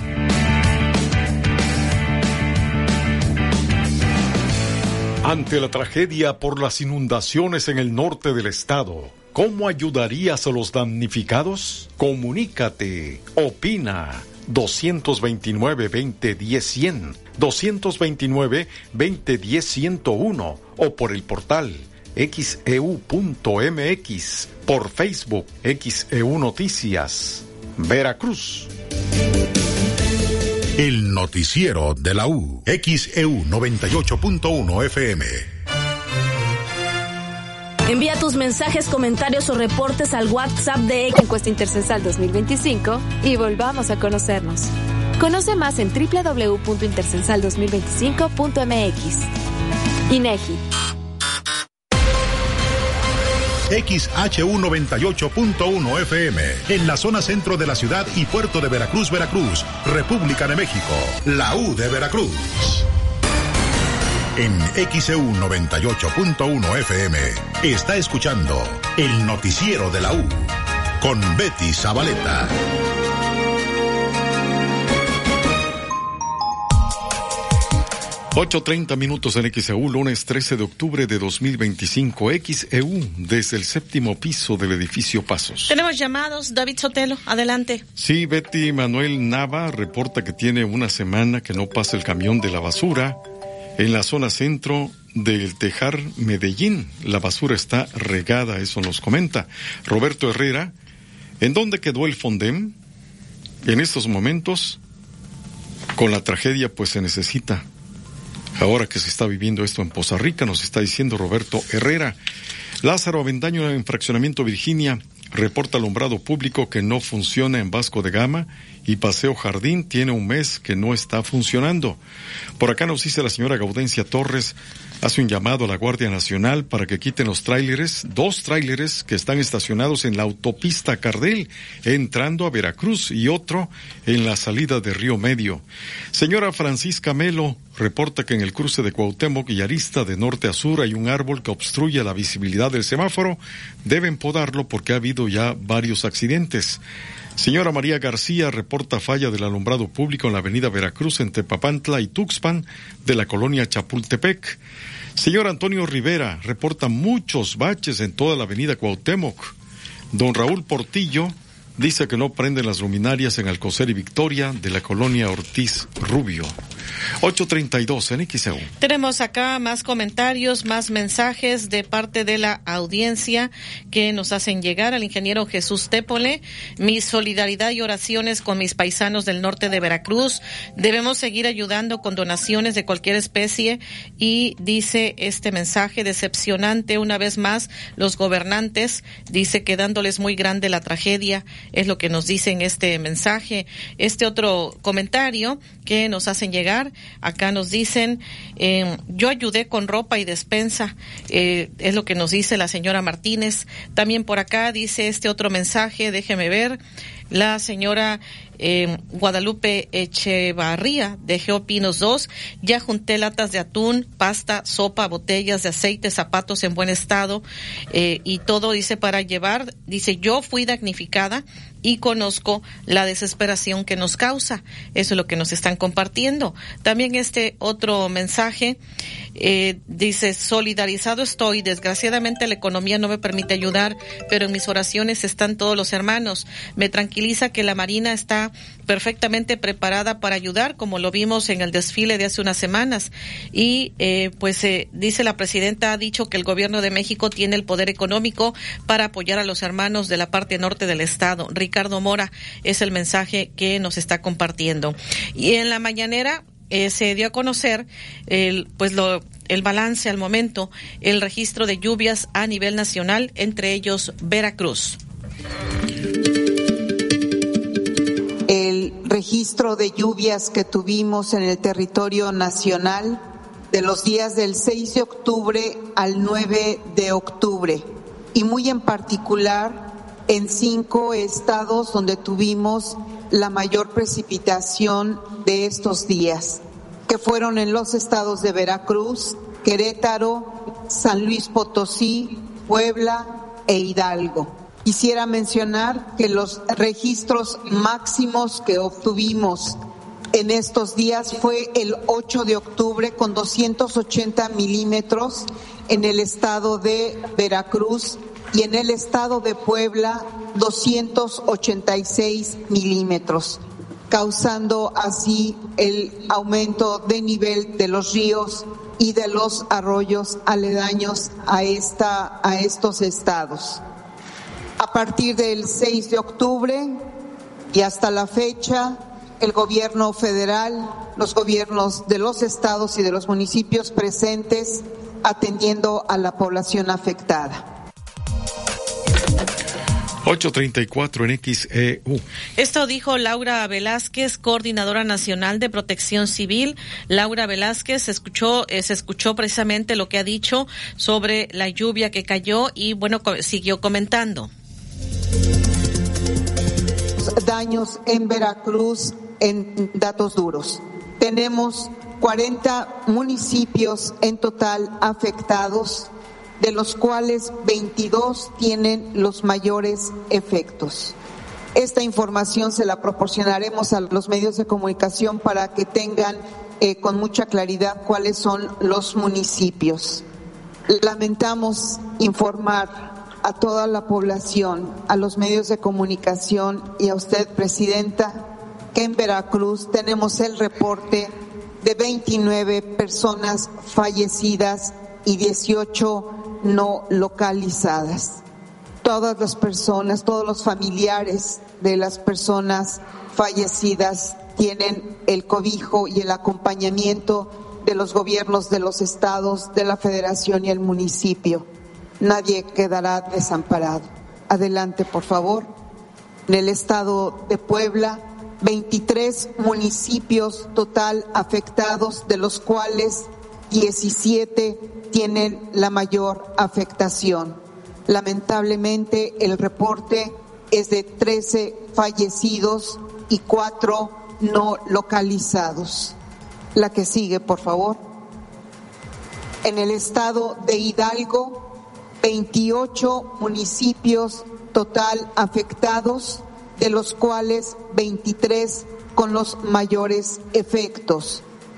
Ante la tragedia por las inundaciones en el norte del estado, ¿cómo ayudarías a los damnificados? Comunícate, opina. dos veintinueve, veinte diez, cien, dos veintinueve, veinte diez, ciento uno o por el portal x e u punto m x, por Facebook X E U Noticias, Veracruz. El noticiero de la U, X E U noventa y ocho punto uno F M. Envía tus mensajes, comentarios o reportes al WhatsApp de Encuesta Intercensal dos mil veinticinco y volvamos a conocernos. Conoce más en doble u doble u doble u punto intercensal dos mil veinticinco punto m x. INEGI. X H U noventa y ocho punto uno F M, en la zona centro de la ciudad y puerto de Veracruz, Veracruz, República de México, la U de Veracruz. En X E U noventa y ocho punto uno F M, está escuchando el noticiero de la U, con Betty Zabaleta. ocho treinta minutos en X E U, lunes trece de octubre de dos mil veinticinco. X E U, desde el séptimo piso del edificio Pasos. Tenemos llamados. David Sotelo, adelante. Sí, Betty. Manuel Nava reporta que tiene una semana que no pasa el camión de la basura en la zona centro del Tejar, Medellín. La basura está regada, eso nos comenta. Roberto Herrera, ¿en dónde quedó el Fondem? En estos momentos, con la tragedia, pues se necesita. Ahora que se está viviendo esto en Poza Rica, nos está diciendo Roberto Herrera. Lázaro Avendaño, en Fraccionamiento Virginia, reporta alumbrado público que no funciona en Vasco de Gama, y Paseo Jardín tiene un mes que no está funcionando. Por acá nos dice la señora Gaudencia Torres, hace un llamado a la Guardia Nacional para que quiten los tráileres, dos tráileres que están estacionados en la autopista Cardel, entrando a Veracruz, y otro en la salida de Río Medio. Señora Francisca Melo reporta que en el cruce de Cuauhtémoc y Arista, de norte a sur, hay un árbol que obstruye la visibilidad del semáforo. Deben podarlo porque ha habido ya varios accidentes. Señora María García reporta falla del alumbrado público en la avenida Veracruz entre Papantla y Tuxpan de la colonia Chapultepec. Señor Antonio Rivera reporta muchos baches en toda la avenida Cuauhtémoc. Don Raúl Portillo dice que no prenden las luminarias en Alcocer y Victoria de la colonia Ortiz Rubio. ocho treinta y dos en X E U. Tenemos acá más comentarios, más mensajes de parte de la audiencia que nos hacen llegar al ingeniero Jesús Tépole. Mi solidaridad y oraciones con mis paisanos del norte de Veracruz. Debemos seguir ayudando con donaciones de cualquier especie, y dice este mensaje decepcionante una vez más los gobernantes, dice que dándoles muy grande la tragedia, es lo que nos dice en este mensaje. Este otro comentario que nos hacen llegar, acá nos dicen, eh, yo ayudé con ropa y despensa, eh, es lo que nos dice la señora Martínez. También por acá dice este otro mensaje, déjeme ver, La señora eh, Guadalupe Echevarría de Geopinos dos, ya junté latas de atún, pasta, sopa, botellas de aceite, zapatos en buen estado eh, y todo, dice, para llevar. Dice, yo fui damnificada y conozco la desesperación que nos causa. Eso es lo que nos están compartiendo. También este otro mensaje eh, dice, solidarizado estoy. Desgraciadamente la economía no me permite ayudar, pero en mis oraciones están todos los hermanos. Me tranquiliza que la Marina está perfectamente preparada para ayudar, como lo vimos en el desfile de hace unas semanas. Y eh, pues eh, dice, la presidenta ha dicho que el gobierno de México tiene el poder económico para apoyar a los hermanos de la parte norte del estado. Ricardo Mora es el mensaje que nos está compartiendo. Y en la mañanera eh, se dio a conocer el, pues lo, el balance al momento, el registro de lluvias a nivel nacional, entre ellos Veracruz. El registro de lluvias que tuvimos en el territorio nacional de los días del seis de octubre al nueve de octubre, y muy en particular en cinco estados donde tuvimos la mayor precipitación de estos días, que fueron en los estados de Veracruz, Querétaro, San Luis Potosí, Puebla e Hidalgo. Quisiera mencionar que los registros máximos que obtuvimos en estos días fue el ocho de octubre con doscientos ochenta milímetros en el estado de Veracruz y en el estado de Puebla doscientos ochenta y seis milímetros, causando así el aumento de nivel de los ríos y de los arroyos aledaños a esta a estos estados. A partir del seis de octubre y hasta la fecha, el gobierno federal, los gobiernos de los estados y de los municipios presentes atendiendo a la población afectada. ocho treinta y cuatro en X E U. Esto dijo Laura Velázquez, coordinadora nacional de Protección Civil. Laura Velázquez se escuchó, eh, se escuchó precisamente lo que ha dicho sobre la lluvia que cayó y bueno, co- siguió comentando. Daños en Veracruz en datos duros. Tenemos cuarenta municipios en total afectados, de los cuales veintidós tienen los mayores efectos. Esta información se la proporcionaremos a los medios de comunicación para que tengan eh, con mucha claridad cuáles son los municipios. Lamentamos informar a toda la población, a los medios de comunicación y a usted, Presidenta, que en Veracruz tenemos el reporte de veintinueve personas fallecidas y dieciocho no localizadas. Todas las personas, todos los familiares de las personas fallecidas tienen el cobijo y el acompañamiento de los gobiernos de los estados, de la Federación y el municipio. Nadie quedará desamparado. Adelante, por favor. En el estado de Puebla, veintitrés municipios total afectados, de los cuales diecisiete tienen la mayor afectación. Lamentablemente, el reporte es de trece fallecidos y cuatro no localizados. La que sigue, por favor. En el estado de Hidalgo, veintiocho municipios total afectados, de los cuales veintitrés con los mayores efectos.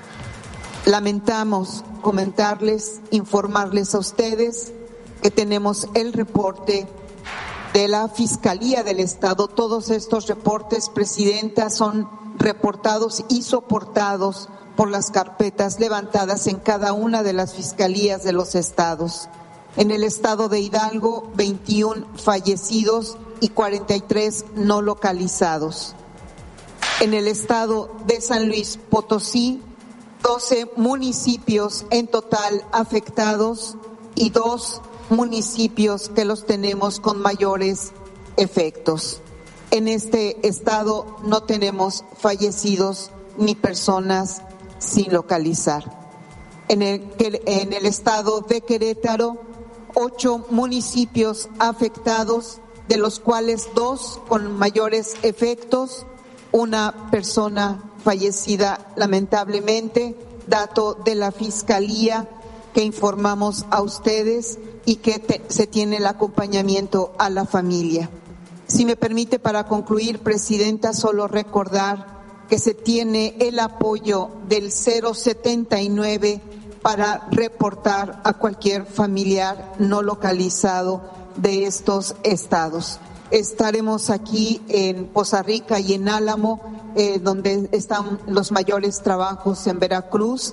Lamentamos comentarles, informarles a ustedes que tenemos el reporte de la Fiscalía del Estado. Todos estos reportes, Presidenta, son reportados y soportados por las carpetas levantadas en cada una de las fiscalías de los estados. En el estado de Hidalgo, veintiún fallecidos y cuarenta y tres no localizados. En el estado de San Luis Potosí, doce municipios en total afectados y dos municipios que los tenemos con mayores efectos. En este estado no tenemos fallecidos ni personas sin localizar. En el, en el estado de Querétaro, ocho municipios afectados, de los cuales dos con mayores efectos, una persona fallecida lamentablemente, dato de la Fiscalía que informamos a ustedes y que te, se tiene el acompañamiento a la familia. Si me permite, para concluir, Presidenta, solo recordar que se tiene el apoyo del cero setenta y nueve para reportar a cualquier familiar no localizado de estos estados. Estaremos aquí en Poza Rica y en Álamo, eh, donde están los mayores trabajos en Veracruz.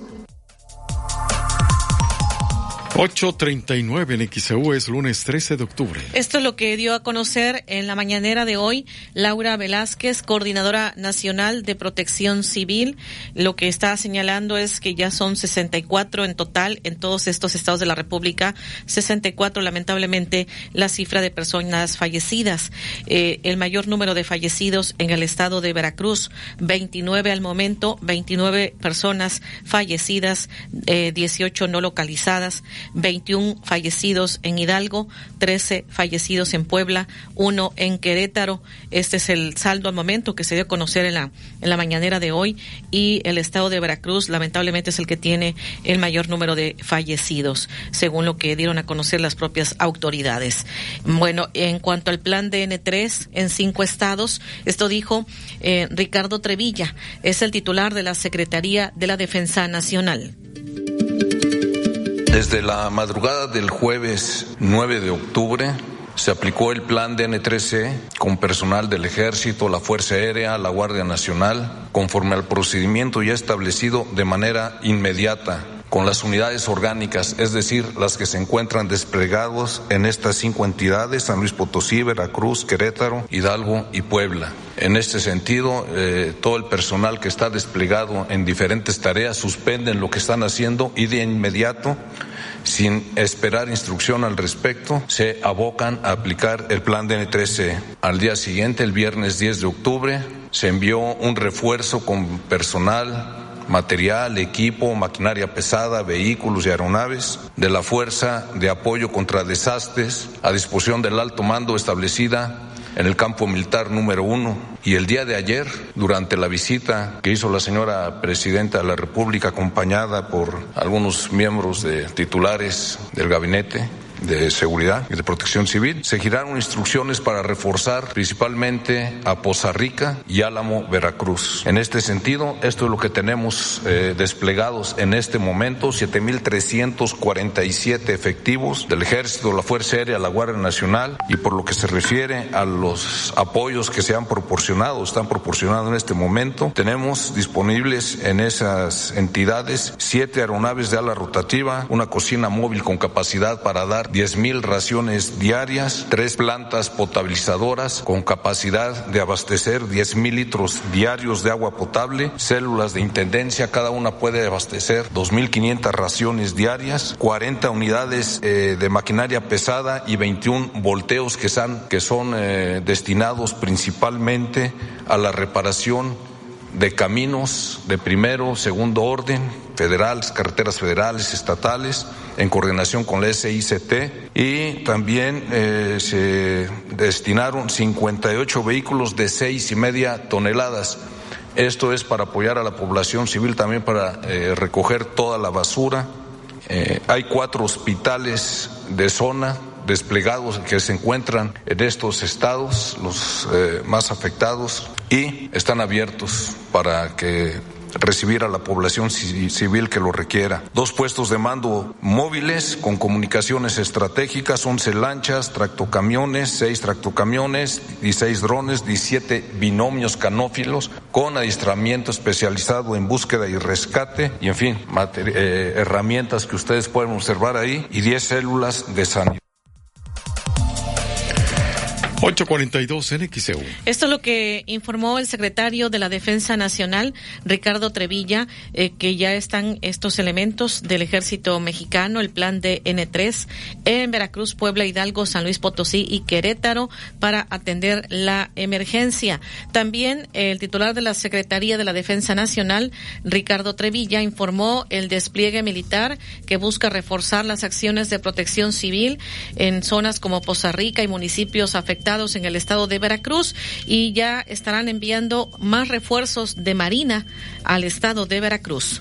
ocho treinta y nueve en X E U, es lunes trece de octubre. Esto es lo que dio a conocer en la mañanera de hoy Laura Velázquez, coordinadora nacional de Protección Civil. Lo que está señalando es que ya son sesenta y cuatro en total en todos estos estados de la República, sesenta y cuatro lamentablemente la cifra de personas fallecidas. Eh, el mayor número de fallecidos en el estado de Veracruz, veintinueve al momento, veintinueve personas fallecidas, eh, dieciocho no localizadas, veintiún fallecidos en Hidalgo, trece fallecidos en Puebla, uno en Querétaro. Este es el saldo al momento que se dio a conocer en la en la mañanera de hoy, y el estado de Veracruz lamentablemente es el que tiene el mayor número de fallecidos, según lo que dieron a conocer las propias autoridades. Bueno, en cuanto al plan de N tres en cinco estados, esto dijo eh, Ricardo Trevilla, es el titular de la Secretaría de la Defensa Nacional. Desde la madrugada del jueves nueve de octubre se aplicó el plan de N tres C con personal del Ejército, la Fuerza Aérea, la Guardia Nacional, conforme al procedimiento ya establecido de manera inmediata con las unidades orgánicas, es decir, las que se encuentran desplegados en estas cinco entidades: San Luis Potosí, Veracruz, Querétaro, Hidalgo y Puebla. En este sentido, eh, todo el personal que está desplegado en diferentes tareas suspenden lo que están haciendo y de inmediato, sin esperar instrucción al respecto, se abocan a aplicar el plan de N tres C. Al día siguiente, el viernes diez de octubre, se envió un refuerzo con personal, material, equipo, maquinaria pesada, vehículos y aeronaves de la Fuerza de Apoyo contra Desastres a disposición del alto mando establecida en el campo militar número uno. Y el día de ayer, durante la visita que hizo la señora Presidenta de la República, acompañada por algunos miembros de titulares del Gabinete de Seguridad y de Protección Civil, se giraron instrucciones para reforzar principalmente a Poza Rica y Álamo, Veracruz. En este sentido, esto es lo que tenemos eh, desplegados en este momento: siete mil trescientos cuarenta y siete efectivos del Ejército, la Fuerza Aérea, la Guardia Nacional. Y por lo que se refiere a los apoyos que se han proporcionado, están proporcionados en este momento, tenemos disponibles en esas entidades siete aeronaves de ala rotativa, una cocina móvil con capacidad para dar diez mil raciones diarias, tres plantas potabilizadoras con capacidad de abastecer diez mil litros diarios de agua potable, células de intendencia, cada una puede abastecer dos mil quinientas raciones diarias, cuarenta unidades eh, de maquinaria pesada y veintiún volteos que son, que son eh, destinados principalmente a la reparación de caminos de primero, segundo orden, federales, carreteras federales, estatales, en coordinación con la S I C T, y también eh, se destinaron cincuenta y ocho vehículos de seis y media toneladas. Esto es para apoyar a la población civil, también para eh, recoger toda la basura. Eh, hay cuatro hospitales de zona desplegados que se encuentran en estos estados, los eh, más afectados, y están abiertos para que recibir a la población civil que lo requiera. Dos puestos de mando móviles con comunicaciones estratégicas, once lanchas, tractocamiones, seis tractocamiones, dieciséis drones, diecisiete binomios canófilos con adiestramiento especializado en búsqueda y rescate, y en fin, eh, herramientas que ustedes pueden observar ahí, y diez células de sanidad. ocho cuarenta y dos en X E U. Esto es lo que informó el secretario de la Defensa Nacional, Ricardo Trevilla, eh, que ya están estos elementos del Ejército Mexicano, el plan de N tres, en Veracruz, Puebla, Hidalgo, San Luis Potosí y Querétaro para atender la emergencia. También eh, el titular de la Secretaría de la Defensa Nacional, Ricardo Trevilla, informó el despliegue militar que busca reforzar las acciones de protección civil en zonas como Poza Rica y municipios afectados afectados en el estado de Veracruz y ya estarán enviando más refuerzos de Marina al estado de Veracruz.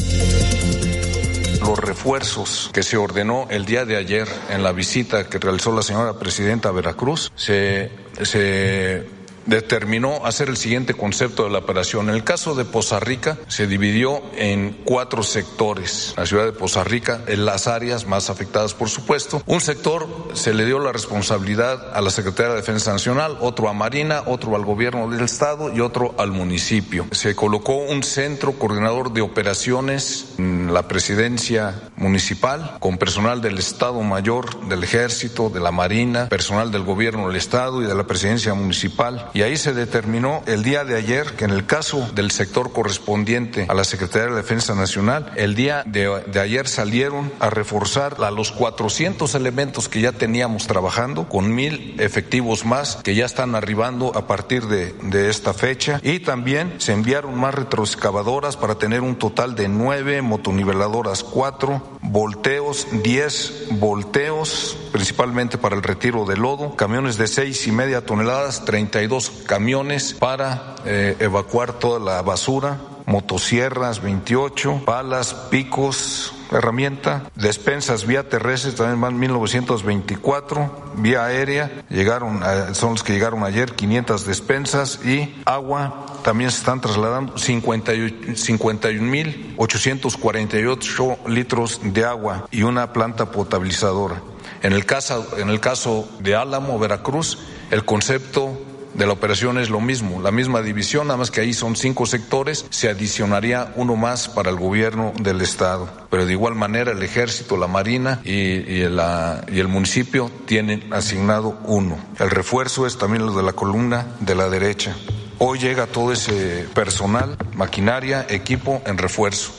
Los refuerzos que se ordenó el día de ayer en la visita que realizó la señora presidenta a Veracruz, se, se determinó hacer el siguiente concepto de la operación. En el caso de Poza Rica, se dividió en cuatro sectores. La ciudad de Poza Rica, en las áreas más afectadas, por supuesto. Un sector se le dio la responsabilidad a la Secretaría de Defensa Nacional, otro a Marina, otro al gobierno del estado y otro al municipio. Se colocó un centro coordinador de operaciones en la presidencia municipal, con personal del Estado Mayor, del Ejército, de la Marina, personal del gobierno del estado y de la presidencia municipal. Y ahí se determinó el día de ayer que en el caso del sector correspondiente a la Secretaría de Defensa Nacional, el día de, de ayer salieron a reforzar a los cuatrocientos elementos que ya teníamos trabajando, con mil efectivos más que ya están arribando a partir de, de esta fecha. Y también se enviaron más retroexcavadoras para tener un total de nueve, motoniveladoras cuatro, volteos diez volteos, principalmente para el retiro de lodo, camiones de seis y media toneladas, treinta y dos camiones para eh, evacuar toda la basura, motosierras veintiocho, palas, picos, herramienta, despensas vía terrestre también van mil novecientos veinticuatro, vía aérea llegaron, a, son los que llegaron ayer, quinientas despensas, y agua también se están trasladando cincuenta y un mil ochocientos cuarenta y ocho litros de agua y una planta potabilizadora. En el caso, en el caso de Álamo, Veracruz, el concepto de la operación es lo mismo, la misma división, nada más que ahí son cinco sectores, se adicionaría uno más para el gobierno del estado. Pero de igual manera el ejército, la marina y, y, la, y el municipio tienen asignado uno. El refuerzo es también lo de la columna de la derecha. Hoy llega todo ese personal, maquinaria, equipo en refuerzo.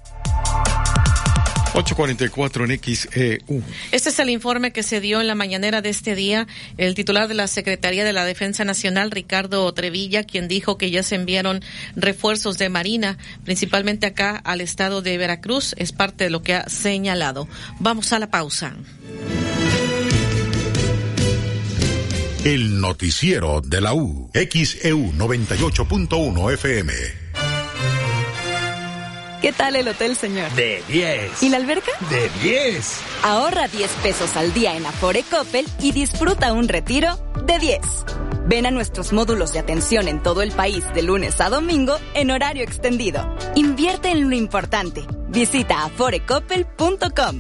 ocho cuarenta y cuatro en X E U. Este es el informe que se dio en la mañanera de este día. El titular de la Secretaría de la Defensa Nacional, Ricardo Trevilla, quien dijo que ya se enviaron refuerzos de Marina, principalmente acá al estado de Veracruz, es parte de lo que ha señalado. Vamos a la pausa. El noticiero de la U, X E U noventa y ocho punto uno F M. ¿Qué tal el hotel, señor? De diez. ¿Y la alberca? De diez. Ahorra diez pesos al día en Afore Coppel y disfruta un retiro de diez. Ven a nuestros módulos de atención en todo el país de lunes a domingo en horario extendido. Invierte en lo importante. Visita afore coppel punto com.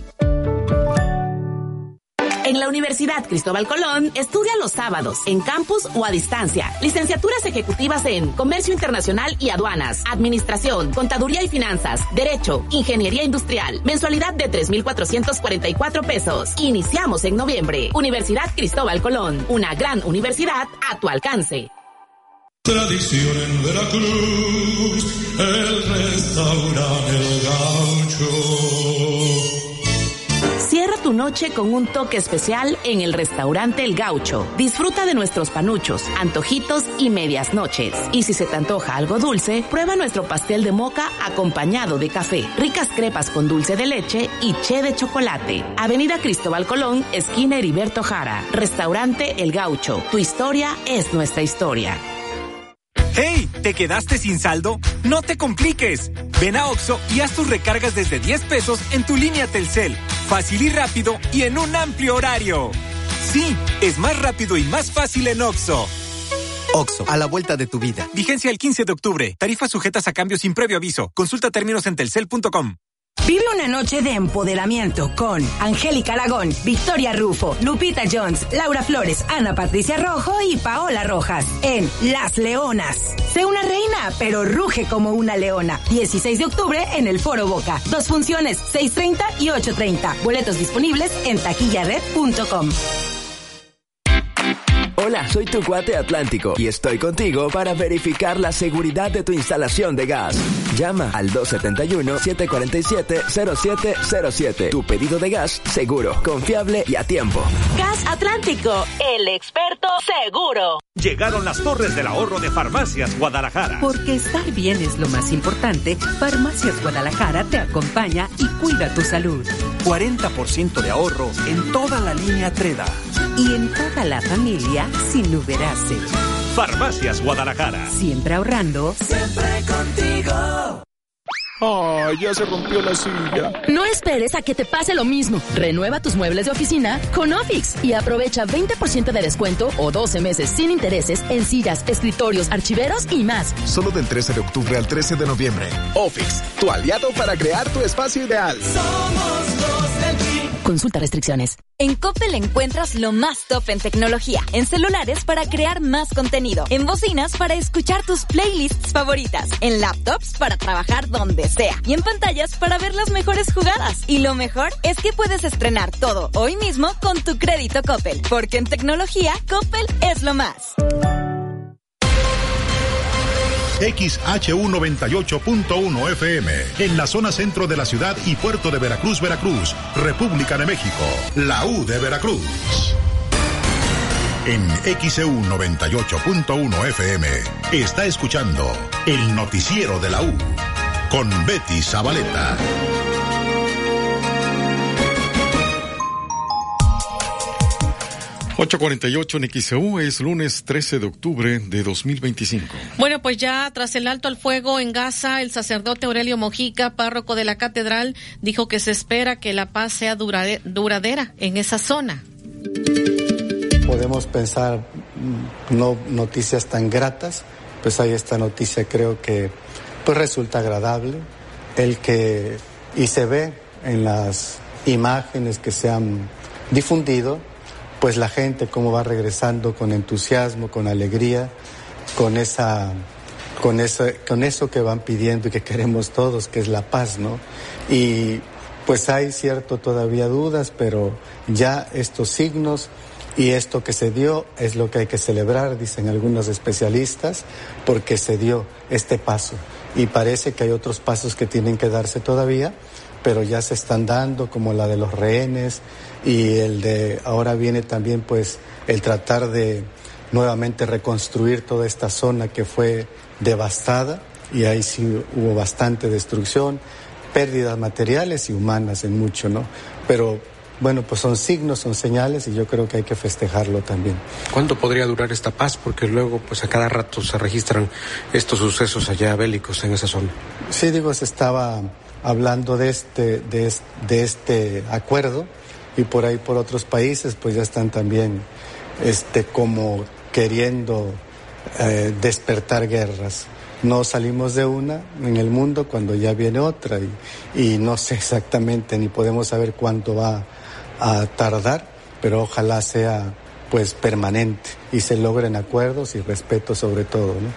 En la Universidad Cristóbal Colón, estudia los sábados, en campus o a distancia. Licenciaturas ejecutivas en Comercio Internacional y Aduanas, Administración, Contaduría y Finanzas, Derecho, Ingeniería Industrial. Mensualidad de tres mil cuatrocientos cuarenta y cuatro pesos. Iniciamos en noviembre. Universidad Cristóbal Colón, una gran universidad a tu alcance. Tradición en Veracruz, el restaurante El Gaucho. Cierra tu noche con un toque especial en el restaurante El Gaucho. Disfruta de nuestros panuchos, antojitos y medias noches. Y si se te antoja algo dulce, prueba nuestro pastel de moca acompañado de café, ricas crepas con dulce de leche y ché de chocolate. Avenida Cristóbal Colón, esquina Heriberto Jara. Restaurante El Gaucho. Tu historia es nuestra historia. ¡Hey! ¿Te quedaste sin saldo? ¡No te compliques! Ven a Oxxo y haz tus recargas desde diez pesos en tu línea Telcel. Fácil y rápido y en un amplio horario. Sí, es más rápido y más fácil en Oxxo. Oxxo, a la vuelta de tu vida. Vigencia el quince de octubre. Tarifas sujetas a cambios sin previo aviso. Consulta términos en telcel punto com. Vive una noche de empoderamiento con Angélica Aragón, Victoria Rufo, Lupita Jones, Laura Flores, Ana Patricia Rojo y Paola Rojas en Las Leonas. Sé una reina, pero ruge como una leona. dieciséis de octubre en el Foro Boca. Dos funciones, seis treinta y ocho treinta. Boletos disponibles en taquilla red punto com. Hola, soy tu cuate Atlántico y estoy contigo para verificar la seguridad de tu instalación de gas. Llama al dos siete uno, siete cuatro siete, cero siete cero siete. Tu pedido de gas seguro, confiable y a tiempo. Gas Atlántico, el experto seguro. Llegaron las torres del ahorro de Farmacias Guadalajara. Porque estar bien es lo más importante, Farmacias Guadalajara te acompaña y cuida tu salud. cuarenta por ciento de ahorro en toda la línea Treda. Y en toda la familia, sin Uberase. Farmacias Guadalajara. Siempre ahorrando. Siempre contigo. ¡Ay, ya se rompió la silla! No esperes a que te pase lo mismo. Renueva tus muebles de oficina con Ofix y aprovecha veinte por ciento de descuento o doce meses sin intereses en sillas, escritorios, archiveros y más. Solo del trece de octubre al trece de noviembre. Ofix, tu aliado para crear tu espacio ideal. Somos los del Team. Consulta restricciones. En Coppel encuentras lo más top en tecnología, en celulares para crear más contenido, en bocinas para escuchar tus playlists favoritas, en laptops para trabajar donde sea y en pantallas para ver las mejores jugadas. Y lo mejor es que puedes estrenar todo hoy mismo con tu crédito Coppel, porque en tecnología Coppel es lo más. X H U noventa y ocho punto uno F M, en la zona centro de la ciudad y puerto de Veracruz, Veracruz, República de México, la U de Veracruz. En X E U noventa y ocho punto uno F M, está escuchando el noticiero de la U, con Betty Zabaleta. ocho cuarenta y ocho en X E U, es lunes trece de octubre de dos mil veinticinco. Bueno, pues ya tras el alto al fuego en Gaza, el sacerdote Aurelio Mojica, párroco de la catedral, dijo que se espera que la paz sea durade- duradera en esa zona. Podemos pensar no noticias tan gratas, pues hay esta noticia, creo que pues resulta agradable, el que y se ve en las imágenes que se han difundido, pues la gente cómo va regresando con entusiasmo, con alegría, con esa, con eso, con eso que van pidiendo y que queremos todos, que es la paz, ¿no? Y pues hay cierto todavía dudas, pero ya estos signos y esto que se dio es lo que hay que celebrar, dicen algunos especialistas, porque se dio este paso. Y parece que hay otros pasos que tienen que darse todavía, pero ya se están dando, como la de los rehenes, y el de ahora viene también pues el tratar de nuevamente reconstruir toda esta zona que fue devastada, y ahí sí hubo bastante destrucción, pérdidas materiales y humanas en mucho, ¿no? Pero bueno, pues son signos, son señales, y yo creo que hay que festejarlo también. ¿Cuánto podría durar esta paz? Porque luego pues a cada rato se registran estos sucesos allá bélicos en esa zona. Sí, digo, se estaba hablando de este, de este, de este acuerdo, y por ahí por otros países pues ya están también este como queriendo eh, despertar guerras. No salimos de una en el mundo cuando ya viene otra, y, y no sé exactamente ni podemos saber cuánto va a tardar, pero ojalá sea pues permanente y se logren acuerdos y respeto sobre todo, ¿no?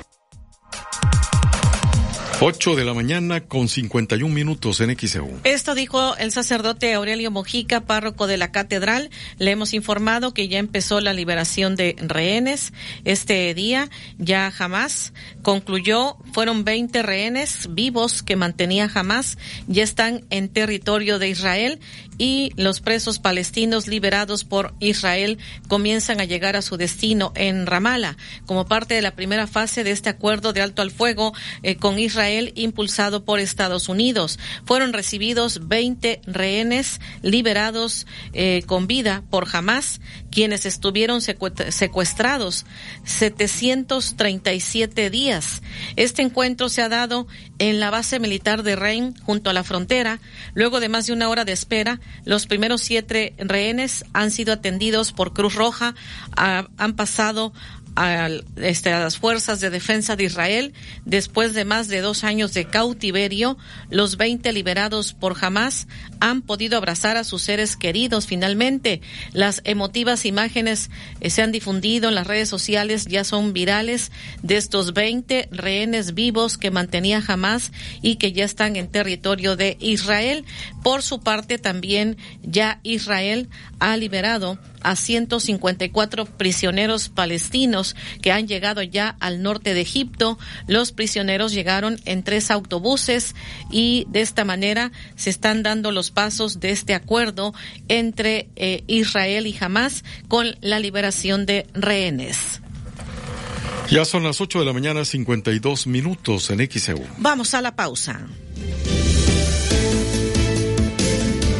ocho de la mañana con cincuenta y un minutos en X E U. Esto dijo el sacerdote Aurelio Mojica, párroco de la catedral. Le hemos informado que ya empezó la liberación de rehenes. Este día ya Hamás concluyó, fueron veinte rehenes vivos que mantenía Hamás, ya están en territorio de Israel, y los presos palestinos liberados por Israel comienzan a llegar a su destino en Ramala, como parte de la primera fase de este acuerdo de alto al fuego eh, con Israel, impulsado por Estados Unidos. Fueron recibidos veinte rehenes liberados eh, con vida por Hamás, quienes estuvieron secuestrados setecientos treinta y siete días. Este encuentro se ha dado en la base militar de Rein, junto a la frontera. Luego de más de una hora de espera, los primeros siete rehenes han sido atendidos por Cruz Roja, a, han pasado a, este, a las fuerzas de defensa de Israel. Después de más de dos años de cautiverio, los veinte liberados por Hamás han podido abrazar a sus seres queridos finalmente. Las emotivas imágenes eh, se han difundido en las redes sociales, ya son virales, de estos veinte rehenes vivos que mantenía Hamás y que ya están en territorio de Israel. Por su parte, también ya Israel ha liberado a ciento cincuenta y cuatro prisioneros palestinos que han llegado ya al norte de Egipto. Los prisioneros llegaron en tres autobuses, y de esta manera se están dando los pasos de este acuerdo entre eh, Israel y Hamás con la liberación de rehenes. Ya son las ocho de la mañana, cincuenta y dos minutos en X E U. Vamos a la pausa.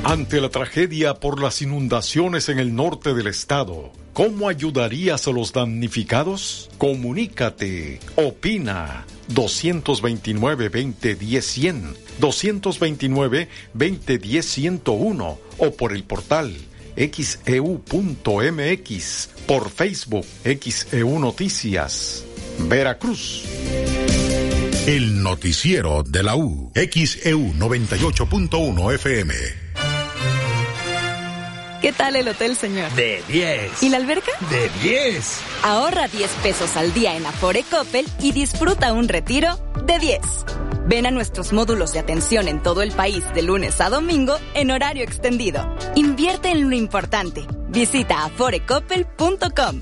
Ante la tragedia por las inundaciones en el norte del estado, ¿cómo ayudarías a los damnificados? Comunícate, opina. dos dos nueve, veinte, diez, cien, dos dos nueve, veinte, diez, ciento uno o por el portal equis e u punto eme equis, por Facebook X E U Noticias, Veracruz. El noticiero de la U, X E U noventa y ocho punto uno F M. ¿Qué tal el hotel, señor? De diez. ¿Y la alberca? De diez. Ahorra diez pesos al día en Afore Coppel y disfruta un retiro de diez. Ven a nuestros módulos de atención en todo el país de lunes a domingo en horario extendido. Invierte en lo importante. Visita afore coppel punto com.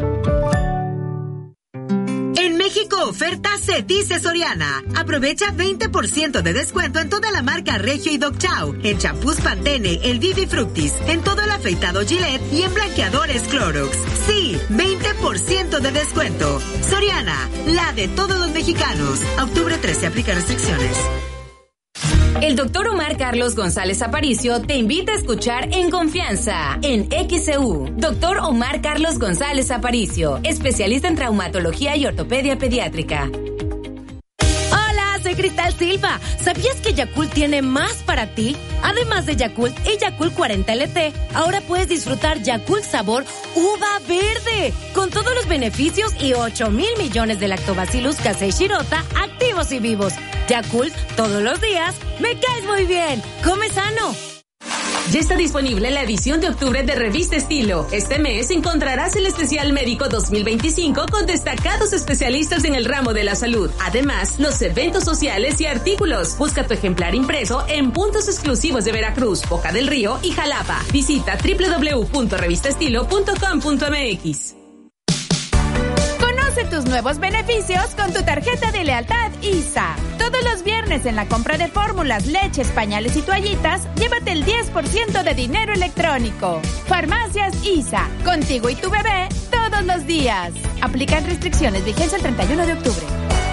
En México oferta Cetice Soriana. Aprovecha veinte por ciento de descuento en toda la marca Regio y Dog Chow, en champús Pantene, el Vivi Fructis, en todo el afeitado Gillette y en blanqueadores Clorox. Sí, veinte por ciento de descuento. Soriana, la de todos los mexicanos. A octubre trece, aplica restricciones. El doctor Omar Carlos González Aparicio te invita a escuchar En Confianza, en X E U. Doctor Omar Carlos González Aparicio, especialista en traumatología y ortopedia pediátrica. Hola, soy Cristal Silva. ¿Sabías que Yakult tiene más para ti? Además de Yakult y Yakult cuarenta L T, ahora puedes disfrutar Yakult sabor uva verde, con todos los beneficios y ocho mil millones de lactobacillus casei shirota activos y vivos. Yakult, todos los días, me caes muy bien. Come sano. Ya está disponible la edición de octubre de Revista Estilo. Este mes encontrarás el especial médico dos mil veinticinco con destacados especialistas en el ramo de la salud. Además, los eventos sociales y artículos. Busca tu ejemplar impreso en puntos exclusivos de Veracruz, Boca del Río y Jalapa. Visita doble u doble u doble u punto revista estilo punto com punto eme equis. Conoce tus nuevos beneficios con tu tarjeta de lealtad I S A. Todos los viernes en la compra de fórmulas, leches, pañales y toallitas, llévate el diez por ciento de dinero electrónico. Farmacias I S A, contigo y tu bebé todos los días. Aplican restricciones, vigencia el treinta y uno de octubre.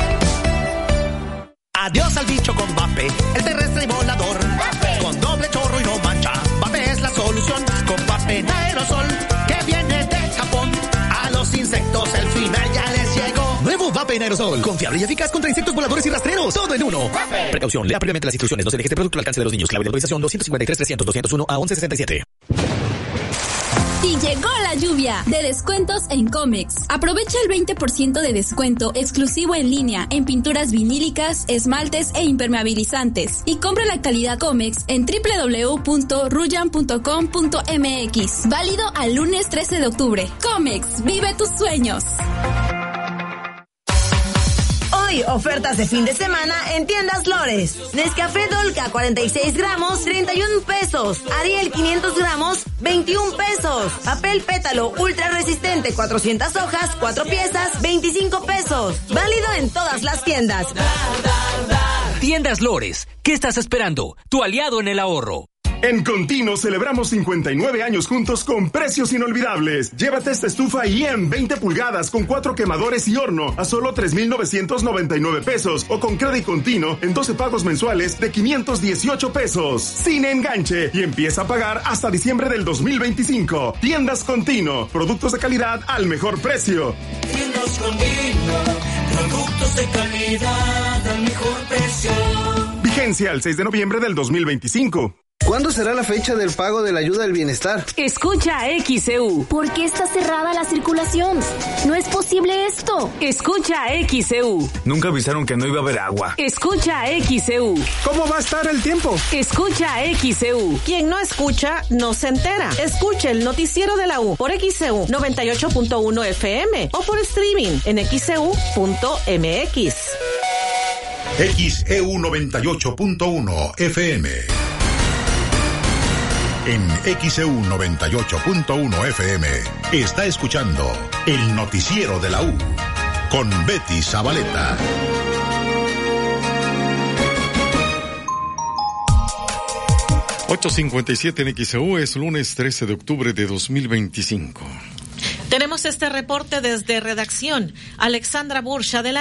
Adiós al bicho con Vape, el terrestre y volador. Vape. Con doble chorro y no mancha. Vape es la solución. Con Vape en aerosol, que viene de Japón. A los insectos el final ya les llegó. Nuevo Vape en aerosol, confiable y eficaz contra insectos voladores y rastreros. Todo en uno. Vape. Precaución, lea previamente las instrucciones. No se deje este producto al alcance de los niños. Clave de autorización doscientos cincuenta y tres, trescientos, doscientos uno a once sesenta y siete. Y llegó la lluvia de descuentos en Comex. Aprovecha el veinte por ciento de descuento exclusivo en línea en pinturas vinílicas, esmaltes e impermeabilizantes. Y compra la calidad Comex en doble u doble u doble u punto ruyan punto com punto eme equis. Válido al lunes trece de octubre. Comex, vive tus sueños. Hoy, ofertas de fin de semana en Tiendas Lores. Nescafé Dolca cuarenta y seis gramos, treinta y un pesos. Ariel quinientos gramos, veintiún pesos. Papel pétalo ultra resistente cuatrocientas hojas, cuatro piezas, veinticinco pesos. Válido en todas las tiendas. Tiendas Lores, ¿qué estás esperando? Tu aliado en el ahorro. En Contino celebramos cincuenta y nueve años juntos con precios inolvidables. Llévate esta estufa I E M veinte pulgadas con cuatro quemadores y horno a solo tres mil novecientos noventa y nueve pesos o con crédito Contino en doce pagos mensuales de quinientos dieciocho pesos. Sin enganche y empieza a pagar hasta diciembre del dos mil veinticinco. Tiendas Contino, productos de calidad al mejor precio. Tiendas Contino, productos de calidad al mejor precio. Vigencia al seis de noviembre del dos mil veinticinco. ¿Cuándo será la fecha del pago de la ayuda del bienestar? Escucha X E U. ¿Por qué está cerrada la circulación? No es posible esto. Escucha X E U. Nunca avisaron que no iba a haber agua. Escucha X E U. ¿Cómo va a estar el tiempo? Escucha X E U. Quien no escucha, no se entera. Escucha el noticiero de la U por X E U noventa y ocho punto uno F M o por streaming en equis e u punto eme equis. X E U noventa y ocho punto uno F M. En X E U noventa y ocho punto uno F M está escuchando el noticiero de la U con Betty Zabaleta. ocho cincuenta y siete en X E U, es lunes trece de octubre de dos mil veinticinco. Tenemos este reporte desde redacción. Alexandra Bursch, adelante.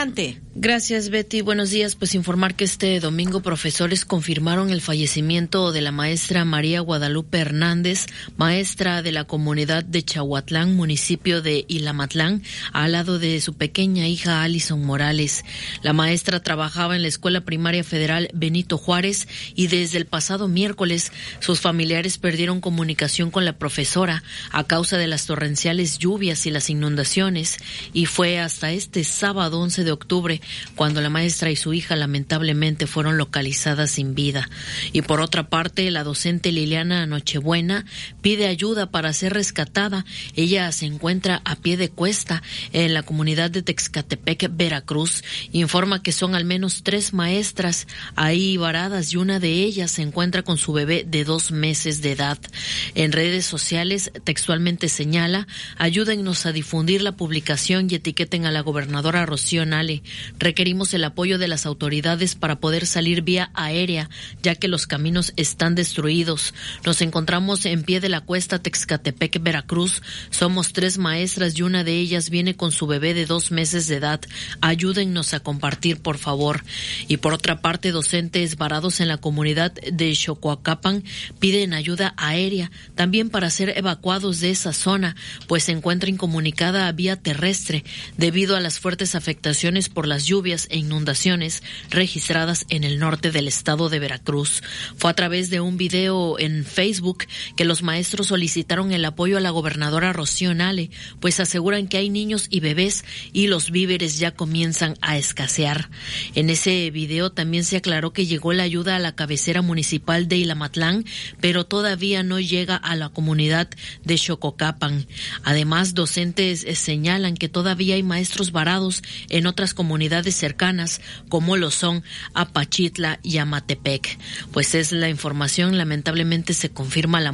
Gracias, Betty. Buenos días. Pues informar que este domingo profesores confirmaron el fallecimiento de la maestra María Guadalupe Hernández, maestra de la comunidad de Chahuatlán, municipio de Ilamatlán, al lado de su pequeña hija Alison Morales. La maestra trabajaba en la Escuela Primaria Federal Benito Juárez y desde el pasado miércoles sus familiares perdieron comunicación con la profesora a causa de las torrenciales lluvias y las inundaciones, y fue hasta este sábado once de octubre cuando la maestra y su hija lamentablemente fueron localizadas sin vida. Y por otra parte, la docente Liliana Nochebuena pide ayuda para ser rescatada. Ella se encuentra a pie de cuesta en la comunidad de Texcatepec, Veracruz. Informa que son al menos tres maestras ahí varadas y una de ellas se encuentra con su bebé de dos meses de edad. En redes sociales textualmente señala: ayúdennos a difundir la publicación y etiqueten a la gobernadora Rocío Nale. Requerimos el apoyo de las autoridades para poder salir vía aérea, ya que los caminos están destruidos. Nos encontramos en pie de la cuesta Texcatepec, Veracruz. Somos tres maestras y una de ellas viene con su bebé de dos meses de edad. Ayúdennos a compartir, por favor. Y por otra parte, docentes varados en la comunidad de Xocoacapan piden ayuda aérea, también para ser evacuados de esa zona, pues se encuentra incomunicada a vía terrestre debido a las fuertes afectaciones por las lluvias e inundaciones registradas en el norte del estado de Veracruz. Fue a través de un video en Facebook que los maestros solicitaron el apoyo a la gobernadora Rocío Nale, pues aseguran que hay niños y bebés y los víveres ya comienzan a escasear. En ese video también se aclaró que llegó la ayuda a la cabecera municipal de Ilamatlán, pero todavía no llega a la comunidad de Xococapan. Además, docentes señalan que todavía hay maestros varados en otras comunidades cercanas, como lo son Apachitla y Amatepec. Pues es la información. Lamentablemente se confirma la